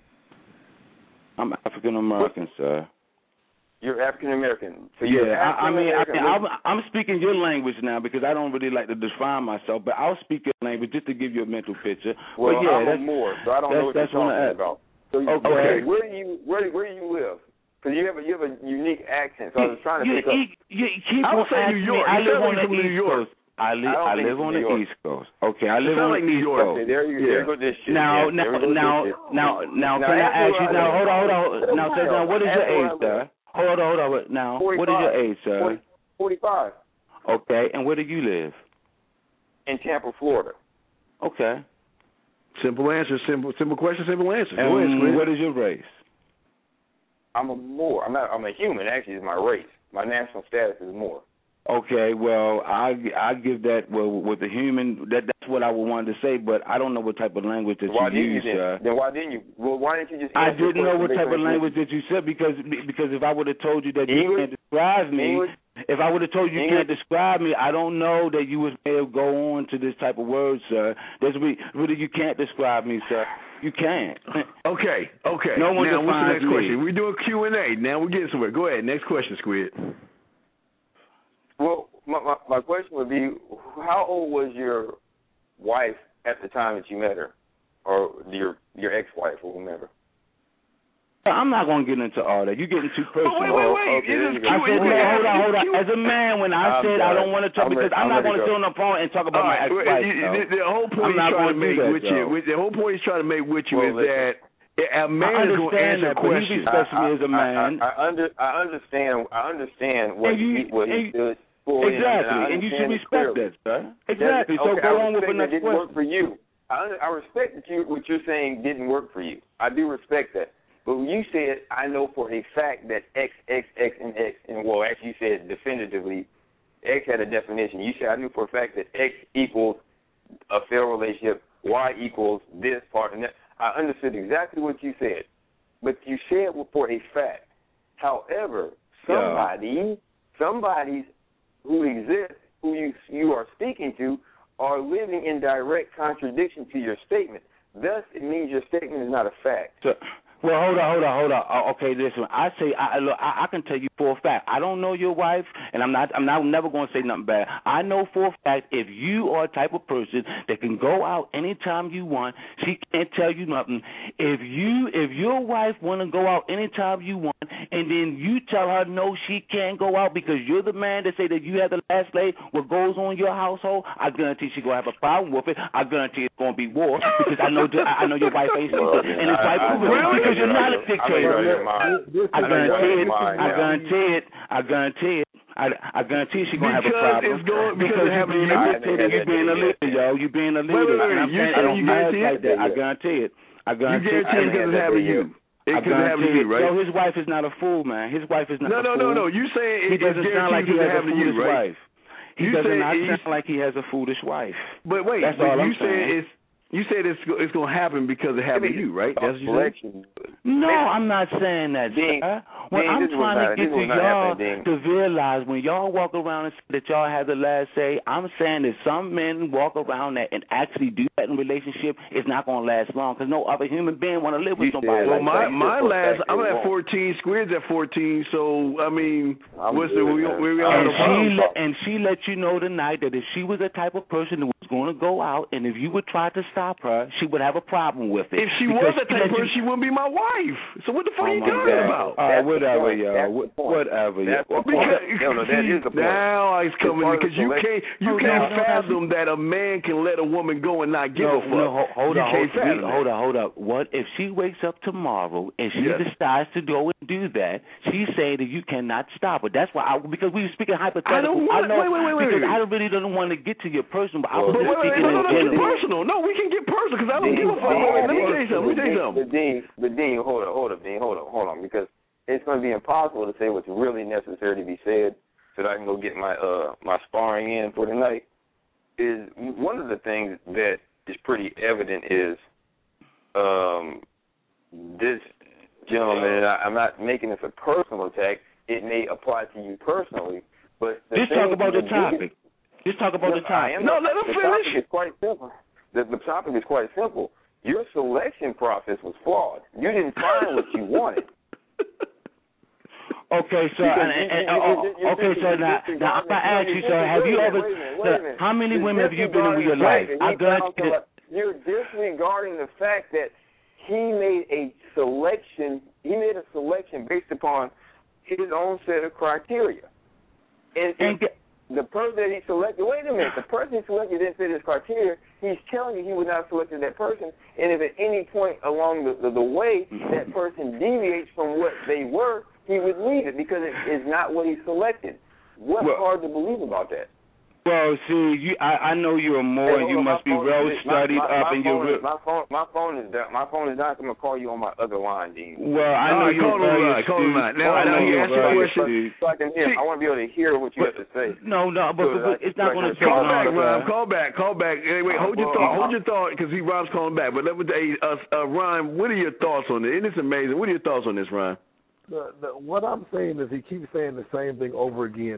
I'm African American, sir. You're African American. So yeah, you're I, I mean, I mean I'm, I'm speaking your language now because I don't really like to define myself, but I'll speak your language just to give you a mental picture. Well, but yeah, I'm that's more, so I don't know what you're talking about. So you, okay. okay, where do you where where do you live? Because you have a you have a unique accent, so I was trying to you, pick up. You, you keep I would say New York. I live on the East New York. Coast. I live I, I live on the East Coast. Okay, I live on like the New East York. Coast. Okay, there you, yeah. there go this shit. Now, yeah, now, now, now, now, now, can I ask you now? Hold on, hold on. Now, say now, what is your age, sir? Hold on, hold on. Now, what is your age, sir? Forty-five. Okay, and where do you live? In Tampa, Florida. Okay. Simple answer, simple, simple question, simple answer. And Go ahead, what is your race? I'm a Moor. I'm not. I'm a human. Actually, is my race. My national status is Moor. Okay, well, I I give that well with the human. That that's what I would want to say, but I don't know what type of language that why you use. You uh, then why didn't you? Well, why didn't you just? I didn't know what type of language that you said because because if I would have told you that English? you can't describe me, English? if I would have told you you English? can't describe me, I don't know that you would may go on to this type of word, sir. That's really, really you can't describe me, sir. You can't. Okay, okay. No one now, what's the next me. question? We're doing Q and A. Now we're getting somewhere. Go ahead. Next question, Squid. Well, my, my my question would be, how old was your wife at the time that you met her, or your your ex-wife or whomever? I'm not going to get into all that. You're getting too personal. Oh, wait, wait, wait. Okay, I said, no, hold on, hold on. As a man, when I I'm said done. I don't want to talk, I'm because ready, I'm, I'm not going to go. sit on the phone and talk about all my right, ex-wife. the, the whole point I'm he's not trying to make that, with you, with, the whole point he's trying to make with you well, is listen. that a man is going to answer that, questions. But he respects me as a man. I, I, I, under, I understand. I understand what you, he what he stood for. Exactly, and, and you should respect clearly. that, sir. Exactly. So okay, go I on with the next didn't question. Work for you. I, I respect that you what you're saying didn't work for you. I do respect that. But when you said, I know for a fact that X, X, X, and X, and well, actually you said definitively, X had a definition. You said, I knew for a fact that X equals a fair relationship, Y equals this part and that. I understood exactly what you said. But you said for a fact. However, somebody, yeah. somebody who exists, who you, you are speaking to, are living in direct contradiction to your statement. Thus, it means your statement is not a fact. So, well, hold on, hold on, hold on. Oh, okay, listen. I say, I, look, I, I can tell you for a fact. I don't know your wife, and I'm not. I'm not I'm never going to say nothing bad. I know for a fact if you are a type of person that can go out anytime you want, she can't tell you nothing. If you, if your wife want to go out anytime you want, and then you tell her no, she can't go out because you're the man that say that you have the last say what goes on in your household, I guarantee she's gonna have a problem with it. I guarantee it's gonna be war because I know I know your wife ain't stupid, and it's right because you're not a dictator. I guarantee it. I guarantee it. I guarantee it. I, I guarantee she's gonna because have a problem. It's going, because, because it you being, a, you being a leader, yo. You being a leader. Wait, wait, wait. And I'm You saying, I don't you mind guarantee like that. I guarantee it. I guarantee you guarantee it because it's having you. It could happen to you, right? Yo, his wife is not a fool, man. His wife is not no, a no, fool. No, no, no. You saying he it, doesn't it's sound like he has a foolish you, right? wife. He you does not he's... sound like he has a foolish wife. But wait, that's but all you I'm saying. Said it's You said it's it's going to happen because it happened to you, right? That's what you said? No, I'm not saying that. Dean, What Dean, I'm trying to not, get to y'all to realize when y'all walk around and say that y'all have the last say, I'm saying that some men walk around that and actually do that in a relationship, it's not going to last long because no other human being want to live with you somebody said, like well, that. my my last, I'm at fourteen, Squid's at fourteen, so, I mean, I'm what's the, we, we, we and, she let, and she let you know tonight that if she was the type of person who was going to go out and if you would try to stop her, she would have a problem with it. If she was that type of person, you... she wouldn't be my wife. So what the fuck oh are you talking God. about? All right, whatever, yo. Whatever, yo. Well, because, no, no, that is the point. Now it's coming in because you can't you oh, can't no, fathom no, that a man can let a woman go and not give no, a fuck. No, hold you on, can't hold, fathom wait, hold on, hold up. What if she wakes up tomorrow and she yes. decides to go and do that? She's saying that you cannot stop her. That's why I, because we were speaking hypothetical. I don't want. I know, wait, wait, wait, because wait. I really don't want to get to your personal. But I was but just wait, speaking wait, no, in no, no, general. personal. No, we can get personal because I don't Dean, give a fuck. Wait, wait, let me tell you something. Let me tell you something. But Dean, but Dean, hold on, hold on, Dean, hold on, hold on, because it's going to be impossible to say what's really necessary to be said so that I can go get my uh my sparring in for tonight. Is one of the things that is pretty evident is um this gentleman, and I, I'm not making this a personal attack. It may apply to you personally, but the just talk about the topic. Just talk about the topic. No, let him finish. The topic is quite simple. The, the topic is quite simple. Your selection process was flawed. You didn't find what you wanted. Okay, sir. And, and, and, oh, okay, sir. Now, now I'm gonna ask you, sir. Have you ever? Sir, how many women have you been in your life? I got you. You're disregarding the fact that he made a selection. He made a selection based upon his own set of criteria. And, and the person that he selected, wait a minute, the person he selected didn't fit his criteria. He's telling you he would not have selected that person. And if at any point along the, the, the way that person deviates from what they were, he would leave it because it is not what he selected. What's well, hard to believe about that? Well, see, you, I, I know you're more. Hey, you must be well studied my, my, up, my and you're. Is, my phone, my phone is down. My phone is down. I'm gonna call you on my other line, Dean. Well, I know right, you're very astute. Call him right. Now, I know you ask a question. So I can hear. See, I want to be able to hear what you but, have to say. No, no, but, but, but it's not going to take call long. Back, Ron, call back, call back. Hey, wait, hold your thought. Hold your thought, because he Ron's calling back. But let me tell you, uh, uh, Ron, what are your thoughts on it? Isn't this amazing? What are your thoughts on this, Ron? The, the, what I'm saying is he keeps saying the same thing over again.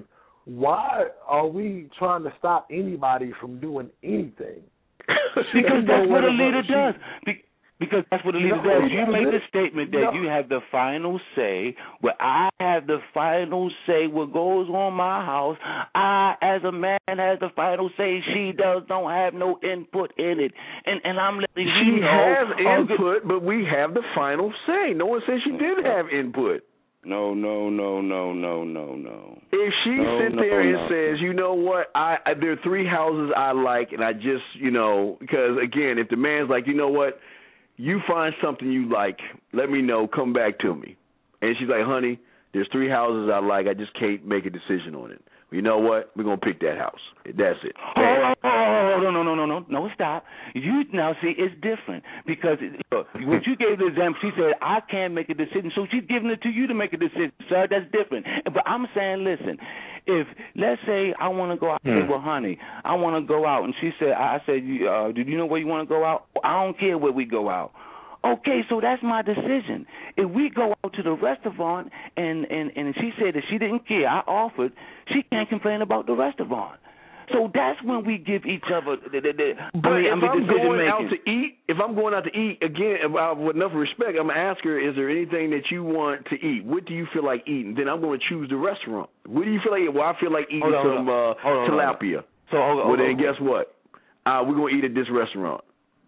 Why are we trying to stop anybody from doing anything? Because that's what a leader does. Be- because that's what a leader no, does. You make the statement that no. you have the final say, where I have the final say what goes on my house. I, as a man, has the final say. She does don't have no input in it. And and I'm letting she you know. She has input, but we have the final say. No one says she didn't have input. No, no, no, no, no, no, no. If she no, sits no, there and no. says, you know what, I, I there are three houses I like, and I just, you know, because, again, if the man's like, you know what, you find something you like, let me know, come back to me. And she's like, honey, there's three houses I like, I just can't make a decision on it. You know what? We're going to pick that house. That's it. Oh, oh, oh, no, no, no, no, no, no, stop. You now see, it's different because look, when you gave the example, she said, I can't make a decision, so she's giving it to you to make a decision, sir. That's different. But I'm saying, listen, if, let's say I want to go out, hmm. well, honey, I want to go out, and she said, I said, uh, do you know where you want to go out? I don't care where we go out. Okay, so that's my decision. If we go out to the restaurant and, and, and she said that she didn't care, I offered, she can't complain about the restaurant. So that's when we give each other the, the, the But I mean, if I mean, I'm going making. out to eat, if I'm going out to eat, again, with enough respect, I'm going to ask her, is there anything that you want to eat? What do you feel like eating? Then I'm going to choose the restaurant. What do you feel like? Well, I feel like eating hold on, some hold on. Uh, hold on, tilapia. So hold on, well, hold then on. guess what? Uh, we're going to eat at this restaurant.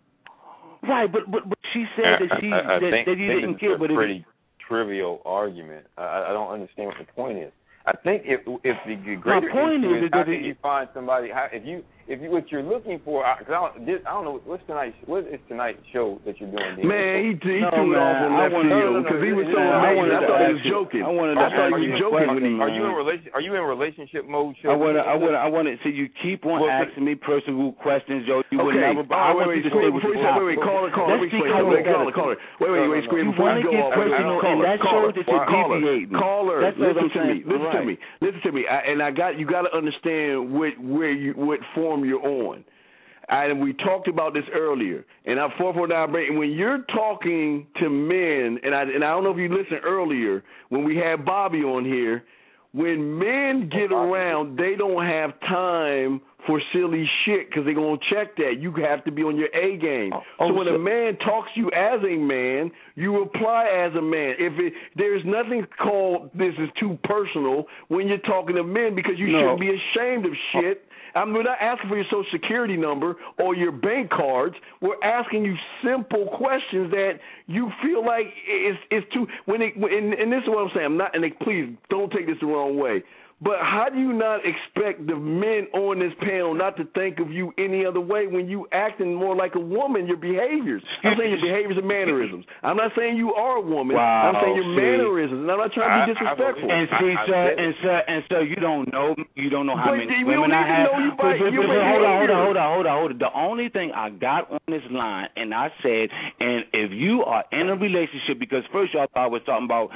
Right, but, but but she said that she I, I that, think, that you think didn't it's care. a But pretty it, trivial argument. I, I don't understand what the point is. I think if if the greater my point issue is, is how can you find somebody? How, if you if you, what you're looking for, because I, I, don't, this, I don't know what's tonight's what is tonight's show that you're doing. Dean? Man, he he no, threw it off on left field because he was so amazing. I thought he was joking. I wanted to I thought he was joking when he. Are you in relation? Are you in relationship mode? Show? I want to. I want to. I want to. See, you keep on well, asking me personal questions, yo. You would okay. never. But I want you to stay with the topic. Wait, wait, caller, caller, wait, wait, wait, caller, caller. Wait, wait, wait, scream before you go off. Personal, and that shows that you're deviating. Caller, listen to me. Listen to me. Listen to me. And I got you. Got to understand what where you what form you're on. And we talked about this earlier. And I four four nine break. When you're talking to men, and I and I don't know if you listened earlier when we had Bobby on here. When men get around, they don't have time for silly shit because they're going to check that. You have to be on your A game. Oh, so when so a man talks to you as a man, you reply as a man. If it, there's nothing called this is too personal when you're talking to men because you no. shouldn't be ashamed of shit. I'm we're not asking for your social security number or your bank cards. We're asking you simple questions that you feel like it's, it's too. When it, and, and this is what I'm saying. I'm not. And they, please don't take this the wrong way. But how do you not expect the men on this panel not to think of you any other way when you acting more like a woman, your behaviors? I'm saying your behaviors and mannerisms. I'm not saying you are a woman. Wow, I'm saying your see. mannerisms. And I'm not trying to be disrespectful. I, I, and see, sir, and sir, and sir, you don't know, you don't know how but many we women don't I have. Know you by, but, but, you but, hold on, hold on, hold on, hold on, hold on. The only thing I got on this line, and I said, and if you are in a relationship, because first y'all thought I was talking about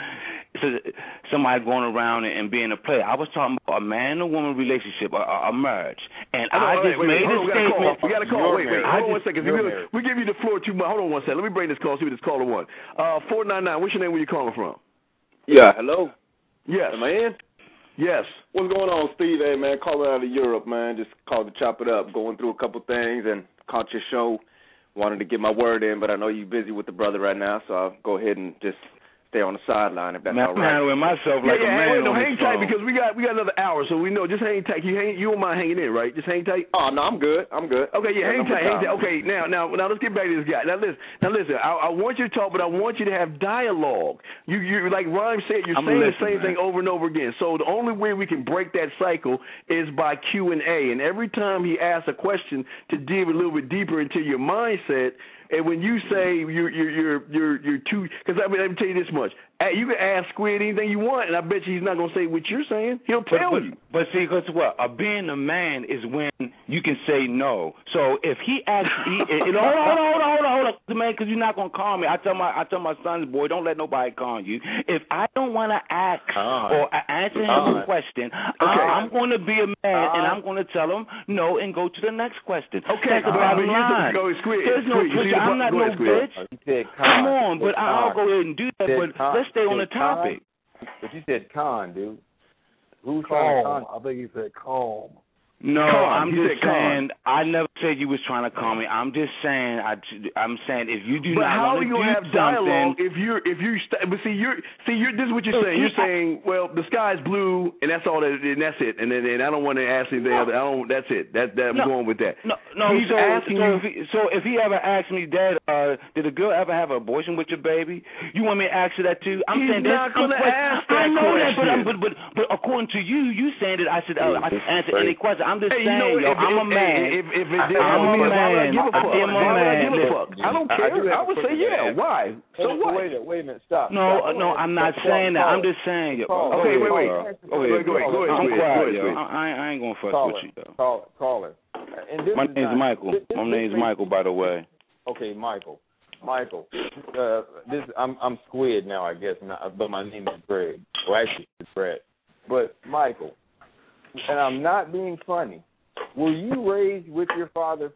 somebody going around and being a player. I was talking about a man and a woman relationship, a, a marriage. And I, I just wait, wait, made a statement. We got a call. Wait, wait. Hold on one second. We, we give you the floor too much. Hold on one second. Let me bring this call, see what this caller wants. Uh, four nine nine, what's your name? Where you calling from? Yeah, hello? Yes. Am I in? Yes. What's going on, Steve? Hey, man, calling out of Europe, man. Just called to chop it up. Going through a couple things and caught your show. Wanted to get my word in, but I know you're busy with the brother right now, so I'll go ahead and just stay on the sideline if that's man, all right. I'm handling myself yeah, like yeah, a man. Wait, no, on hang tight phone. Because we got we got another hour, so we know. Just hang tight. You hang, you don't mind hanging in, right? Just hang tight. Oh no, I'm good. I'm good. Okay, yeah, hang tight, hang tight. Okay, now now now let's get back to this guy. Now listen, now listen. I, I want you to talk, but I want you to have dialogue. You you like Rhyme said, you're I'm saying listening, the same man. thing over and over again. So the only way we can break that cycle is by Q and A. And every time he asks a question to dig a little bit deeper into your mindset. And when you say you're you're you're you're, you're too, because I mean, let me tell you this much: you can ask Squid anything you want, and I bet you he's not gonna say what you're saying. He'll tell but, but, you. But see, because what? Uh, being a man is when you can say no. So if he asks, he, you know, hold on, hold on, hold on, hold on, hold on, man, because you're not gonna call me. I tell my I tell my sons, boy, don't let nobody call you. If I don't want to ask uh, or answer him uh, a question, okay. I, I'm going to be a man, uh, and I'm going to tell him no and go to the next question. Okay, that's the bottom line. Go, Squid, There's no Squid, I'm not no bitch. Come on, but I'll go ahead and do that. But con, let's stay on the topic. Con, but you said con, dude. Who's calm? trying to con? I think he said calm. No, calm. I'm He just saying. Calm. I never said you was trying to call me. I'm just saying. I, I'm saying if you do but not how want to you do gonna have something, dialogue if you're if you st- but see you're see you're this is what you're saying. You're saying well the sky's blue and that's all that and that's it and then and I don't want to ask anything no. other. I don't. That's it. That, that I'm no. going with that. No, no. He's so, asking so you. If he, so if he ever asks me, Dad, uh, did a girl ever have an abortion with your baby? You want me to ask you that too? I'm He's saying not going to ask that I know question. that, but, but but but according to you, you saying that I should uh, I should answer any question. I'm just hey, saying, you know, yo, if, I'm if, a man. If, if it did, I'm I a mean, man. why would I give a fuck? I'm a why would I man. give a fuck? I don't care. I, do I would say yeah. Why? So what? Wait a minute. Wait a minute. Stop. No, Stop. no, I'm not Stop. saying that. Call I'm just saying. Yo, call okay, wait, wait. Go ahead, go ahead, go ahead. I'm go quiet, ahead, yo. go ahead. I, I ain't gonna fuss call with it. you though. Call, call it. And this My is name's not, Michael. This, this, My name's Michael, by the way. Okay, Michael. Michael. Uh, this I'm I'm Squid now, I guess, not, but my name is Greg. Well, actually, it's Brett. But Michael, and I'm not being funny. Were you raised with your father?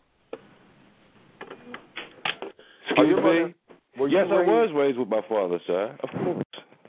Excuse me? Mother, were yes, you I raised? was raised with my father, sir. Of course.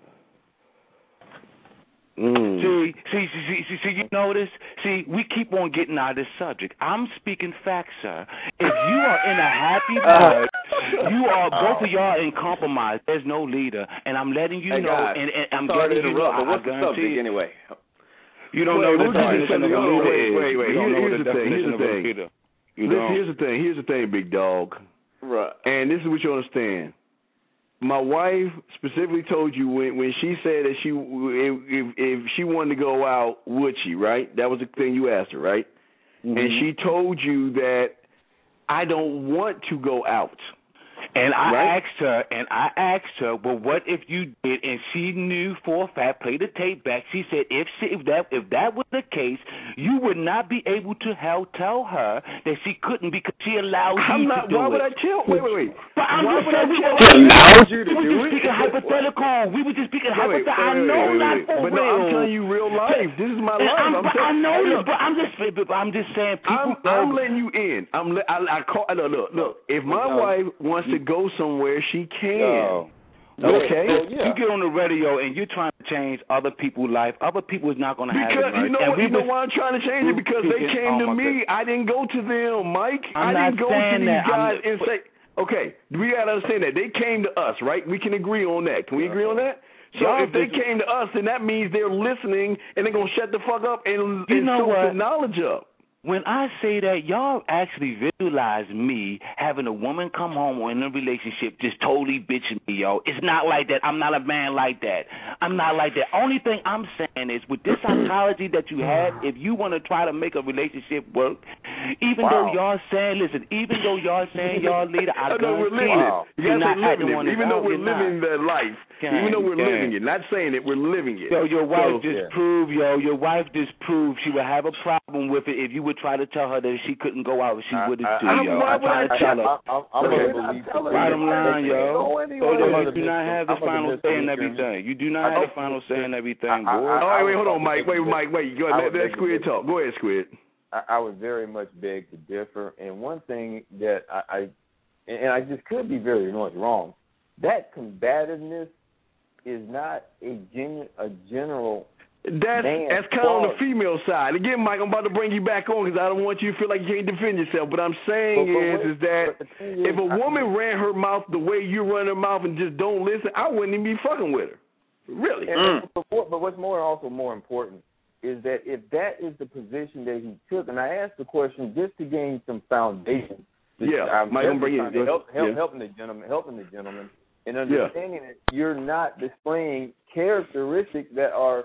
Mm. See, see, see, see, see, you notice? See, we keep on getting out of this subject. I'm speaking facts, sir. If you are in a happy mood, you are, both of y'all in compromise. There's no leader. And I'm letting you hey, know, guys, and, and I'm sorry letting to you know, interrupt, but what's I, I the subject you, anyway? You don't wait, know the wait, definition of a leader wait, is. wait, wait. You don't know Here's the the thing. Here's definition the of a thing. leader. You Listen, don't. here's the thing. Here's the thing, big dog. Right. And this is what you understand. My wife specifically told you when when she said that she if, if if she wanted to go out, would she? Right? That was the thing you asked her, right? mm-hmm. and she told you that I don't want to go out. And I right? asked her, and I asked her, well, what if you did? And she knew for a fact, play the tape back. She said, if she, if that if that was the case, you would not be able to hell tell her that she couldn't because she allows I'm you not, to do why it. Why would I tell? Wait, wait, wait. But I'm why just would I saying, tell we her? allowed you to we do were it. Speaking hypothetical. We were just speaking wait, hypothetical. Wait, I know wait, wait, not wait. for but real. No, I'm telling you real life. This is my and life. I'm, I'm but saying, I know hey, this, look, but I'm just, but I'm just saying. People I'm, I'm letting you in. I'm. I, I call. Look, look, look. If my no. wife wants to go somewhere, she can. No. Okay. So, yeah. You get on the radio and you're trying to change other people's life. Other people is not going to have it. Because Right? you know and what? You know why I'm trying to change it? Because they speaking, came oh to me. God. I didn't go to them, Mike. I'm I not didn't go to saying these that. guys I'm, and say, okay, we got to understand that they came to us, right? We can agree on that. Can we agree on that? So Y'all if they just, came to us, then that means they're listening and they're gonna shut the fuck up and, you and know soak what? the knowledge up. When I say that, y'all actually visualize me having a woman come home or in a relationship just totally bitching me, yo. It's not like that. I'm not a man like that. I'm not like that. Only thing I'm saying is with this psychology that you have, if you want to try to make a relationship work, even wow. though y'all saying, listen, even though y'all saying y'all leader, I no, we're living wow. it. You gotta say living it. Even though we're you're living not. the life. Can, even though we're can. living it. Not saying it, we're living it. Yo, your wife so, just yeah. proved, yo, your wife just proved she would have a problem with it if you would try to tell her that she couldn't go out, she wouldn't do, yo. Why I'm trying to tell her. I'm going to believe the Bottom line, yo. So you do not have the I'm final say in Mister everything. You do not have the final say in everything, boy. Oh, wait, hold on, Mike. Wait, Mike, wait. Go ahead. Let, let Squid talk. Go ahead, Squid. I, I would very much beg to differ. And one thing that I, I and I just could be very much wrong, that combativeness is not a genu- a general. That's that's kind of on the female side. Again, Mike, I'm about to bring you back on because I don't want you to feel like you can't defend yourself. But I'm saying but, but is, wait, is that is, if a woman I, ran her mouth the way you run her mouth and just don't listen, I wouldn't even be fucking with her. Really. And, mm. but, but what's more also more important is that if that is the position that he took, and I asked the question just to gain some foundation. Yeah, I'm Mike, I'm bringing you help, help, yeah. helping the gentleman, helping the gentleman, and understanding yeah. that you're not displaying characteristics that are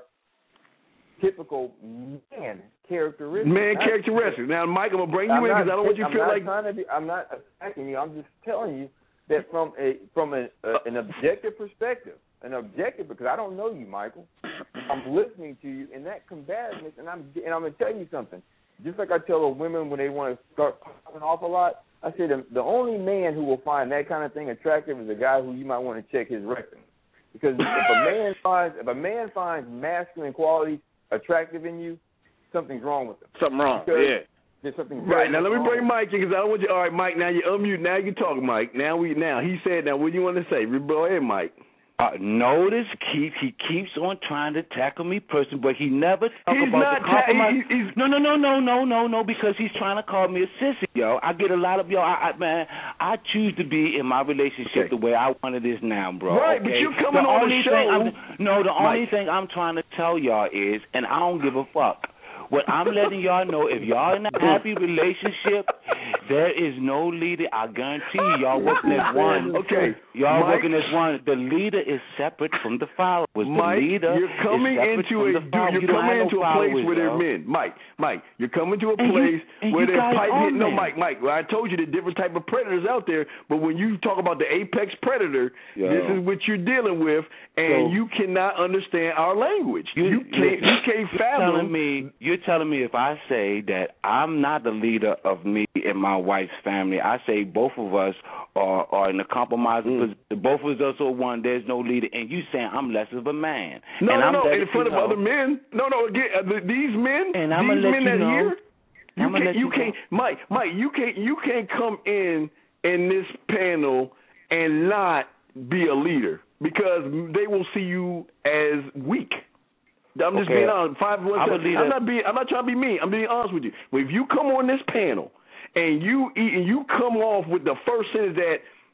typical man characteristics. Man characteristics. Now, Mike, I'm gonna bring you I'm in because I don't want you to I'm feel not like trying to be. I'm not attacking you. I'm just telling you that from a from a, a, an objective perspective, an objective because I don't know you, Michael. I'm listening to you, and that combativeness, and I'm and I'm gonna tell you something. Just like I tell women when they want to start popping off a lot, I say the, the only man who will find that kind of thing attractive is a guy who you might want to check his rectum, because if a man finds if a man finds masculine qualities attractive in you, something's wrong with them. Something wrong. Because yeah. There's something right now. Let me wrong. bring Mike in because I don't want you. All right, Mike. Now you unmute. Now you talk, Mike. Now we. Now he said. Now what do you want to say? Go ahead, Mike. Uh, notice Keith, he keeps on trying to tackle me personally, but he never talk he's about not the compromise. Ta- he's, he's, no, no, no, no, no, no, no, because he's trying to call me a sissy, yo. I get a lot of, yo, I, I, man, I choose to be in my relationship okay. the way I want it is now, bro. Right, okay? but you're coming the on only the show. Thing I'm, no, the only Mike. thing I'm trying to tell y'all is, and I don't give a fuck, what I'm letting y'all know, if y'all in a happy relationship, there is no leader. I guarantee you, y'all working as one. Okay. Y'all Mike, working as one. The leader is separate from the followers. The Mike, leader you're coming is into a from the followers. you're you don't coming have into no a place followers, where there are yo. men. Mike, Mike, you're coming to a And place you, where there's pipe hitting. No, men. Mike, Mike. Well, I told you the different type of predators out there, but when you talk about the apex predator, yo. this is what you're dealing with, and So, you cannot understand our language. You, you can't. You can't you're fathom. Telling me, you're telling me if I say that I'm not the leader of me and my wife's family, I say both of us are, are in a compromising mm. position. Both of us are one. There's no leader, and you saying I'm less of a man. No, and no, I'm no. In front of know, other men. No, no. Again, uh, these men. And I'm these let men you that know, here. You I'm can't. You, you can't. know. Mike. Mike. You can't. You can't come in in this panel and not be a leader because they will see you as weak. I'm just okay. being honest. Five one I'm, seven. I'm not being. I'm not trying to be mean. I'm being honest with you. But if you come on this panel and you eat and you come off with the first sentence that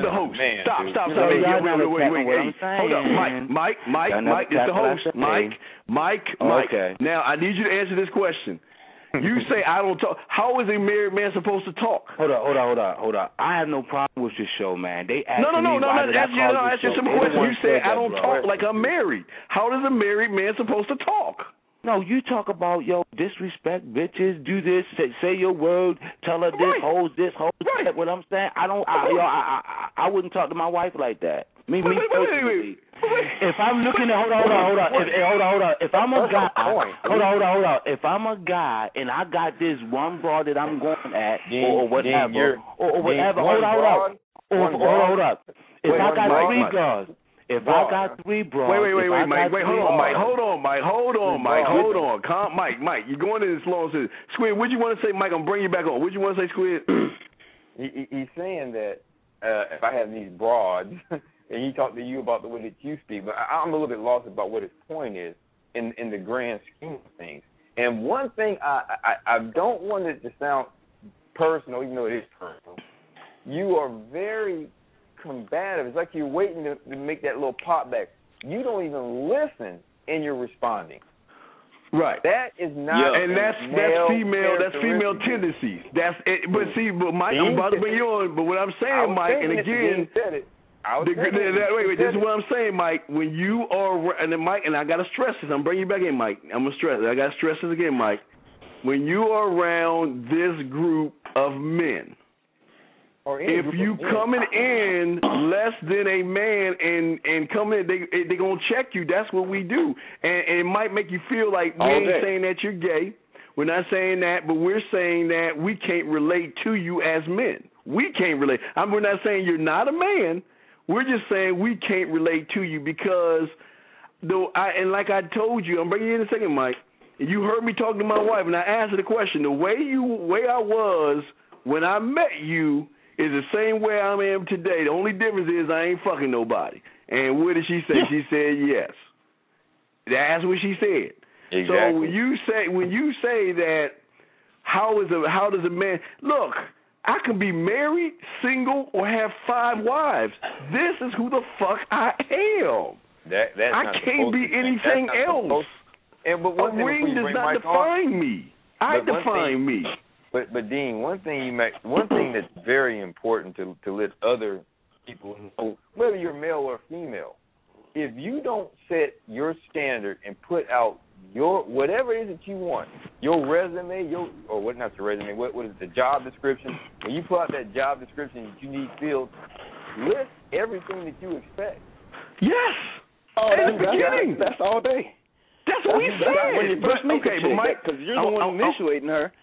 is the host. Man, stop, dude. stop, You stop. know, Wait, y'all wait, not wait, wait, wait. attacking Hey, what I'm hold up, saying. Mike, Mike, Mike, Y'all Mike not is the attacking what I host. say. Mike, Mike, Mike. Okay. Now I need you to answer this question. You say I don't talk. How is a married man supposed to talk? Hold on, hold on, hold on, hold on. I have no problem with your show, man. They asked no, no, no, me no, why no. did That's I your, call no, this that's your show. simple They question. You say that, I don't bro. talk like I'm married. How is a married man supposed to talk? No, you talk about, yo, disrespect bitches, do this, say, say your word, tell her this, Right. hold this, hold right. that. What I'm saying, I don't, I, yo, I, I, I wouldn't talk to my wife like that. Me, me wait, personally. wait, wait, wait. If I'm looking at, hold on, hold on, hold on, if, eh, hold on, hold on. If I'm a guy, hold on, hold on, hold on. If I'm a guy and I got this one broad that I'm going at, Dean, or, or whatever, Dean, or, or whatever, Dean, hold on, hold on, or, one hold on, hold on. If Wait, I got Mike, three Mike. girls. If Broad. I got three bros, Wait, wait, wait, wait, Mike. Wait, hold on, Mike. broad. Hold on, Mike. Hold on, Mike. Hold on. Calm, Mike. Mike, you're going in this long. Squid, what'd you want to say, Mike? I'm bringing you back on. What'd you want to say, Squid? he, he's saying that uh, if I have these broads, and he talked to you about the way that you speak, but I, I'm a little bit lost about what his point is in in the grand scheme of things. And one thing I, I, I don't want it to sound personal, even though it is personal. You are very combative. It's like you're waiting to, to make that little pop back. You don't even listen and you're responding. Right. That is not. Yeah. And that's that's female. That's female characteristic. tendencies. That's it. But see, but Mike, I'm about to bring you on. But what I'm saying, Mike, and again, said it. I was the, saying the, the, wait, wait. This is it. what I'm saying, Mike. When you are, and then Mike, and I gotta stress this. I'm bringing you back in, Mike. I'm gonna stress it. I gotta stress this again, Mike. When you are around this group of men. If you coming in less than a man and and coming in, they they gonna check you. That's what we do, and, and it might make you feel like we All ain't day. saying that you're gay. We're not saying that, but we're saying that we can't relate to you as men. We can't relate. I mean, we're not saying you're not a man. We're just saying we can't relate to you because though I and like I told you, I'm bringing you in a second, Mike. You heard me talking to my wife, and I asked her the question. The way you way I was when I met you is the same way I am today. The only difference is I ain't fucking nobody. And what did she say? She said yes. That's what she said. Exactly. So when you say when you say that, how is a how does a man look? I can be married, single, or have five wives. This is who the fuck I am. That that's I not can't be to, anything else. And but one a thing ring does not Mike define on, me. I define thing, me. But but Dean, one thing you make, one thing that's very important to to let other people know, whether you're male or female, if you don't set your standard and put out your whatever it is that you want, your resume, your or what not your resume, what what is the job description? When you put out that job description that you need filled, list everything that you expect. Yes. Oh, in the beginning. That's, that's all day. That's what we said. When you first meet okay, the but Mike, because you're the I'll, one I'll, initiating her.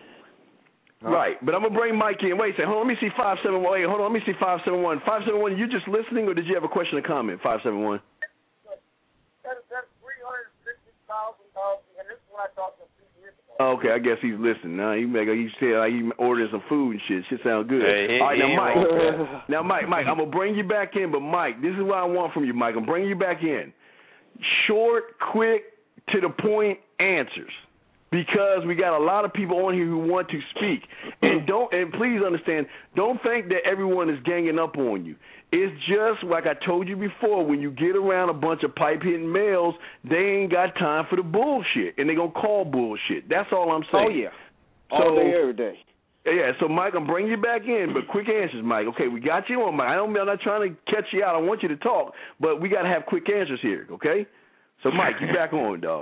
Right, but I'm gonna bring Mike in. Wait a second. Hold on. Let me see five seven one. Wait, hold on. Let me see five seven one. Five seven one. You just listening, or did you have a question or comment? Five seven one. That's three hundred fifty thousand dollars, and this is what I talked to a few years ago. Okay, I guess he's listening. Now he make he said like he ordering some food and shit. Shit sound good. Hey, All right, he now Mike. wrong. Now Mike, Mike, I'm gonna bring you back in, but Mike, this is what I want from you, Mike. I'm bringing you back in. Short, quick, to the point answers. Because we got a lot of people on here who want to speak, and don't and please understand, don't think that everyone is ganging up on you. It's just like I told you before. When you get around a bunch of pipe hitting males, they ain't got time for the bullshit, and they gonna call bullshit. That's all I'm saying. Oh yeah, all so, day, every day. Yeah. So Mike, I'm bringing you back in, but quick answers, Mike. Okay, we got you on, Mike. I don't. I'm not trying to catch you out. I want you to talk, but we got to have quick answers here. Okay. So Mike, you back on, dog.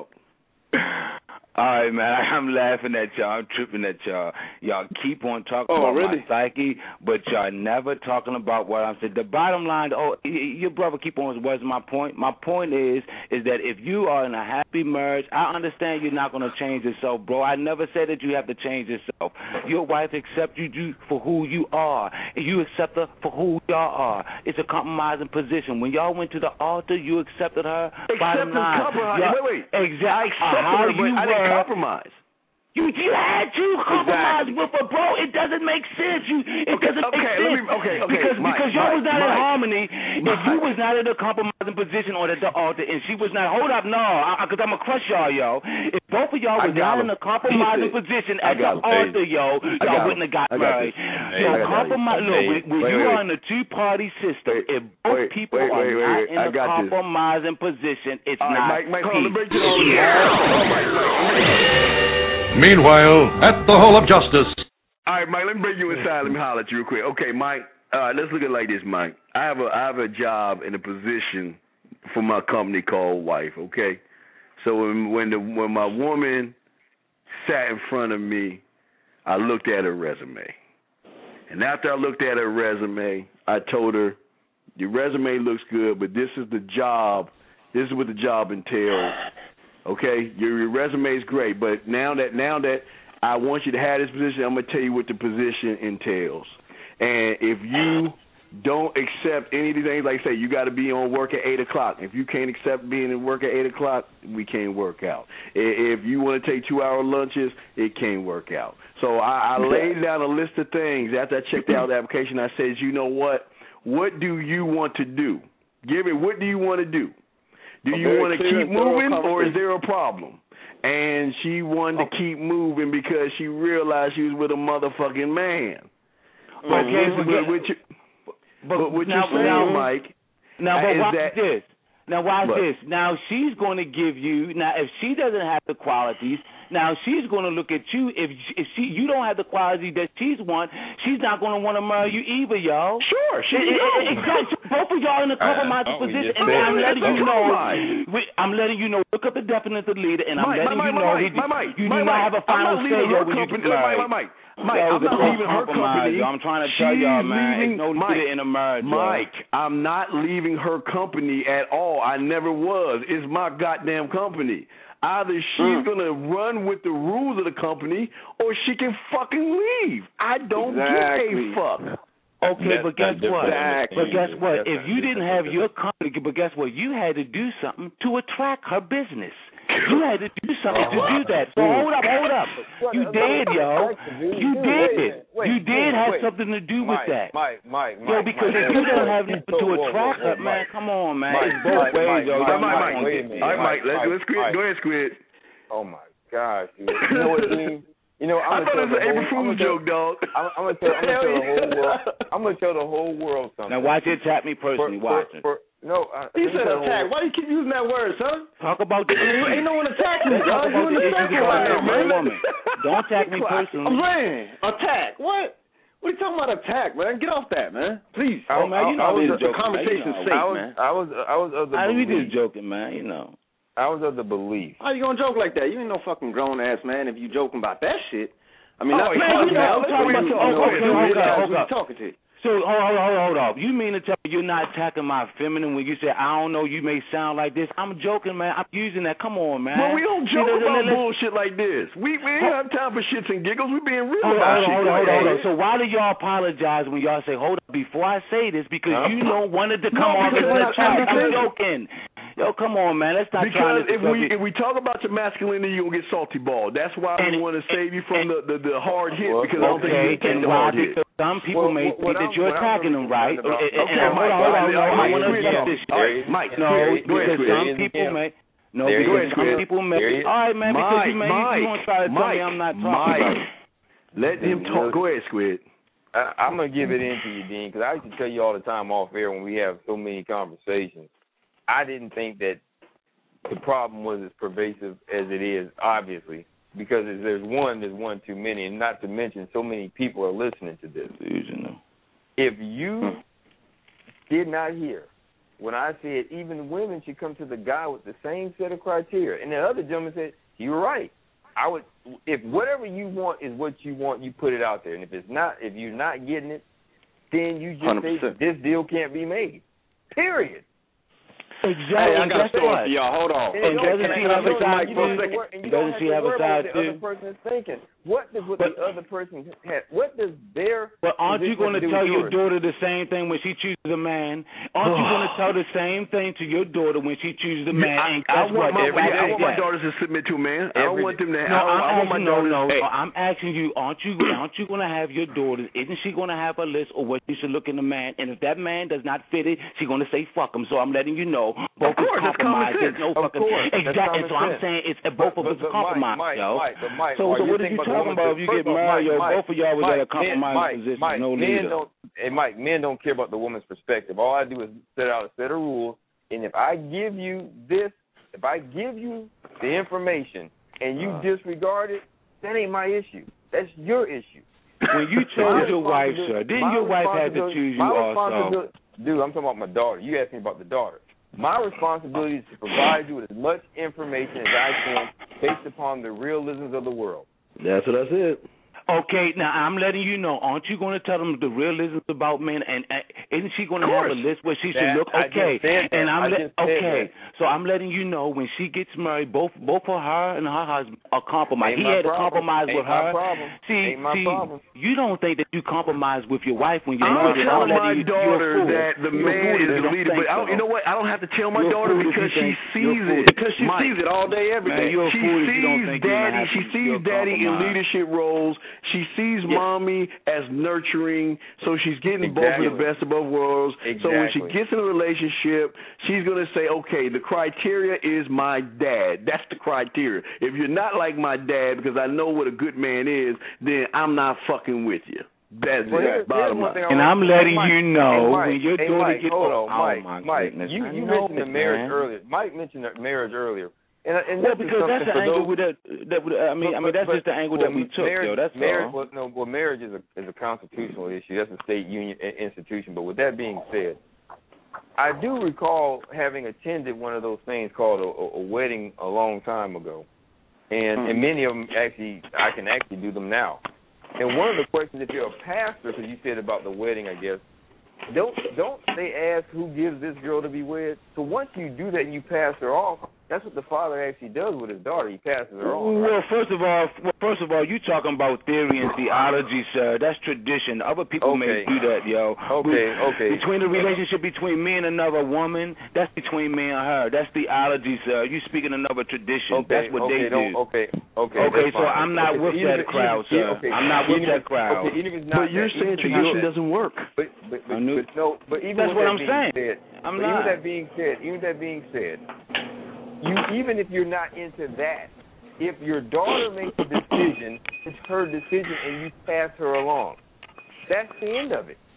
All right, man. I'm laughing at y'all. I'm tripping at y'all. Y'all keep on talking oh, about really? my psyche, but y'all never talking about what I'm saying. The bottom line, oh, your brother keep on. What's my point? My point is, is that if you are in a happy marriage, I understand you're not going to change yourself, bro. I never said that you have to change yourself. Your wife accepts you for who you are, and you accept her for who y'all are. It's a compromising position. When y'all went to the altar, you accepted her. Bottom line, compromise. Wait, wait. Exactly. I accepted how her, but you I didn't were, compromise. You, you had to compromise exactly. with her, bro. It doesn't make sense. You, it okay, doesn't okay, make let sense. me, okay, okay, because Mike, because y'all Mike, was not Mike, in harmony. Mike. If you was not in a compromising position or at the altar, and she was not, hold up, no, because I'm gonna crush y'all, yo. If both of y'all was not him. in a compromising position at the altar, yo, y'all wouldn't have got married. So compromise. Look, when, when wait, you wait, are in a two-party system, wait, if both wait, people wait, are wait, not wait, in I a got compromising this. position, it's all not. right, Mike, Mike, hold on, let me break it peace. all down. Oh, Mike, Mike. Meanwhile, at the Hall of Justice. All right, Mike, let me bring you inside. Let me holler at you real quick. Okay, Mike, all right, let's look at it like this, Mike. I have a I have a job and a position for my company called Wife, okay? So when when, the, when my woman sat in front of me, I looked at her resume. And after I looked at her resume, I told her, your resume looks good, but this is the job. This is what the job entails. Okay, your, your resume is great, but now that now that I want you to have this position, I'm gonna tell you what the position entails. And if you don't accept any of these things, like I say, you got to be on work at eight o'clock. If you can't accept being at work at eight o'clock, we can't work out. If you want to take two-hour lunches, it can't work out. So I, I laid down a list of things after I checked out the application. I said, you know what? What do you want to do? Give me. What do you want to do? Do you want to keep moving, or is there a problem? And she wanted to keep moving because she realized she was with a motherfucking man. But Okay, what, but- what, you, But, but what now, you're saying, now, Mike, Now, but is watch that, this. Now, watch What? this. Now, she's going to give you. Now, if she doesn't have the qualities, now she's going to look at you. If if she you don't have the qualities that she's want, she's not going to want to marry you either, y'all. Sure, she It- it- don't. it- Exactly. Both of y'all in a compromising Uh, oh, position, yes, and ma'am. I'm letting That's you a know. compromise. we- I'm letting you know. Look up the definition of leader, and I'm Mike, letting Mike, you Mike, know Mike, that Mike, Mike, you do Mike, not Mike, have a I'm final not say leaving her over when you company. get married. Mike, Mike, Mike, That I'm was a not close leaving her compromise, company. yo. I'm trying to tell y'all, She's man. leaving, It's no Mike, leader in a marriage, y'all. Mike, I'm not leaving her company at all. I never was. It's my goddamn company. Either she's Mm. gonna run with the rules of the company, or she can fucking leave. I don't Exactly. give a fuck. Okay, That's but guess not what? different. But guess what? That's If not you didn't have your company, but guess what? You had to do something to attract her business. You had to do something to do that. So hold up, hold up. You did, yo. You did. You did have something to do with Mike, that. Mike, Mike, Yo, Mike, because Mike, if you Mike, don't have Mike, nothing to whoa, whoa, attract whoa, her, man, Mike. come on, man. Mike, It's both Mike, ways, Mike, yo. Mike, Y'all Mike, not Mike, gonna wait a get minute. me. All right, Mike, let's Mike, let's quit. Mike. Go ahead, Squid. Oh my gosh, dude. You know what, Dean? You know, I'm I thought it was an April Fool's joke, dog. I'm, I'm gonna tell, I'm gonna tell the whole world. I'm gonna tell the whole world something. Now watch it attack me personally. For- Watch for- it. for- no, uh, You let me said tell the attack. whole- Why do you keep using that word, son? Talk about the issues. Ain't no one attacking you, Let's talk dog. You about in the the issues circle about right that now, one man. woman. Don't attack me personally. I'm saying attack. What? What are you talking about attack, man? Get off that, man. Please. Oh, man, you know I was I'm just just joking, conversation's man. You know, sake, I was, man. I was, I was of the I we belief. just joking, man. You know. I was of the belief. How you gonna joke like that? You ain't no fucking grown ass man if you joking about that shit. I mean, Oh, that's man, you know, let's talking read- about- you oh, know, okay, let's okay, realize okay. who you talking to. So hold, hold, hold, hold up. You mean to tell me you're not attacking my feminine when you say I don't know? You may sound like this. I'm joking, man. I'm using that. Come on, man. Well, we don't See, joke let- about let- let's- bullshit like this. We we ain't have time for shits and giggles. We being real Hold on, about hold on, shit. hold Go on, hold on, ahead. hold on. So why do y'all apologize when y'all say, hold up, before I say this, because Huh? you don't want it to No, come off as because an we're not trying attack. to I'm be joking. Yo, come on, man. Let's not try Because this. if we if we talk about your masculinity, you'll get salty ball. That's why we want to save you from the, the, the hard hit, because I don't think Okay, you can take and the why? hard hit. Because some people Well, may what- think what that I'm- you're what I'm attacking them, right? about- And- Okay, and- and Mike, hold on, hold on, Mike, hold on. I Mike, want to Squid, get come. this All right, straight. Mike, No, Squid, go ahead, because Squid. some people may. No, There because you some go. people There may. you go. All right, man. Because Mike, you may Mike, you want to try to tell Mike, me I'm not talking Mike. about it. Let him talk. Go ahead, Squid. I, I'm gonna give it in to you, Dean, because I used to tell you all the time off air when we have so many conversations. I didn't think that the problem was as pervasive as it is, obviously, because if there's one, there's one too many, and not to mention so many people are listening to this. If you did not hear when I said even women should come to the guy with the same set of criteria, and the other gentleman said, you're right. I would, if whatever you want is what you want, you put it out there, and if it's not, if you're not getting it, then you just one hundred percent. say this deal can't be made. Period. Exactly. Hey, I and got a guess story what? for y'all. Hold on. And doesn't she have a side You too? don't have to worry- and you don't Doesn't have she to have a worry about side what the other too? person is thinking. What does what But- the other person has? What does their? But aren't you position going to do tell with your yours? daughter the same thing when she chooses a man? Aren't you going to tell the same thing to your daughter when she chooses a man? I, and I guess want what? my Every yeah, I day, want my yeah. daughters to submit to a man. I don't Every want them to. No, I, don't, I'm I want my asking, no, daughters. no, Hey, no. I'm asking you, aren't you, aren't you going to have your daughters? Isn't she going to have a list of what you should look in a man? And if that man does not fit it, she's going to say fuck him. So I'm letting you know, both Of course, is that's common compromised. sense. There's no Of fucking course, that's exactly. common So I'm sense. saying it's uh, both But- of us but- are but compromised, Mike, yo. Mike, but Mike, so, Mike, so you what think are you about the talking woman about? to- If you first get of all, married, yo, Mike, both of y'all was Mike, at a compromised Mike, position, Mike, no men leader. don't. Hey, Mike, men don't care about the woman's perspective. All I do is set out a set of rules, and if I give you this, if I give you the information and you Uh. disregard it, That ain't my issue. That's your issue. When you chose your wife, sir, didn't your wife have to choose you also? Dude, I'm talking about my daughter. You asked me about the daughter. My responsibility is to provide you with as much information as I can based upon the realisms of the world. That's what I said. Okay, now I'm letting you know. Aren't you going to tell them the realisms about men? And uh, isn't she going to have a list where she should look? Okay, and I'm le- okay. So I'm letting you know when she gets married, both both for her and her husband are compromised. He had to compromise with her. See, see, you don't think that you compromise with your wife when you're married. I'm telling my daughter that the man is the leader, but I don't, you know what? I don't have to tell my daughter because she sees it. Because she sees it all day, every day. She sees daddy. She sees daddy in leadership roles. She sees yes. mommy as nurturing, so she's getting exactly. both of the best of both worlds. Exactly. So when she gets in a relationship, she's going to say, okay, the criteria is my dad. That's the criteria. If you're not like my dad, because I know what a good man is, then I'm not fucking with you. That's well, it. Bottom line. And I'm letting hey, you know hey, Mike, when you're hey, doing Mike, get hold on, oh, Mike, my Mike, goodness. you, you mentioned the marriage man. earlier. Mike mentioned the marriage earlier. And, and well, because that's the angle with that, that. I mean, but, I mean that's but, just the angle well, that we took. Marriage, yo, that's marriage, all. Well, no, well, marriage is a is a constitutional issue. That's a state union institution. But with that being said, I do recall having attended one of those things called a, a wedding a long time ago, and mm-hmm. and many of them actually I can actually do them now. And one of the questions, if you're a pastor, because you said about the wedding, I guess. Don't don't they ask who gives this girl to be wed? So once you do that and you pass her off, that's what the father actually does with his daughter. He passes her on. Well, right? first of all, well, first of all, you talking about theory and theology, sir. That's tradition. Other people okay. may do that, yo. Okay, okay. Between the relationship between me and another woman, that's between me and her. That's theology, sir. You speaking another tradition. Okay, that's what okay, they do. Okay, okay. Okay, so fine. I'm not okay, with so that even, crowd, even, sir. Okay. I'm not with even that crowd. Okay, even if it's not but you're that, saying tradition doesn't work. But but, but, but no, but even that's with what that I'm being saying. Said, I'm but not. Even that being said, even that being said. You, even if you're not into that, if your daughter makes a decision, it's her decision, and you pass her along. That's the end of it.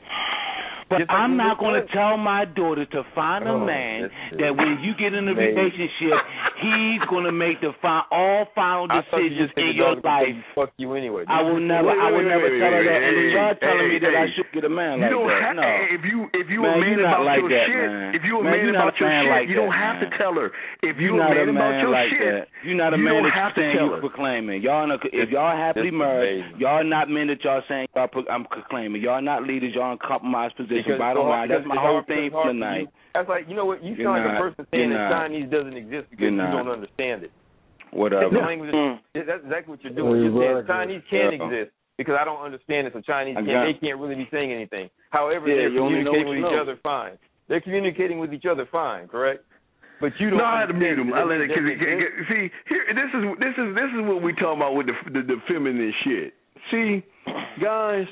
But like I'm not going to tell my daughter to find a oh, man that when you get in a Maybe. relationship, he's going to make the fi- all final decisions in your life. Fuck you anyway. I will never, wait, I will wait, never wait, tell her wait, that. hey, And then y'all hey, telling hey, me that hey. I should get a man you like don't that. Have, no. If you if you man, a man about like your that, shit, man. if you a man, man about your shit, like you that, don't have man. to tell her. If you you're a man, a man about your like shit, that. You're not a you man don't that have to saying tell you her. proclaiming. Y'all, if y'all happily married, y'all not men that y'all saying y'all pro- I'm proclaiming. Y'all not leaders. Y'all in compromised position. Bottom line, that's my whole thing for tonight. That's like, you know what, you you're sound not, like a person saying that not. Chinese doesn't exist because you're you not. don't understand it. Whatever. Language is, that's exactly what you're doing. You're saying Chinese can't yeah. exist because I don't understand it, so Chinese can't, they can't really be saying anything. However, yeah, they're communicating with each know. other fine. They're communicating with each other fine, correct? But you don't. No, I had to mute him. I let it. Cause it see, here, this is this is this is what we talking about with the, the the feminine shit. See, guys,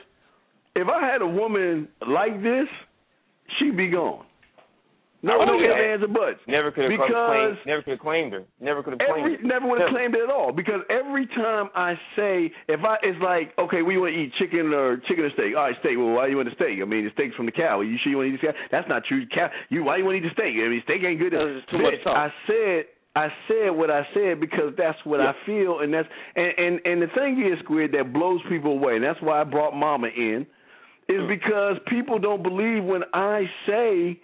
if I had a woman like this, she'd be gone. No, oh, no yeah. ifs, ands, or buts. Never could have claimed. Never could have claimed her. Never could have claimed. Every, never would have claimed it at all. Because every time I say, if I, it's like, okay, we want to eat chicken or chicken or steak. All right, steak. Well, why do you want the steak? I mean, the steak's from the cow. You sure you want to eat the cow? That's not true. Cow. You why you want to eat the steak? I mean, steak ain't good. That's too much talk. I said. I said what I said because that's what yeah. I feel, and that's and, and and the thing is, Squid, that blows people away, and that's why I brought Mama in, is because people don't believe when I say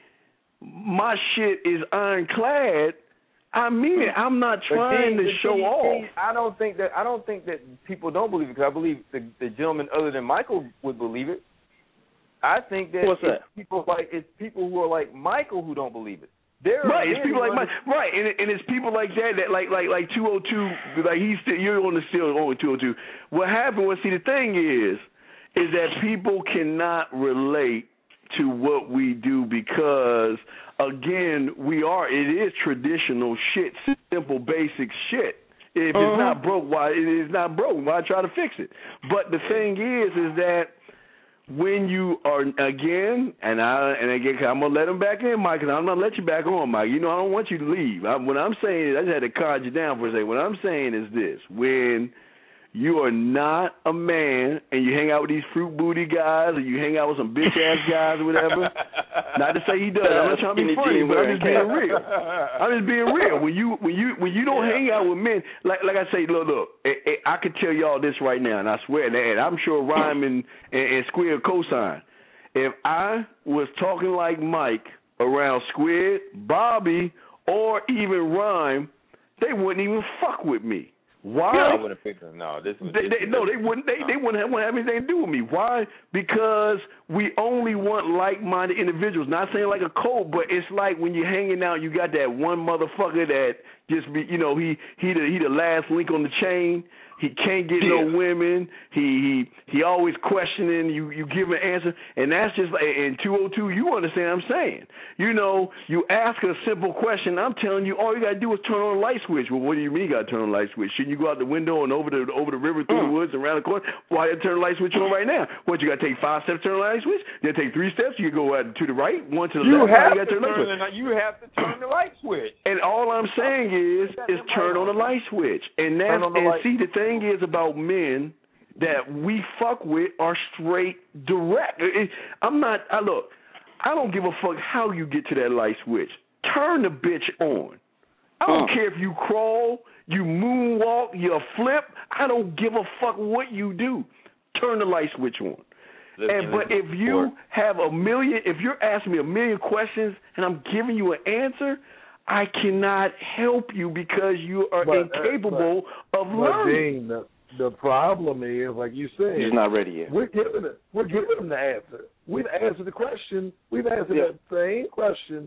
my shit is ironclad. I mean it. I'm not trying see, to show see, off. See, I don't think that I don't think that people don't believe it because I believe the, the gentleman other than Michael would believe it. I think that What's it's that? people like it's people who are like Michael who don't believe it. There right, it's people like Mike. Right, and, it, and it's people like that that like like like two oh two. Like he's still, you're on the still on two oh two. What happened was, see, the thing is, is that people cannot relate to what we do because, again, we are, it is traditional shit, simple, basic shit. If uh-huh. it's not broke, why it is not broke? Why try to fix it? But the thing is, is that when you are, again, and I and again, I'm gonna let him back in, Mike, because I'm gonna let you back on, Mike. You know, I don't want you to leave. I, what I'm saying is, I just had to calm you down for a second. What I'm saying is this: when you are not a man, and you hang out with these fruit booty guys, or you hang out with some bitch ass guys or whatever. Not to say he does. I'm not trying to be funny, but I'm just being real. I'm just being real. When you when you when you don't hang out with men, like like I say, look, look, I, I could tell y'all this right now, and I swear that, and I'm sure Rhyme and, and, and Squid co-sign. If I was talking like Mike around Squid, Bobby, or even Rhyme, they wouldn't even fuck with me. Why? Yeah, I wouldn't pick them. No, this was. They, they, no, they wouldn't. They, they wouldn't have, wouldn't have anything to do with me. Why? Because we only want like-minded individuals. Not saying like a cult, but it's like when you're hanging out, you got that one motherfucker that just be, you know, he he the he the last link on the chain. He can't get yeah. no women. He he he always questioning. You you give an answer, and that's just like in two oh two. You understand what I'm saying? You know, you ask a simple question. I'm telling you, all you gotta do is turn on a light switch. Well, what do you mean you gotta turn on a light switch? Shouldn't you go out the window and over the over the river through mm. the woods and around the corner? Why you turn the light switch on right now? What, you gotta take five steps to turn the light switch? You gotta take three steps. You go out to the right, one to the you left. Have you, to turn turn the, you have to turn the light switch. And all I'm saying is, is turn on the light switch. And that's and light. see the thing is about men that we fuck with are straight direct. I'm not. I look. I don't give a fuck how you get to that light switch. Turn the bitch on. I don't uh. care if you crawl, you moonwalk, you flip. I don't give a fuck what you do. Turn the light switch on. Listen, and but if you have a million, if you're asking me a million questions and I'm giving you an answer, I cannot help you because you are but, incapable uh, but, of learning. Dean, the, the problem is, like you said, he's not ready yet. We're giving it. We're giving him the answer. We've answered the question. We've answered yeah. that same question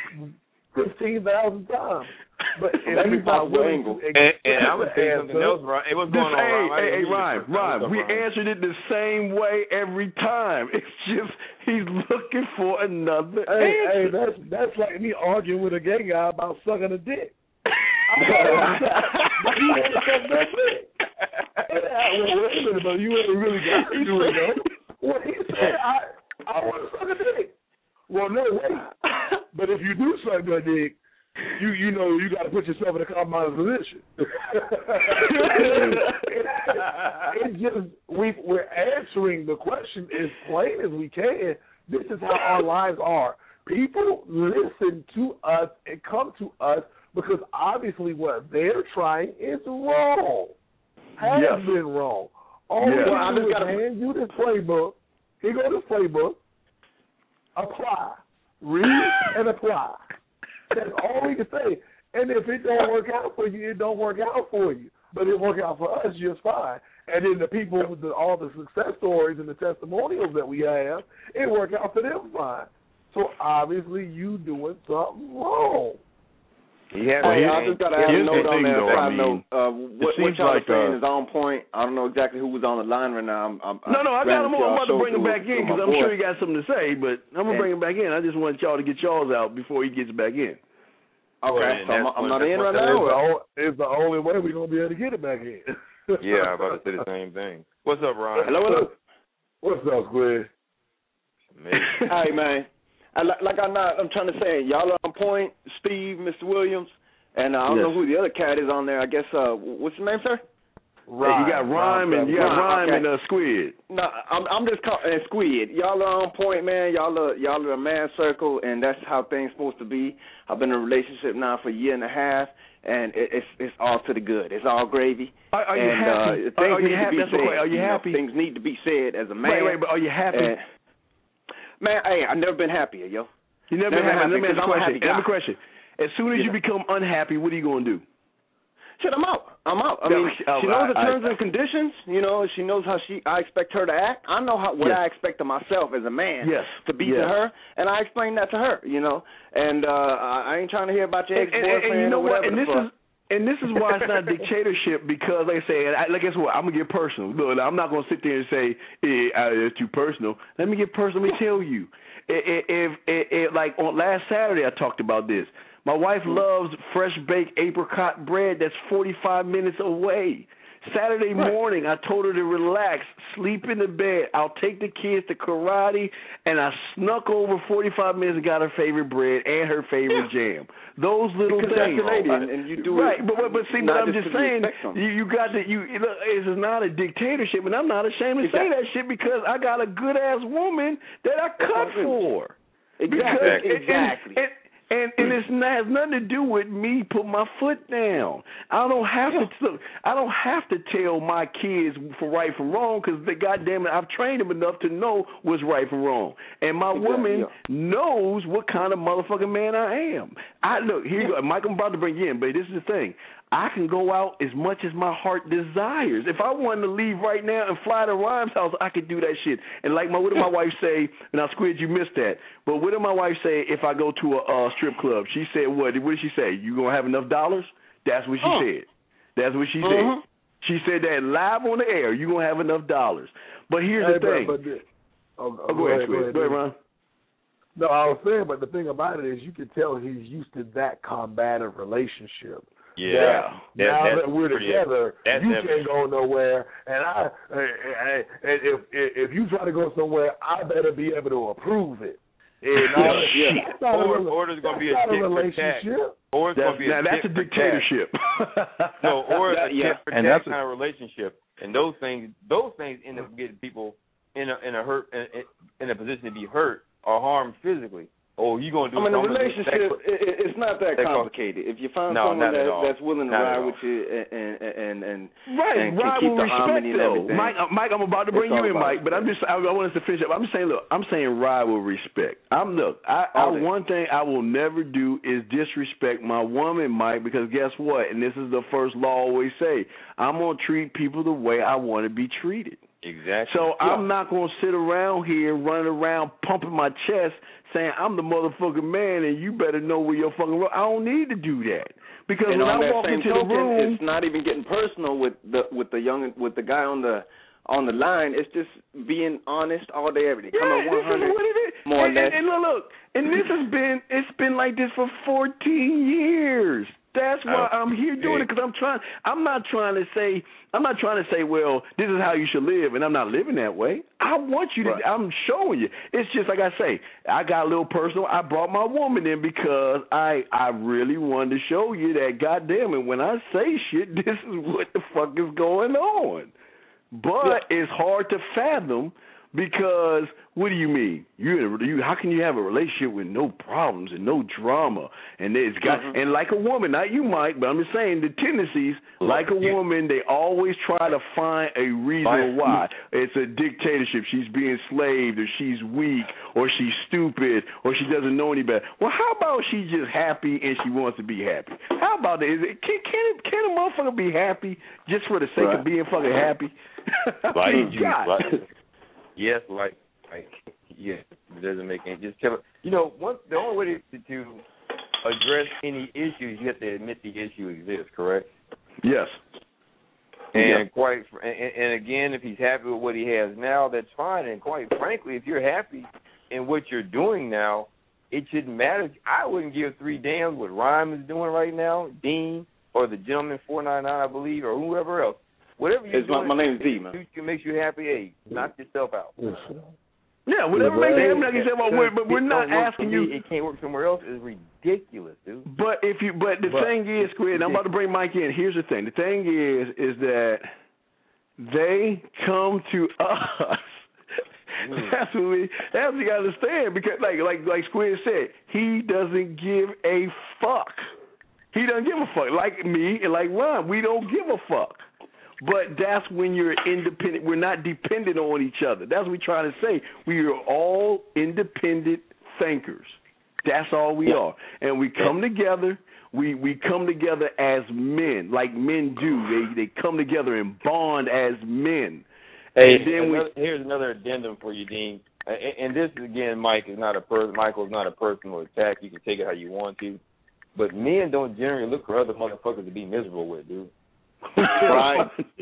fifteen thousand times. But if he's not willing to, and, and I would say something else, right? It was going this, on. Hey, hey, hey, Ryan, Ryan, we Ryan. answered it the same way every time. It's just he's looking for another hey, answer. Hey, that's that's like me arguing with a gay guy about sucking a dick. But you ain't really got to do it, though. What he said, I, I want to suck a dick. Well, no way. But if you do suck a dick, you you know you got to put yourself in a compromised position. it, it just we we're answering the question as plain as we can. This is how our lives are. People listen to us and come to us because obviously what they're trying is wrong. Has yes. been wrong. All yes. we well, do is hand you this playbook. Here goes this playbook. Apply. Read and apply. That's all we can say. And if it don't work out for you, it don't work out for you. But it work out for us just fine. And then the people with the, all the success stories and the testimonials that we have, it work out for them fine. So obviously you doing something wrong. Yeah, well, I just got to add a note on there. Though, I mean, uh, what, what y'all like, are saying uh, is on point. I don't know exactly who was on the line right now. I'm, I'm, no, no, I got him. I'm about to bring him back in because I'm boy. sure he got something to say, but I'm going to bring him back in. I just want y'all to get y'all's out before he gets back in. Okay, well, so I'm, I'm not in right now. It's the only way we're going to be able to get it back in. Yeah, I'm about to say the same thing. What's up, Ron? Hello, hello. What's up, Squid? Hey, man. I, like I'm not, I'm trying to say, y'all are on point. Steve, Mister Williams, and uh, I don't yes. know who the other cat is on there. I guess, uh, what's your name, sir? Rhyme. Hey, you got Rhyme and you got Rhyme okay. and uh, Squid. No, I'm, I'm just calling and Squid. Y'all are on point, man. Y'all are y'all are a man circle, and that's how things supposed to be. I've been in a relationship now for a year and a half, and it, it's it's all to the good. It's all gravy. Are, are you and, happy? Uh, things are you need happy? To be said. Are you, you happy? Know, things need to be said as a man. Wait, wait, but are you happy? And, man, hey, I've never been happier, yo. You never, never been happy. Let me ask I'm a happy guy. Let me question. As soon as yeah. you become unhappy, what are you going to do? Shit, I'm out. I'm out. I mean, oh, she knows I, the terms I, and conditions. You know, she knows how she. I expect her to act. I know how what yes. I expect of myself as a man yes. to be yes. to her, and I explain that to her. You know, and uh, I ain't trying to hear about your ex boyfriend and, and, and you know or whatever. What? And this fuck. is. And this is why it's not a dictatorship because, like I say, and I, like guess what? I'm gonna get personal. Look, I'm not gonna sit there and say eh, it's too personal. Let me get personal. Let me tell you. If, if, if, if like on last Saturday, I talked about this. My wife loves fresh baked apricot bread that's forty-five minutes away. Saturday morning, I told her to relax, sleep in the bed. I'll take the kids to karate, and I snuck over forty-five minutes and got her favorite bread and her favorite yeah. jam. Those little because things. That's the lady, and, and you do right, it. But, but, but see, but I'm just saying, you, you got to, you, this is not a dictatorship, and I'm not ashamed to exactly. say that shit because I got a good-ass woman that I cut for. Exactly. Because, exactly. And, and, And and it's not, has nothing to do with me putting my foot down. I don't have to look. I don't have to tell my kids for right from wrong because they goddamn it, I've trained them enough to know what's right from wrong. And my exactly, woman yeah. knows what kind of motherfucking man I am. I look here. You go, Mike, I'm about to bring you in, but this is the thing. I can go out as much as my heart desires. If I wanted to leave right now and fly to Rhymes' house, I could do that shit. And like my, what did my wife say? Now, Squid, you missed that. But what did my wife say if I go to a uh, strip club? She said, what? What did she say? You gonna have enough dollars? That's what she oh. said. That's what she uh-huh. said. She said that live on the air. You gonna have enough dollars. But here's hey, the thing. But, but, oh, oh, go, go ahead, Squid. Go ahead, Ron. No, I was saying, but the thing about it is you can tell he's used to that combative relationship. Yeah. That, now that, that we're together, you can't go nowhere. And I, and if if you try to go somewhere, I better be able to approve it. And yeah, yeah. yeah. Or, or there's going to be a, a relationship. Or it's going to be now, a that's a dictatorship. no, or that, a yeah. tit for tat kind a, of relationship. And those things, those things end up getting people in a in a hurt in, in a position to be hurt or harmed physically. Oh, you gonna do? I mean, a something relationship, it, it's not that complicated. If you find no, someone that, all. that's willing to not ride with you and and and, right, and ride can keep with the respect, harmony and though. everything. Mike, uh, Mike, I'm about to bring you in, Mike, but I'm just, I, I want us to finish up. I'm saying, look, I'm saying ride with respect. I'm look, I, I one thing I will never do is disrespect my woman, Mike, because guess what? And this is the first law I always say: I'm gonna treat people the way I want to be treated. Exactly. So yeah. I'm not going to sit around here running around pumping my chest saying I'm the motherfucking man and you better know where your fucking – I don't need to do that. Because and when on I that walk same into token, the room – it's not even getting personal with the with the young with the guy on the on the line. It's just being honest all day, every day. Yeah, Come on, one hundred, this is what it is. more and, or less. And, and look, look, and this has been – it's been like this for fourteen years. That's why I'm here doing it, because I'm trying. I'm not trying to say. I'm not trying to say, well, this is how you should live, and I'm not living that way. I want you to. Right. I'm showing you. It's just like I say. I got a little personal. I brought my woman in because I I really wanted to show you that. Goddamn it, when I say shit, this is what the fuck is going on. But yeah. It's hard to fathom. Because what do you mean? You, you, how can you have a relationship with no problems and no drama? And it's got mm-hmm. and like a woman, not you, Mike, but I'm just saying the tendencies. Like a woman, they always try to find a reason why. It's a dictatorship. She's being enslaved, or she's weak, or she's stupid, or she doesn't know any better. Well, how about she's just happy and she wants to be happy? How about that? Is it, can can can a motherfucker be happy just for the sake right. of being fucking happy? Like you, like. Yes, like, like, yes, it doesn't make any. Just tell it. You know, one the only way to, to address any issues, you have to admit the issue exists. Correct? Yes. And yeah. quite, and, and again, if he's happy with what he has now, that's fine. And quite frankly, if you're happy in what you're doing now, it shouldn't matter. I wouldn't give three damns what Rhyme is doing right now, Dean, or the gentleman four nine nine, I believe, or whoever else. Whatever you're it's doing, my, my name is D, man. It makes you happy. Hey, knock yourself out. Yeah, whatever makes you happy, knock yourself out. But we're not asking you. It can't work somewhere else. Is ridiculous, dude. But if you, but the but, thing is, Squid, I'm about to bring Mike in. Here's the thing. The thing is, is that they come to us. Mm. That's what we. That's what you gotta understand. Because, like, like, like Squid said, he doesn't give a fuck. He doesn't give a fuck. Like me and like Ron, we don't give a fuck. But that's when you're independent. We're not dependent on each other. That's what we're trying to say. We are all independent thinkers. That's all we yeah. are. And we come yeah. together. We we come together as men, like men do. They they come together and bond as men. Hey, and then another, we, here's another addendum for you, Dean. And, and this again, Mike is not a person. Michael is not a personal attack. You can take it how you want to. But men don't generally look for other motherfuckers to be miserable with, dude. Right.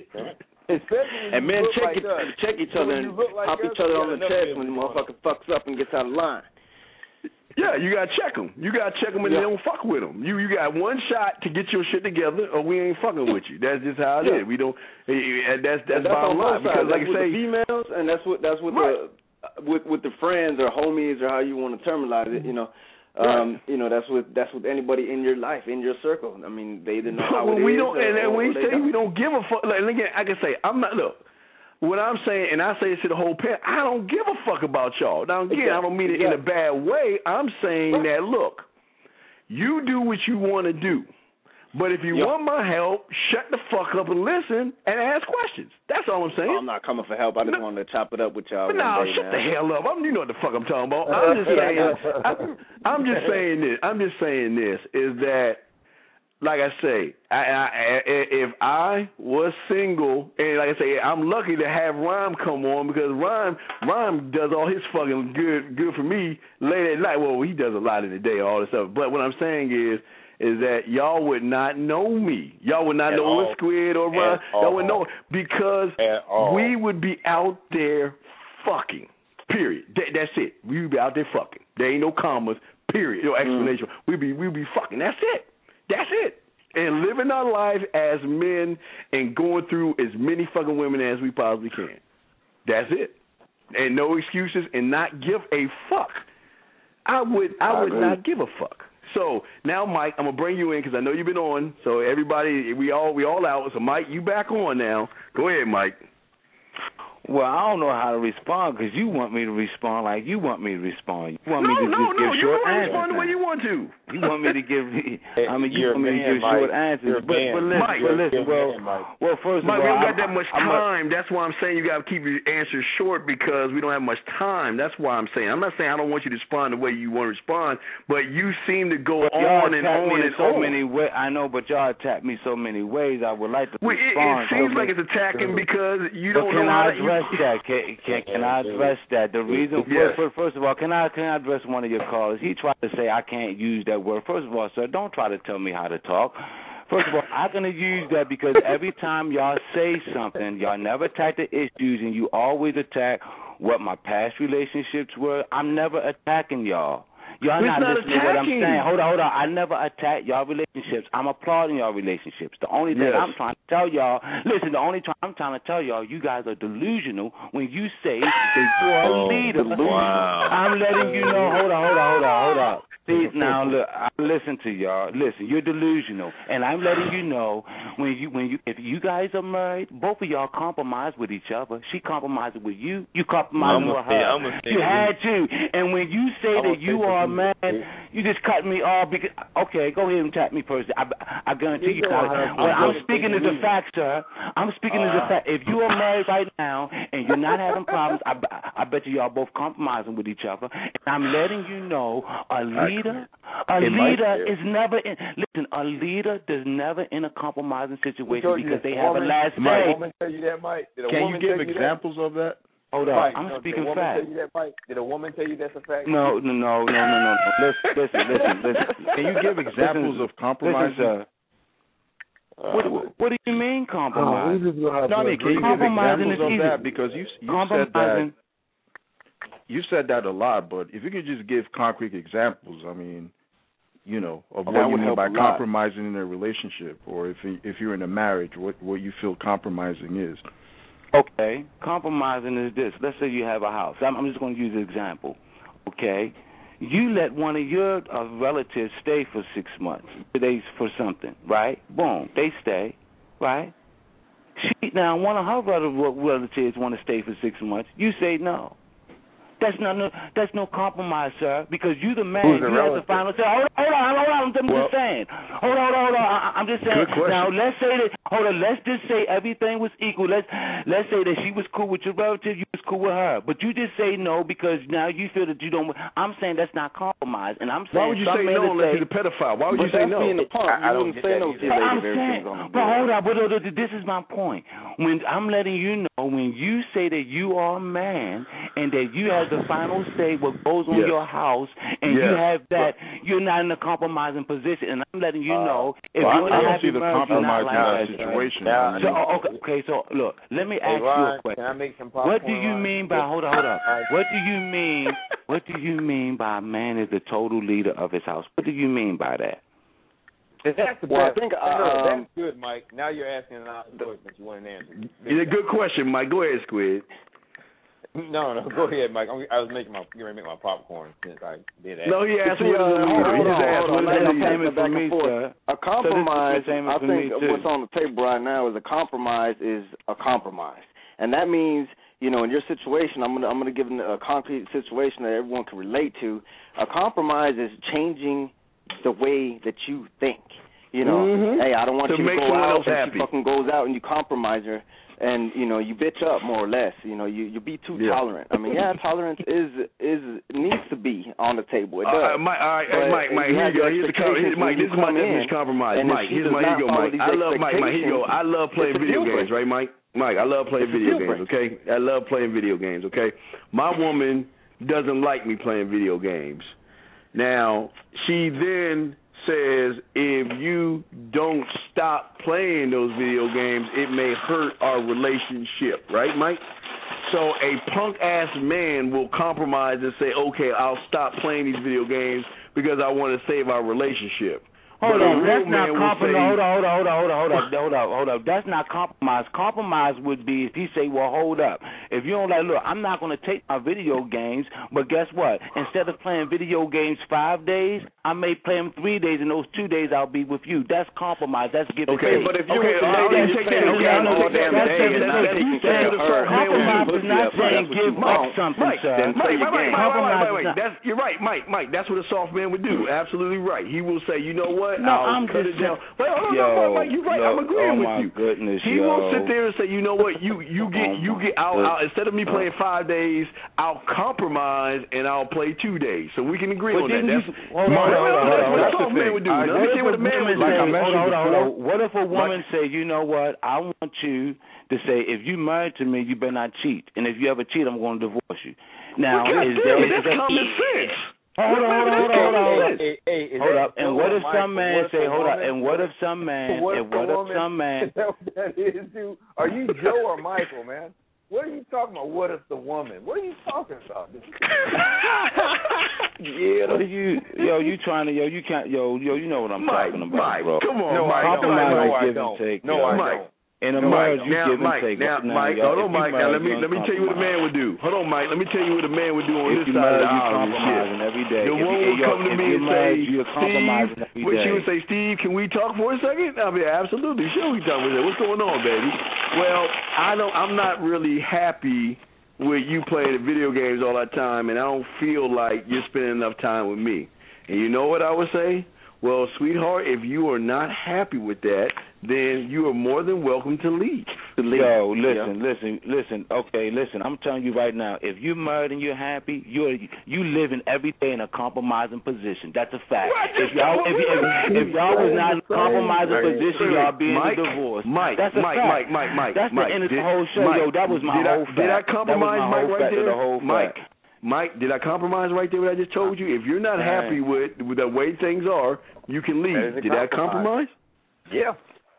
And men check, like it, check each other and like pop us, each other on the chest when the motherfucker fucks up and gets out of line. Yeah, you gotta check them. You gotta check them and yeah. don't fuck with them. You you got one shot to get your shit together, or we ain't fucking with you. That's just how it yeah. is. We don't. And that's that's, that's bottom line. Because like I say, say, the females, and that's what that's what right. the with with the friends or homies or how you want to terminalize it. You know. Um, right. You know, that's what that's with anybody in your life, in your circle. I mean, they either know how well, it we is. Don't, or, and, and or when you say don't. we don't give a fuck, like, again, I can say I'm not. Look, what I'm saying, and I say it to the whole panel, I don't give a fuck about y'all. Now again, exactly. I don't mean it exactly. in a bad way. I'm saying right. that look, you do what you want to do. But if you yep. want my help, shut the fuck up and listen and ask questions. That's all I'm saying. Oh, I'm not coming for help. I just no. wanted to chop it up with y'all. No, nah, shut man. the hell up. I'm, you know what the fuck I'm talking about. I'm just saying. I, I'm just saying this. I'm just saying this is that, like I say, I, I, if I was single, and like I say, I'm lucky to have Rhyme come on because Rhyme, Rhyme does all his fucking good, good for me late at night. Well, he does a lot in the day, all this stuff. But what I'm saying is. is that y'all would not know me. Y'all would not At know all. what Squid or Ron. Y'all would know because we would be out there fucking. Period. That, that's it. We would be out there fucking. There ain't no commas. Period. No explanation. Mm. We'd be we'd be fucking. That's it. That's it. And living our life as men and going through as many fucking women as we possibly can. That's it. And no excuses and not give a fuck. I would I, I would agree. not give a fuck. So now, Mike, I'm gonna bring you in because I know you've been on. So everybody, we all we all out. So Mike, you back on now. Go ahead, Mike. Well, I don't know how to respond because you want me to respond like you want me to respond. You want no, me to no, just no, give you short want to answers. respond the way you want to. You want me to give? I mean, you You're want me to man, give Mike. short answers. You're but, but listen, Mike, but listen. Well, man, well, first Mike, of all, we don't I'm, got that much I'm time. A, That's why I'm saying you got to keep your answers short because we don't have much time. That's why I'm saying. I'm not saying I don't want you to respond the way you want to respond, but you seem to go but on and on on and and so on. many ways. I know, but y'all attack me so many ways. I would like to well, respond. It, it seems like it's attacking because you don't but know how how to address you... that. Can, can, can I address that? The reason, yes. first, first of all, can I can I address one of your callers? He tried to say I can't use that word. First of all, sir, don't try to tell me how to talk. First of all, I'm going to use that because every time y'all say something, y'all never attack the issues, and you always attack what my past relationships were. I'm never attacking y'all. Y'all it's not, not listening to what I'm attacking. saying. Hold on, hold on. I never attack y'all relationships. I'm applauding y'all relationships. The only thing yes. I'm trying to tell y'all, listen, the only time I'm trying to tell y'all, you guys are delusional when you say that you're a leader. Wow. I'm letting you know, hold on, hold on, hold on, hold on. See, now look, I listen to y'all. Listen, you're delusional, and I'm letting you know when you when you if you guys are married, both of y'all compromise with each other. She compromised with you, you compromising with her. Say, you had to, and when you say I'm that you are a man, you just cut me off because okay, go ahead and tap me first. I, I guarantee you, guys. What I'm speaking is a fact, sir. I'm speaking as a fact. If you are married right now and you're not having problems, I, I bet you y'all both compromising with each other. And I'm letting you know a leader. A it leader is never in. Listen, a leader does never in a compromising situation because they have woman, a last say. Did a woman tell you that, Mike? Did a Can woman you give tell examples you of that? Hold on, Mike, I'm no, speaking did a woman fact. Tell you that, Mike? Did a woman tell you that's a fact? No, no, no, no, no, no. Listen, listen, listen, listen. Can you give examples listen, of compromising? Listen, Uh, what, what do you mean compromise? Oh, no, I mean, can you give examples of that? Because you you said that you said that a lot, but if you could just give concrete examples, I mean, you know, of what you mean by compromising in a relationship, or if if you're in a marriage, what what you feel compromising is. Okay, compromising is this. Let's say you have a house. I'm, I'm just going to use an example. Okay, you let one of your uh, relatives stay for six months. They for something, right? Boom, they stay, right? She now one of her relatives want to stay for six months. You say no. That's not no. That's no compromise, sir. Because you the man. Who's the you have the final say. Hold on, hold on, hold on. I'm well, just saying. Hold on, hold on, hold on. I, I'm just saying. Now let's say that. Hold on. Let's just say everything was equal. Let's let's say that she was cool with your relative. You was cool with her. But you just say no because now you feel that you don't. I'm saying that's not compromise. And I'm saying. Why would you say no unless he's a pedophile? Why would you say no? Being a punk. I, I you wouldn't say no to your I'm lady. saying, but hold on. But this is my point. When I'm letting you know, when you say that you are a man and that you have the final say what goes on yes. your house, and yes. you have that, you're not in a compromising position. And I'm letting you know if well, you're I in a don't happy see the marriage, you're not like that situation. Now, so, okay, okay, so look, let me ask hey, Ron, you a question. Can I make some what do you Ron? mean by hold on, hold on? What do you mean What do you mean by a man is the total leader of his house? What do you mean by that? That's the Well, best. I think, Hey, look, um, that's good, Mike. Now you're asking an honest question that you want an answer. It's a good question, Mike. Go ahead, Squid. No, no, go ahead, Mike. I'm, I was making my, you ready to make my popcorn since I did that. No, he asked See, what uh, is a leader. He hold just on, asked hold what on. is Let a me leader. take it back and forth. A compromise, So I think what's on the table right now is a compromise is a compromise. And that means, you know, in your situation, I'm gonna I'm gonna give a concrete situation that everyone can relate to. A compromise is changing the way that you think. You know, Mhm. hey, I don't want To you to make go someone out, else and happy. she fucking goes out and you compromise her, and you know you bitch up more or less. You know, you you be too Yeah. tolerant. I mean, yeah, tolerance is is needs to be on the table. It Uh, does. uh, Mike, all right, But hey, Mike, Mike, you here have you go. your Here's the com- here's, expectations Mike. when This you is my come definition in, of compromise. and if Mike, she here's does my not ego, follow Mike. these I love Mike. Mike, here you go. I love playing it's a video deal games, breaker. right, Mike? Mike, I love playing It's a video deal games. Okay, I love playing video games. Okay, my woman doesn't like me playing video games. Now she then says if you don't stop playing those video games, it may hurt our relationship, right, Mike? So a punk ass man will compromise and say, okay, I'll stop playing these video games because I want to save our relationship. Hold But a on, real that's not man will compromise. say- Hold on, hold on, hold on, hold on, hold on, hold on, hold on. That's not compromise. Compromise would be if he say, well, hold up. If you don't like, look, I'm not going to take my video games, but guess what? Instead of playing video games five days, I may play them three days, and those two days I'll be with you. That's compromise. That's give and Okay, take. but if you okay, all right, take that. Okay, I'm all damn day and not taking care of her. Compromise is not saying give up something, Mike, sir. Mike, Mike, Mike, Mike, Compromise Mike, is Mike, not- that's you're right, Mike, Mike. That's what a soft man would do. Absolutely right. He will say, you know what? No, I'll I'm cut just it down. saying- Wait, hold on, Yo, no, Mike, you're right. yo, I'm agreeing oh with my you. goodness, he yo. will sit there and say, you know what? You you get Oh you my get. I'll, goodness. I'll instead of me playing five days, I'll compromise and I'll play two days. So we can agree But on that. then That's you- hold on, hold on, That's hold on, what hold a on. soft man would do. All right, Let me what tell you what if a man would do. say, Like I hold on, hold on, hold on. What if a Like- woman say, you know what? I want you to say, if you married to me, you better not cheat, and if you ever cheat, I'm going to divorce you. Now, Well, is goddamn, that, is that's that common sense. Hold on, hold on, hold on, hold on, hold on. Hey, hey, is Hold that up. And Joe what or if Mike? some Or man what if say, a hold up, woman- and what if some man, What and if a what if woman- some man, Is that what that is, dude? Are you Joe or Michael, man? What are you talking about? What if the woman? What are you talking about? yeah, what are you, yo, you trying to, yo, you can't, yo, yo, you know what I'm Mike, talking about, Mike, bro. come on, No, Mike. Compromise Mike, is no, I give don't. and take. No, yo. I Mike. don't. In a No, marriage, Mike, you now, give and Mike, take. now, Now, Mike, yo, hold if on, you Mike. Now, married, let me you let me tell you what a man would do. Hold on, Mike. Let me tell you what a man would do on If this you side of married, the you aisle. and compromising shit. every day. The If woman you- would yo, come to if me you're and say, married, you're Steve, compromising every when she day. would say, Steve, can we talk for a second? I'll be absolutely sure we talk for a second. What's going on, baby? Well, I don't. I'm not really happy with you playing the video games all that time, and I don't feel like you're spending enough time with me. And you know what I would say? Well, sweetheart, if you are not happy with that, then you are more than welcome to leave. To leave. Yo, listen, yeah. listen, listen. Okay, listen. I'm telling you right now. If you're married and you're happy, you're you living every day in a compromising position. That's a fact. If y'all, if, if, if y'all was not in a compromising position, y'all be in a divorce. Mike, That's a Mike, fact. Mike, Mike, Mike. That's Mike, the end of did, the whole show. Mike, Yo, that was my did whole I, fact. Did I compromise that was my Mike whole right fact there? of the whole Mike. fact. Mike, did I compromise right there what I just told you? If you're not happy with, with the way things are, you can leave. Did I compromise? Yeah.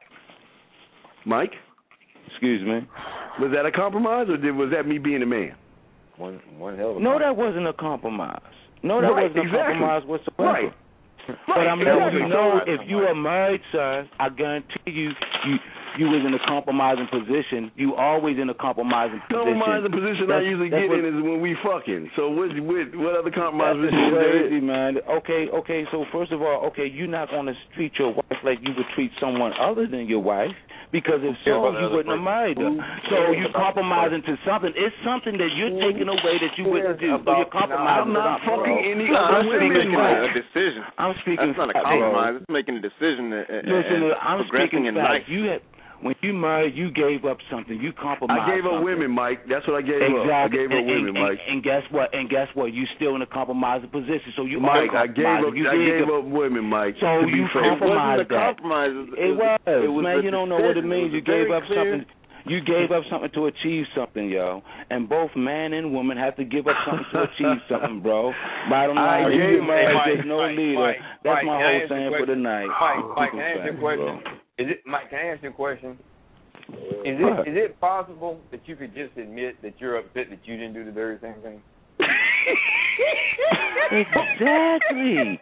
Mike? Excuse me? Was that a compromise, or did, was that me being a man? One one hell of a No, that wasn't a compromise. No, that right, wasn't exactly. a compromise whatsoever. Right. But Right, I'm letting exactly. you know, So, if you are married, sir, I guarantee you, you you was in a compromising position. You always in a compromising position. Compromising position That's, I usually that's get what, in is when we fucking. So what what, what other compromise That's position is there? crazy, man. Okay, okay. So first of all, okay, you're not going to treat your wife like you would treat someone other than your wife, because if so, you wouldn't have married her. So you're compromising to something. It's something that you're taking away that you wouldn't do. So you're compromising. I'm not fucking any no, other I'm women. making a decision. I'm speaking. That's not a compromise. It's making a decision and, Listen, and I'm progressing speaking in facts. life. You had, when you married, you gave up something. You compromised. I gave up something. women, Mike. That's what I gave exactly. up. I gave up and, women, and, Mike. And, and guess what? And guess what? You still in a compromising position. So you Mike, are I gave up. you I did gave the, up women, Mike. So to be you fair. compromised It wasn't a that. compromise. It, it was, it was man. a You don't know what it decision. means. It You was gave very up clear. something. You gave up something to achieve something, yo. And both man and woman have to give up something to achieve something, bro. Bottom line, I if gave- you married, Mike, there's no Mike, leader. Mike, That's Mike, my can I whole ask you a saying for the question? night. Mike, Mike, can I ask you a Facts, question? bro. Is it Mike? Can I ask you a question? Is What? it is it possible that you could just admit that you're upset that you didn't do the very same thing? Exactly.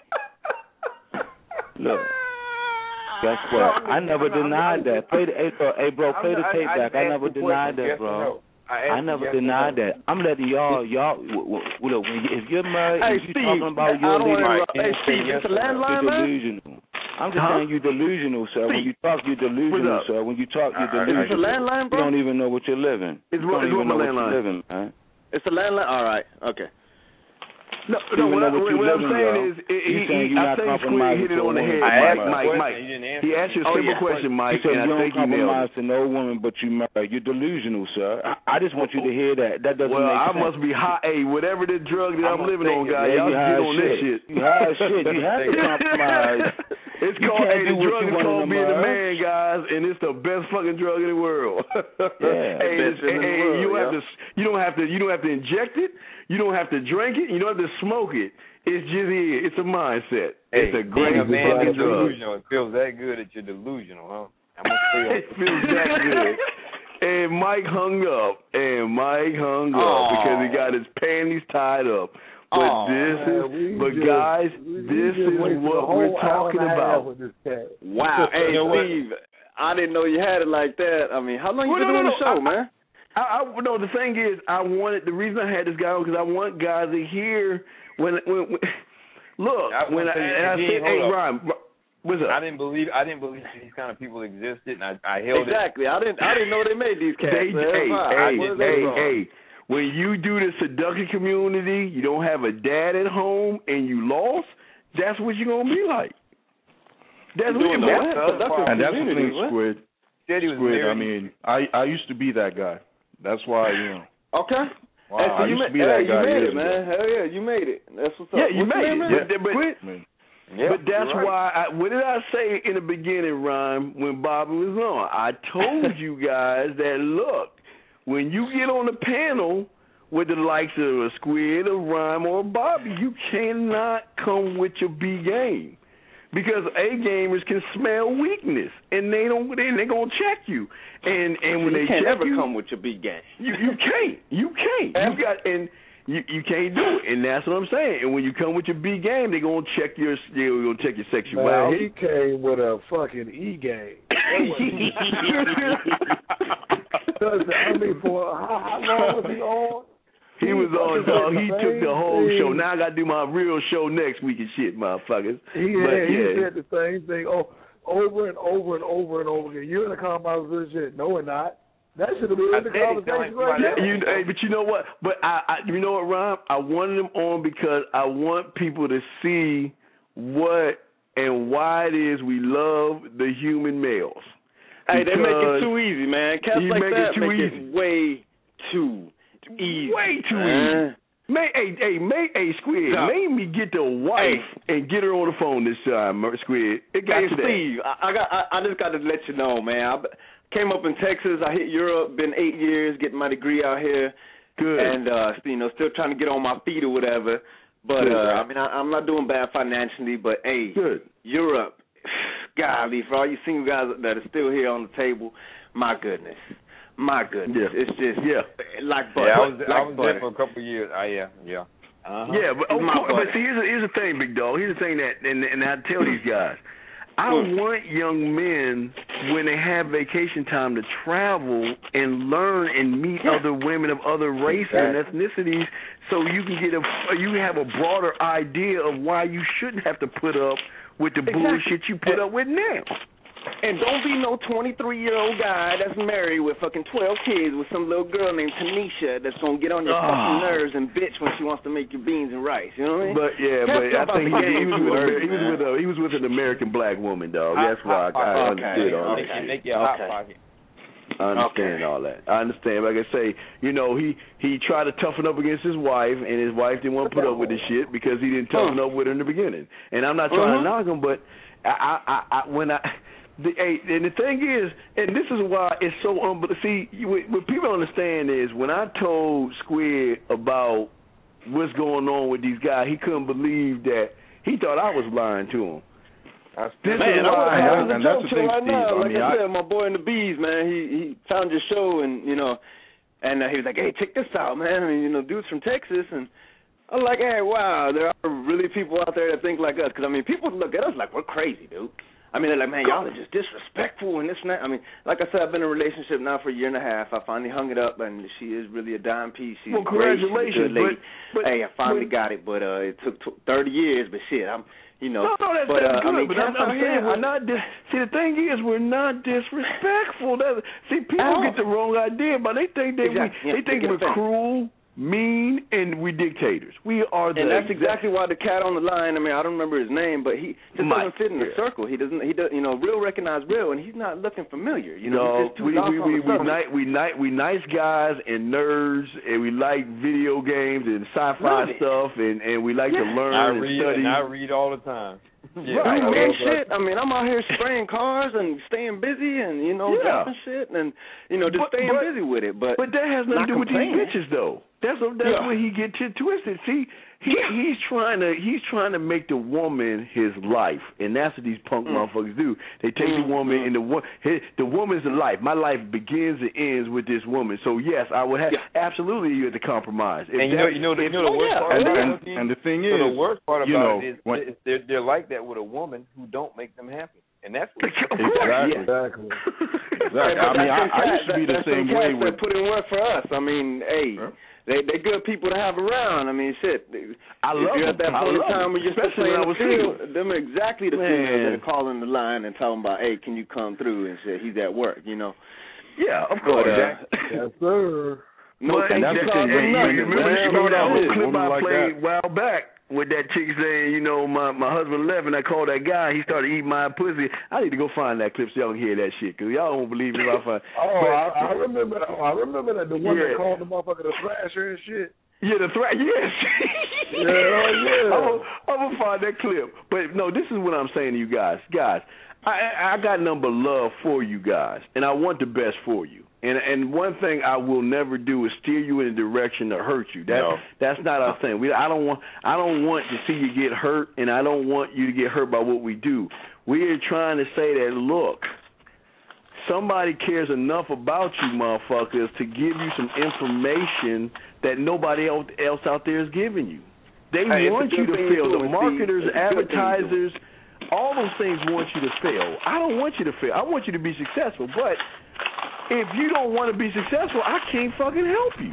Look, guess what? I never denied that. Play the, hey, bro, hey, bro play the tape back. I never denied that, bro. I never denied that. I'm letting y'all, y'all, w- w- look, if you're married, hey, if you're Steve, talking about your leader, hey, Steve, it's a landline, you're man? delusional. I'm just huh? saying you're delusional, sir. When you talk, you're delusional, sir. When you talk, you're delusional. It's a landline, bro? You don't even know what you're living. It's you don't what, even what know my landline? what you're living, man. It's a landline? All right, okay. No, no. What, I, what, what I'm saying is, it, he, he, I think Squid hit it on the head. I Mike, Mike, Mike. He asked you a simple question, Mike, and I think you you nailed compromise to no woman, but you married. You're delusional, sir. I, I just want you to hear that. That doesn't well, make I sense. must be high. Hey, whatever the drug that I'm, I'm living on, guys, yeah, y'all get on shit. this shit. You have shit. You have to compromise. It's you called, hey, the drug is called being a man, guys, and it's the best fucking drug in the world. Yeah, hey, best in the hey, world, you don't yeah. have to, you don't have to, you don't have to inject it. You don't have to drink it. You don't have to smoke it. It's just here. It's a mindset. Hey, it's a great being a man fucking is drug. delusional. It feels that good that you're delusional, huh? I'm gonna stay It feels that good. And Mike hung up, and Mike hung up Aww. because he got his panties tied up. But Aww, this man, is, but just, guys, we, this we is what we're talking about. Wow, hey you know Steve, I didn't know you had it like that. I mean, how long you well, been no, on no, the show, I, man? I, I, no, the thing is, I wanted the reason I had this guy on because I want guys to hear when when. when look, I when I, and I said, "Hey, Ryan, what's up?" I didn't believe I didn't believe these kind of people existed, and I, I held exactly. it. I didn't I didn't know they made these cats. They, man. hey, I, hey, I hey, hey. When you do the seduction community, you don't have a dad at home, and you lost. That's what you're gonna be like. That's what you're that's, that's And that's the thing, what? Squid. Squid, I mean, I I used to be that guy. That's why, you know. Okay. Wow, hey, so I you, used ma- to be hey, that you guy made years it, man. ago. Hell yeah, you made it. That's what's up. Yeah, you What's made name, it. man? But, but, Man. yeah, but that's right. why. I, what did I say in the beginning, Rhyme, when Bobby was on? I told you guys that look, when you get on the panel with the likes of a Squid, a Rhyme, or a Bobby, you cannot come with your B game. Because A gamers can smell weakness, and they don't. They they gonna check you, and and when you they can't check ever you, come with your big game. You you can't, you can't. You got and you you can't do it, and that's what I'm saying. And when you come with your B game, they gonna check your they gonna check your sexuality. Man, he came with a fucking E game. I mean, for how, how long was he on? He was on, dog. He took the whole show. Now I got to do my real show next week and shit, motherfuckers. He, but, yeah, yeah. he said the same thing oh, over and over and over and over again. You're in the conversation. Shit. No, we're not. That should have been in the conversation right yeah, now. you, hey, but you know what? But I, I, you know what, Ron? I wanted them on because I want people to see what and why it is we love the human males. Hey, they make it too easy, man. Cats like make that it too make easy. it way too easy. Way too uh, easy. May, hey, hey, may, hey, Squid, no. make me get the wife hey. and get her on the phone this time, Squid. It got hey, to Steve, that. I, I got. I, I just got to let you know, man. I came up in Texas. I hit Europe. Been eight years getting my degree out here. Good. And uh, you know, still trying to get on my feet or whatever. But Good, uh, right. I mean, I, I'm not doing bad financially. But hey, Good. Europe, golly, for all you single guys that are still here on the table, my goodness. My goodness, yeah. it's just yeah. like butter. Yeah, I was, like I was butter. there for a couple of years. I yeah, yeah. Uh-huh. Yeah, but, It's of my course, but butter. see, here's the, here's the thing, big dog. Here's the thing that, and, and I tell these guys, I want young men when they have vacation time to travel and learn and meet yeah. other women of other races exactly. and ethnicities, so you can get a you have a broader idea of why you shouldn't have to put up with the exactly. bullshit you put up with now. And don't be no twenty-three-year-old guy that's married with fucking twelve kids with some little girl named Tanisha that's going to get on your oh. fucking nerves and bitch when she wants to make your beans and rice. You know what I mean? But, yeah, That's but I think he, he, was with a, he, was with a, he was with an American black woman, dog. That's why I, I okay. understood all okay. that. Make your hot pocket. I understand okay. all that. I understand. Like I say, you know, he, he tried to toughen up against his wife, and his wife didn't want to put up with this shit because he didn't toughen uh. up with her in the beginning. And I'm not trying uh-huh. to knock him, but I, I, I when I... The, hey, and the thing is, and this is why it's so unbelievable. See, what, what people understand is when I told Squid about what's going on with these guys, he couldn't believe that. He thought I was lying to him. That's this man, is why I was a joke show right now. Like I, mean, I said, my boy in the bees, man, he he found your show, and you know, and uh, he was like, hey, check this out, man. I mean, you know, dude's from Texas, and I'm like, hey, wow, there are really people out there that think like us. Because, I mean, people look at us like we're crazy, dude. I mean, they're like, man, y'all are just disrespectful and this and that. I mean, like I said, I've been in a relationship now for a year and a half. I finally hung it up, and she is really a dime piece. She's well, great. congratulations. She's a good lady. But, but, hey, I finally but, got it, but uh, it took t- thirty years, but shit, I'm, you know. No, no, that's, but, that's uh, good, I mean, but I'm, I'm saying we're not, dis- see, the thing is, we're not disrespectful. That's, see, people get the wrong idea, but they think that exactly. we, yeah, they think we're offended. Cruel, mean, and we dictators. We are the... And that's exactly why the cat on the line, I mean, I don't remember his name, but he just Mike, doesn't fit in the yeah. circle. He doesn't, he does, you know, real recognize real, and he's not looking familiar. You know, no, he's just too we, we, we, we, ni- we, ni- we nice guys and nerds, and we like video games and sci-fi stuff, and, and we like yeah. to learn I and read, study. And I read all the time. Yeah, right. I mean, shit. I mean, I'm out here spraying cars and staying busy, and you know, yeah. dropping shit, and you know, just but, staying but, busy with it. But but that has nothing to do with these bitches, though. That's a, that's yeah. where he gets it twisted. See, he yeah. he's trying to he's trying to make the woman his life, and that's what these punk mm. motherfuckers do. They take mm. the woman mm. and the one the woman's the life. My life begins and ends with this woman. So yes, I would have yeah. absolutely you have to compromise. If and you know, you know, the, if, you know the worst oh, yeah. part about and, it. And, and the thing so is, the worst part about you know, it is when, they're they're like that with a woman who don't make them happy. And that's what exactly. Yeah. Exactly. exactly. I mean, I, I used to be the same way with put in work for us. I mean, hey, huh? they they good people to have around. I mean, shit. I if love you're them. at that point in time when you're still playing the field, them are exactly the females that are calling the line and talking about, hey, can you come through and shit? He's at work, you know. Yeah, of course. But, uh, yes, sir. No, but that's that, the thing. You remember that little clip I like played a that. while back? With that chick saying, you know, my my husband left and I called that guy, he started eating my pussy. I need to go find that clip so y'all can hear that shit, because y'all don't believe me if I find Oh, but, I, I remember that. I remember that. The one yeah. that called the motherfucker the thrasher and shit. Yeah, the thrash, yes. yeah, oh, yeah. I'm going to find that clip. But, no, this is what I'm saying to you guys. Guys, I, I got nothing but love for you guys, and I want the best for you. And and one thing I will never do is steer you in a direction to hurt you. That no. that's not our thing. We I don't want I don't want to see you get hurt, and I don't want you to get hurt by what we do. We are trying to say that, look, somebody cares enough about you motherfuckers to give you some information that nobody else else out there is giving you. They hey, want you to fail. The marketers, it's advertisers, all those things want you to fail. I don't want you to fail. I want you to be successful, but if you don't want to be successful, I can't fucking help you.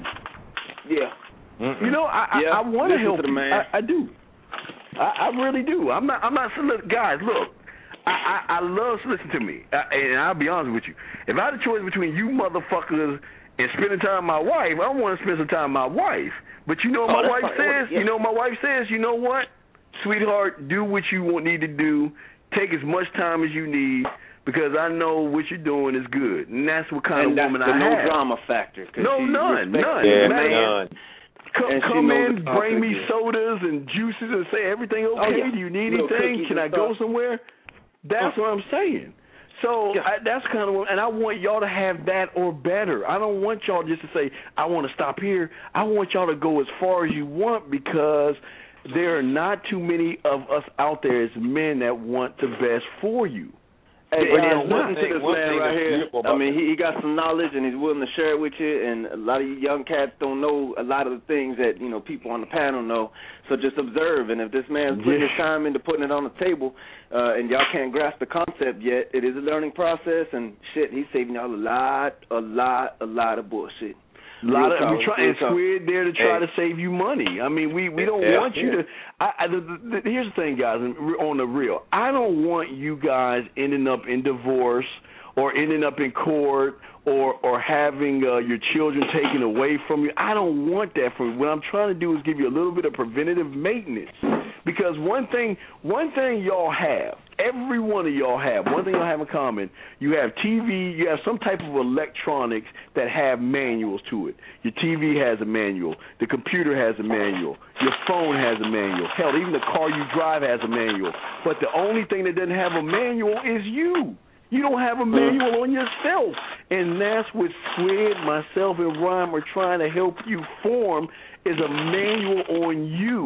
Yeah. Mm-mm. You know, I yeah. I, I want to help to the you. man. I, I do. I, I really do. I'm not. I'm not. Look, guys, look. I, I, I love. Listen to me, I, and I'll be honest with you. If I had a choice between you motherfuckers and spending time with my wife, I want to spend some time with my wife. But you know what oh, my wife fine. says? Yeah. You know what my wife says? You know what, sweetheart? Do what you want need to do. Take as much time as you need. Because I know what you're doing is good, and that's what kind and of woman I have. no no drama factor. No, none, none. Yeah, man. none. Come, come in, bring me good. sodas and juices, and say everything okay. Oh, yeah. Do you need Little anything? Can I stuff. go somewhere? That's what I'm saying. So yeah. I, that's kind of, and I want y'all to have that or better. I don't want y'all just to say I want to stop here. I want y'all to go as far as you want, because there are not too many of us out there as men that want the best for you. Hey, yeah, guys, listen to this man right here. I mean, he, he got some knowledge, and he's willing to share it with you, and a lot of you young cats don't know a lot of the things that, you know, people on the panel know. So just observe, and if this man's putting his time into putting it on the table, uh, and y'all can't grasp the concept yet, it is a learning process, and shit, he's saving y'all a lot, a lot, a lot of bullshit. A lot Real of we try and Squid there to try hey. to save you money. I mean, we, we don't yeah, want you yeah. to. I, I, the, the, the, here's the thing, guys. On the real, I don't want you guys ending up in divorce or ending up in court or or having uh, your children taken away from you. I don't want that from you. What I'm trying to do is give you a little bit of preventative maintenance. Because one thing, one thing y'all have, every one of y'all have, one thing y'all have in common, you have T V, you have some type of electronics that have manuals to it. Your T V has a manual. The computer has a manual. Your phone has a manual. Hell, even the car you drive has a manual. But the only thing that doesn't have a manual is you. You don't have a manual on yourself. And that's what Squid, myself, and Rhyme are trying to help you form, is a manual on you.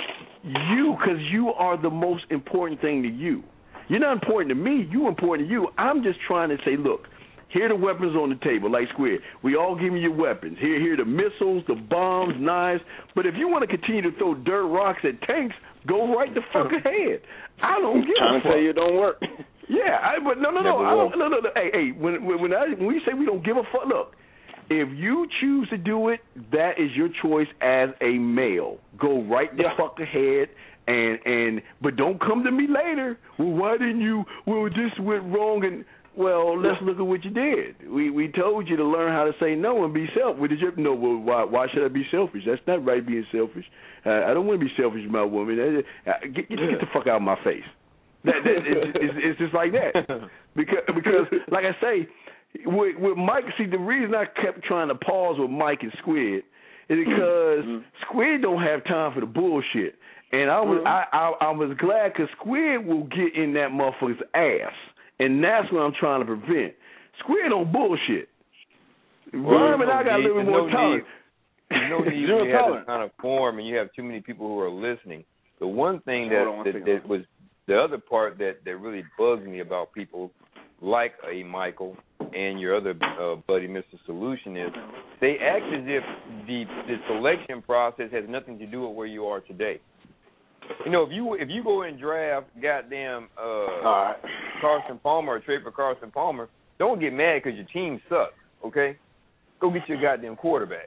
You, because you are the most important thing to you. You're not important to me. You're important to you. I'm just trying to say, look, Here are the weapons on the table, like Square. We all give you your weapons. Here, here are the missiles, the bombs, knives. But if you want to continue to throw dirt rocks at tanks, go right the fuck ahead. I don't give Trying a to fuck. tell you it don't work. Yeah, I, but no, no, no, I don't, no, no, no. Hey, hey, when when, I, when we say we don't give a fuck, look, if you choose to do it, that is your choice as a male. Go right the yeah. fuck ahead. And and but don't come to me later. Well, why didn't you? Well, this went wrong. And well, let's look at what you did. We we told you to learn how to say no and be selfish. Did you no? Well, why why should I be selfish? That's not right. Being selfish. Uh, I don't want to be selfish with my woman. Uh, get, get get the fuck out of my face. That, that it's, it's, it's just like that. Because because like I say, with, with Mike. See, the reason I kept trying to pause with Mike and Squid is because mm-hmm. Squid don't have time for the bullshit. And I was mm-hmm. I, I I was glad because Squid will get in that motherfucker's ass, and that's what I'm trying to prevent. Squid don't bullshit. Well, Rhyme and no I got a little bit more no tolerance. There's no need when you have this kind of form and you have too many people who are listening. The one thing that that, that was the other part that, that really bugs me about people like a Michael and your other uh, buddy, Mister Solution, is they act as if the the selection process has nothing to do with where you are today. You know, if you if you go and draft goddamn uh, right. Carson Palmer or trade for Carson Palmer, don't get mad because your team sucks. Okay, go get your goddamn quarterback.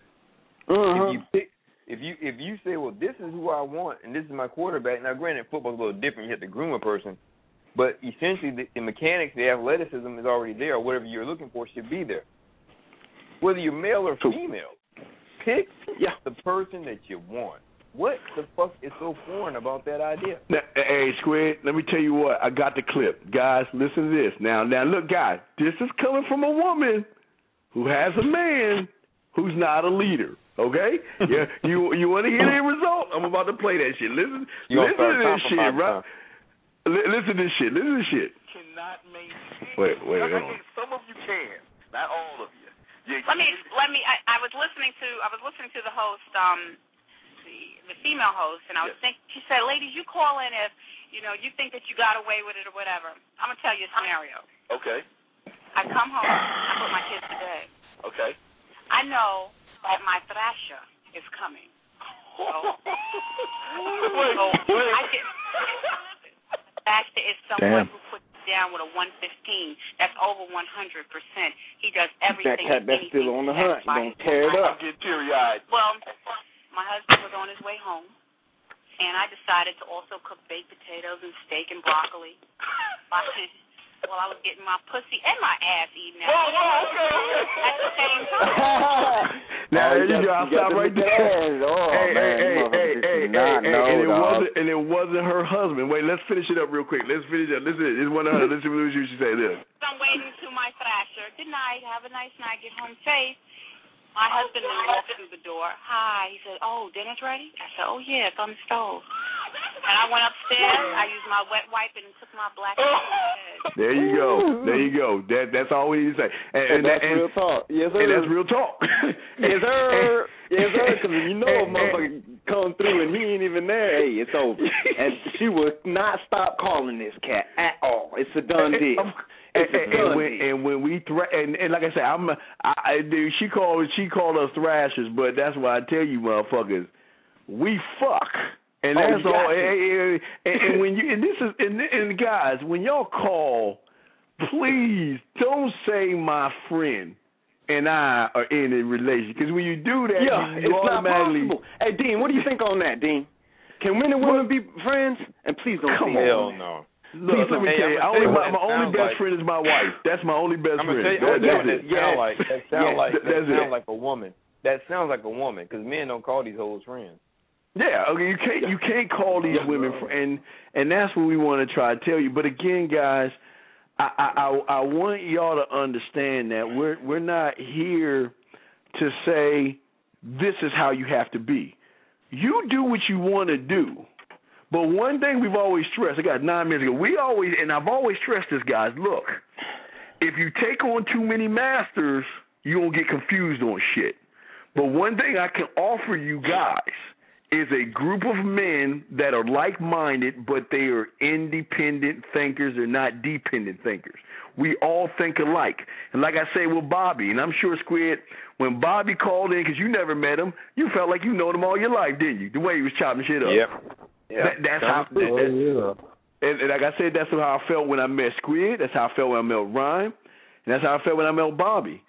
Uh-huh. If you pick, if you if you say, well, this is who I want and this is my quarterback. Now, granted, football's a little different. You have to groom a person, but essentially the, the mechanics, the athleticism is already there. Or whatever you're looking for should be there. Whether you're male or female, pick yeah. the person that you want. What the fuck is so foreign about that idea? Now, hey, Squid, let me tell you what. I got the clip. Guys, listen to this. Now, now, look, guys, this is coming from a woman who has a man who's not a leader, okay? Yeah, you you want to hear the result? I'm about to play that shit. Listen, you listen to this shit, right? L- listen to this shit. Listen to this shit. Cannot maintain. Wait, wait, I hold mean, on. some of you can, not all of you. you let me, let me. I, I was listening to, I was listening to the host, um, the, the female host, and I was yes. thinking. She said, "Ladies, you call in if you know you think that you got away with it or whatever." I'm gonna tell you a scenario. Okay. I come home, I put my kids to bed. Okay. I know that my thrasher is coming. So, wait, so wait. I get, thrasher is someone Damn. who puts down with a one fifteen. That's over one hundred percent. He does everything. That cat that's still on the hunt. Don't tear it up. I get teary-eyed. Well, my husband was on his way home, and I decided to also cook baked potatoes and steak and broccoli. While I was getting my pussy and my ass eaten out. Whoa, whoa, okay, okay. At the same time. Now there you go. I'll stop right there. Oh, hey, man, hey, hey, hey, hey, not hey, know, and it dog. wasn't, and it wasn't her husband. Wait, let's finish it up real quick. Let's finish it up. Listen, it's one of her. Listen to what she say. This. I'm waiting to my thrasher. Good night. Have a nice night. Get home safe. My husband then walked through the door. Hi. He said, "Oh, dinner's ready?" I said, "Oh yeah, it's on the stove." And I went upstairs. I used my wet wipe and took my black out of bed. There you go. There you go. That that's all we need to say. And, and, and that's and, real talk. Yes, sir. And that's real talk. Yes, sir. Yes, sir. Because you know a motherfucker come through and he ain't even there. Hey, it's over. And she will not stop calling this cat at all. It's a done deal. And, and, and, when, and when we thra- and, and like I said, I'm I, I dude, she called she called us thrashers, but that's why I tell you, motherfuckers, we fuck. And oh, that's all. And, and, and when you and this is and, and guys, when y'all call, please don't say my friend and I are in a relationship, because when you do that, yeah, you, you it's automatically. Not possible. Hey, Dean, what do you think on that, Dean? Can men and women be friends? And please don't come say on. Hell no. Look, let me hey, tell you, I only, my, my only best like. friend is my wife. That's my only best I'm friend. Tell you, that, that, that's that it. sound Yeah. like that sound yeah, like that that's sound it. like a woman. That sounds like a woman, because men don't call these hoes friends. Yeah, okay, you can't you can't call these women fr- and and that's what we want to try to tell you. But again, guys, I I I want y'all to understand that we're we're not here to say this is how you have to be. You do what you want to do. But one thing we've always stressed, I got nine minutes ago, we always, and I've always stressed this, guys, look, if you take on too many masters, you're going to get confused on shit. But one thing I can offer you guys is a group of men that are like-minded, but they are independent thinkers. They're not dependent thinkers. We all think alike. And like I say with Bobby, and I'm sure, Squid, when Bobby called in, because you never met him, you felt like you known him all your life, didn't you? The way he was chopping shit up. Yep. Yeah. That, that's how. That, oh, that, yeah. and, and like I said, that's how I felt when I met Squid. That's how I felt when I met Rhyme. And that's how I felt when I met Bobby.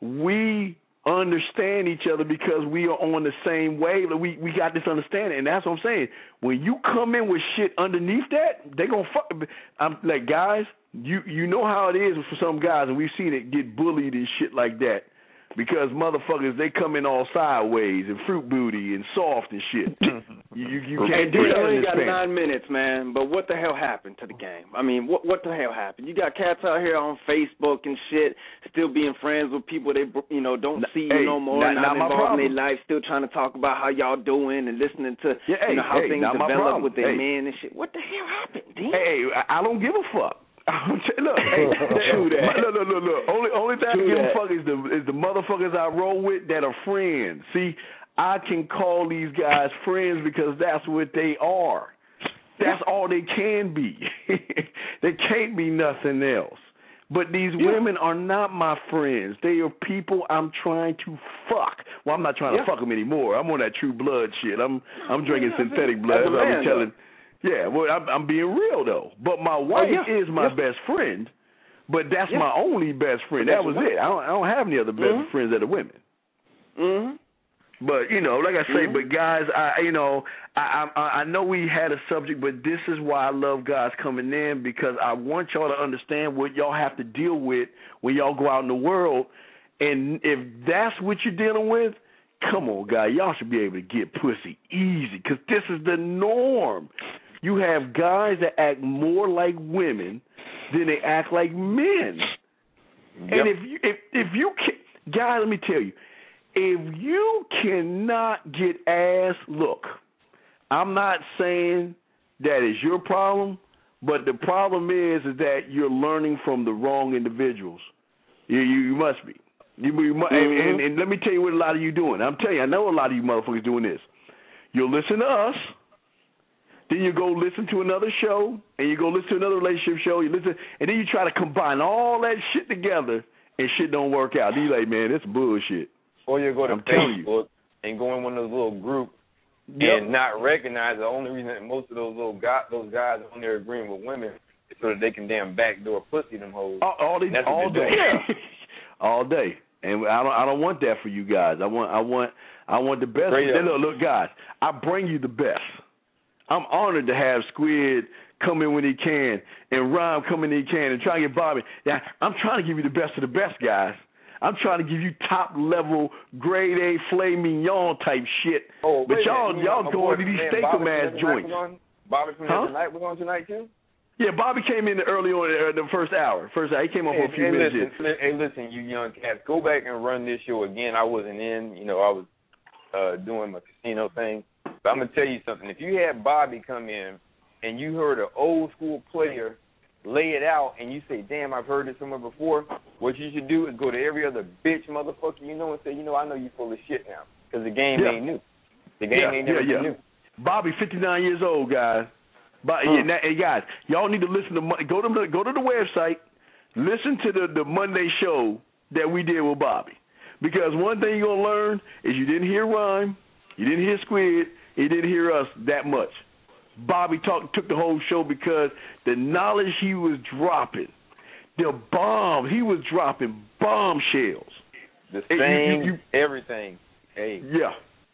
We understand each other because we are on the same wave. We we got this understanding, and that's what I'm saying. When you come in with shit underneath that, they gonna fuck. I'm like, guys, you you know how it is for some guys, and we've seen it get bullied and shit like that. Because motherfuckers, they come in all sideways and fruit booty and soft and shit. you you, you can't do Hey, that. you only in this got thing. nine minutes, man. But what the hell happened to the game? I mean, what what the hell happened? You got cats out here on Facebook and shit, still being friends with people they you know don't see hey, you no more, not, not, not my involved in problem. their life, still trying to talk about how y'all doing and listening to Yeah, hey, you know how hey, things not my develop problem. with their Hey. men and shit. What the hell happened, D? Hey, I, I don't give a fuck. look, hey, True that. look, look, look, look. Only, only thing True I give that. a fuck is the is the motherfuckers I roll with that are friends. See, I can call these guys friends because that's what they are. That's all they can be. They can't be nothing else. But these Yeah. women are not my friends. They are people I'm trying to fuck. Well, I'm not trying Yeah. to fuck them anymore. I'm on that True Blood shit. I'm I'm drinking Yeah, synthetic as a- blood. as a That's what I'm man, telling. Yeah, well, I'm, I'm being real though. But my wife yeah. is my Yeah. best friend. But that's Yeah. my only best friend. But That that's was your it. I don't, I don't have any other best Mhm. friends that are women. Mm-hmm. But you know, like I say, Mhm. but guys, I you know, I, I I know we had a subject, but this is why I love guys coming in, because I want y'all to understand what y'all have to deal with when y'all go out in the world, and if that's what you're dealing with, come on, guys, y'all should be able to get pussy easy, because this is the norm. You have guys that act more like women than they act like men, Yep. and if you if if you can, guys, let me tell you. If you cannot get ass, look, I'm not saying that is your problem, but the problem is, is that you're learning from the wrong individuals. You you, you must be. You, you mu- Mm-hmm. and, and, and let me tell you what a lot of you doing. I'm telling you, I know a lot of you motherfuckers doing this. You'll listen to us, then you go listen to another show, and you go listen to another relationship show. You listen, and then you try to combine all that shit together, and shit don't work out. Then you like, man, that's bullshit. Or you go to I'm telling Facebook and go in one of those little groups Yep. and not recognize the only reason that most of those little guys, those guys are on there agreeing with women is so that they can damn backdoor pussy them hoes. All, all, they, That's what all they're day, doing. all day, and I don't, I don't want that for you guys. I want, I want, I want the best. Straight up. Look, look, guys, I bring you the best. I'm honored to have Squid come in when he can, and Rhyme come in when he can, and try to get Bobby. Yeah, I'm trying to give you the best of the best, guys. I'm trying to give you top level, grade A, filet mignon type shit. Oh, but wait a y'all, minute. y'all My going boy to these from steak Bobby from ass Tonight joints. was on? Bobby from Huh? Tonight was on tonight too? Yeah, Bobby came in early on uh, the first hour. First hour, he came on Hey, for a few hey, minutes. listen, li- hey, listen, you young cats, go back and run this show again. I wasn't in, you know, I was uh, doing my casino thing. But I'm gonna tell you something. If you had Bobby come in and you heard an old school player lay it out, and you say, "Damn, I've heard this somewhere before," what you should do is go to every other bitch motherfucker you know and say, "You know, I know you full of shit now, because the game Yeah. ain't new. The game yeah, ain't never yeah, been yeah. new." Bobby, fifty-nine years old, guys. But Huh. yeah, now, hey, guys, y'all need to listen to Mo- go to the, go to the website, listen to the the Monday show that we did with Bobby, because one thing you're gonna learn is you didn't hear Rhyme, you didn't hear Squid, you didn't hear us that much. Bobby talked took the whole show because the knowledge he was dropping, the bombs he was dropping, bombshells. The Hey, same, you- you- you- everything. Hey. Yeah.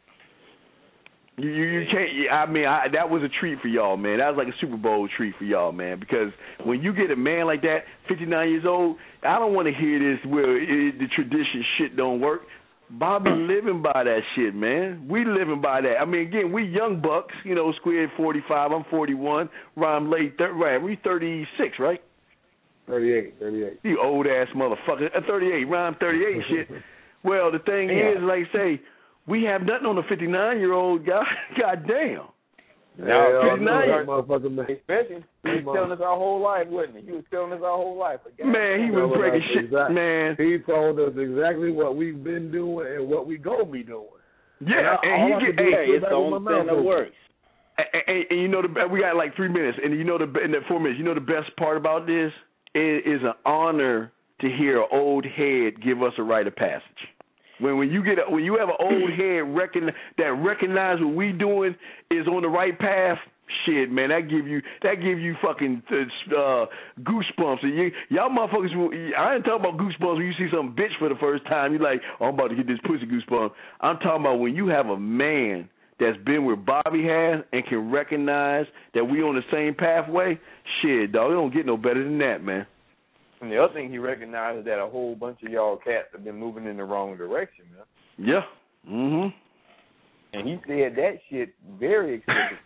You you, you can't. I mean, I, that was a treat for y'all, man. That was like a Super Bowl treat for y'all, man. Because when you get a man like that, fifty-nine years old, I don't want to hear this where it, the tradition shit don't work. Bobby living by that shit, man. We living by that. I mean, again, we young bucks. You know, Squid forty-five, I'm forty-one. Rhyme late, thir- right? We thirty-six, right? thirty-eight, thirty-eight. You old ass motherfucker. Uh, thirty-eight, Rhyme thirty-eight shit. Well, the thing Yeah. is, like I say, we have nothing on a fifty-nine-year-old guy. God damn. Now, Yeah, fifty-nine, that motherfucker, man. especially, he was telling us our whole life, wasn't he? He was telling us our whole life. But God man, he damn. was breaking shit, Exact- man. He told us exactly what we've been doing and what we gonna be doing. Yeah, and, and all he I get, can do is hey, sit it's back the with only my thing mouth that open. works. And, and, and you know, the we got like three minutes, and you know the in that four minutes, you know the best part about this it is an honor to hear an old head give us a rite of passage. When when you get a, when you have an old head reckon, that recognize what we doing is on the right path, shit, man, that give you that give you fucking uh, goosebumps. And you, y'all motherfuckers, I ain't talking about goosebumps when you see some bitch for the first time. You like, oh, I'm about to get this pussy goosebumps. I'm talking about when you have a man that's been where Bobby has and can recognize that we on the same pathway. Shit, dog, it don't get no better than that, man. And the other thing he recognized is that a whole bunch of y'all cats have been moving in the wrong direction, man. Yeah. Mhm. And he said that shit very explicitly.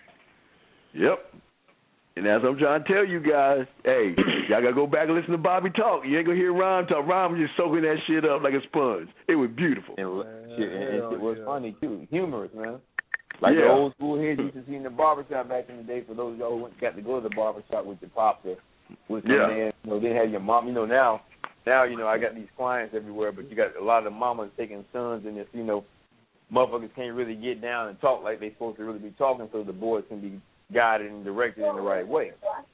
Yep. And as I'm trying to tell you guys, hey, y'all got to go back and listen to Bobby talk. You ain't going to hear Rhyme talk. Rhyme was just soaking that shit up like a sponge. It was beautiful. And, shit, and it was funny, too. Humorous, man. Like yeah. the old school heads used to see in the barbershop back in the day, for those of y'all who went, got to go to the barbershop with your pops or with your yeah. man. You know, they had your mom. You know, now, now, you know, I got these clients everywhere, but you got a lot of the mamas taking sons in this, you know, motherfuckers can't really get down and talk like they supposed to really be talking, so the boys can be guided and directed in the right way.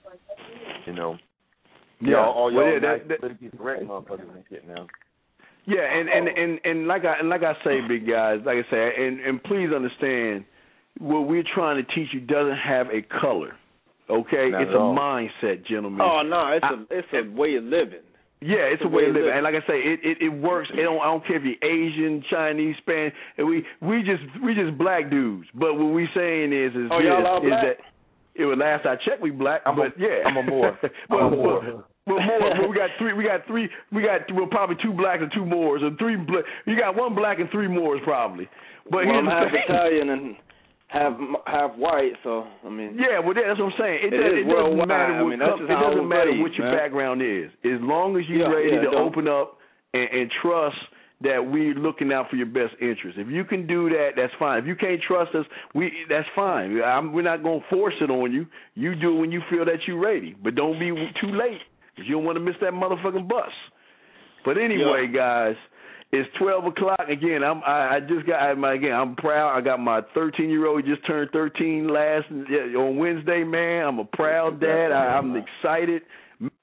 You know? Yeah. All, all y'all well, yeah, nice, that, that, politically correct motherfuckers and shit now. Yeah, and, and, and, and like I and like I say, big guys, like I say, and, and please understand, what we're trying to teach you doesn't have a color. Okay? Not it's at a all. mindset, gentlemen. Oh no, it's I, a it's a way of living. Yeah, it's, it's a way of living, and like I say, it it, it works. It don't, I don't care if you're Asian, Chinese, Spanish. And we we just we just black dudes. But what we saying is is, oh, this, y'all all is black? that it was last I checked we black. I'm but a, yeah, I'm a Moor. but, I'm a Moor. But, but more, but we got three. We got three. We got well, probably two blacks and two Moors, or three. You got one black and three Moors probably. But well, here's I'm the half thing. Italian and half half white, so I mean. Yeah, well, that's what I'm saying. It, it, does, is it doesn't worldwide. matter what I mean, that's com- just it how doesn't matter raised, what your man. background is. As long as you're yeah, ready yeah, to don't. open up and, and trust that we're looking out for your best interest. If you can do that, that's fine. If you can't trust us, we that's fine. I'm, we're not going to force it on you. You do it when you feel that you're ready, but don't be too late because you don't want to miss that motherfucking bus. But anyway, yeah. guys, it's twelve o'clock. Again, I'm I, I just got my again. I'm proud. I got my thirteen year old. He just turned thirteen last yeah, on Wednesday. Man, I'm a proud dad. I, I'm excited.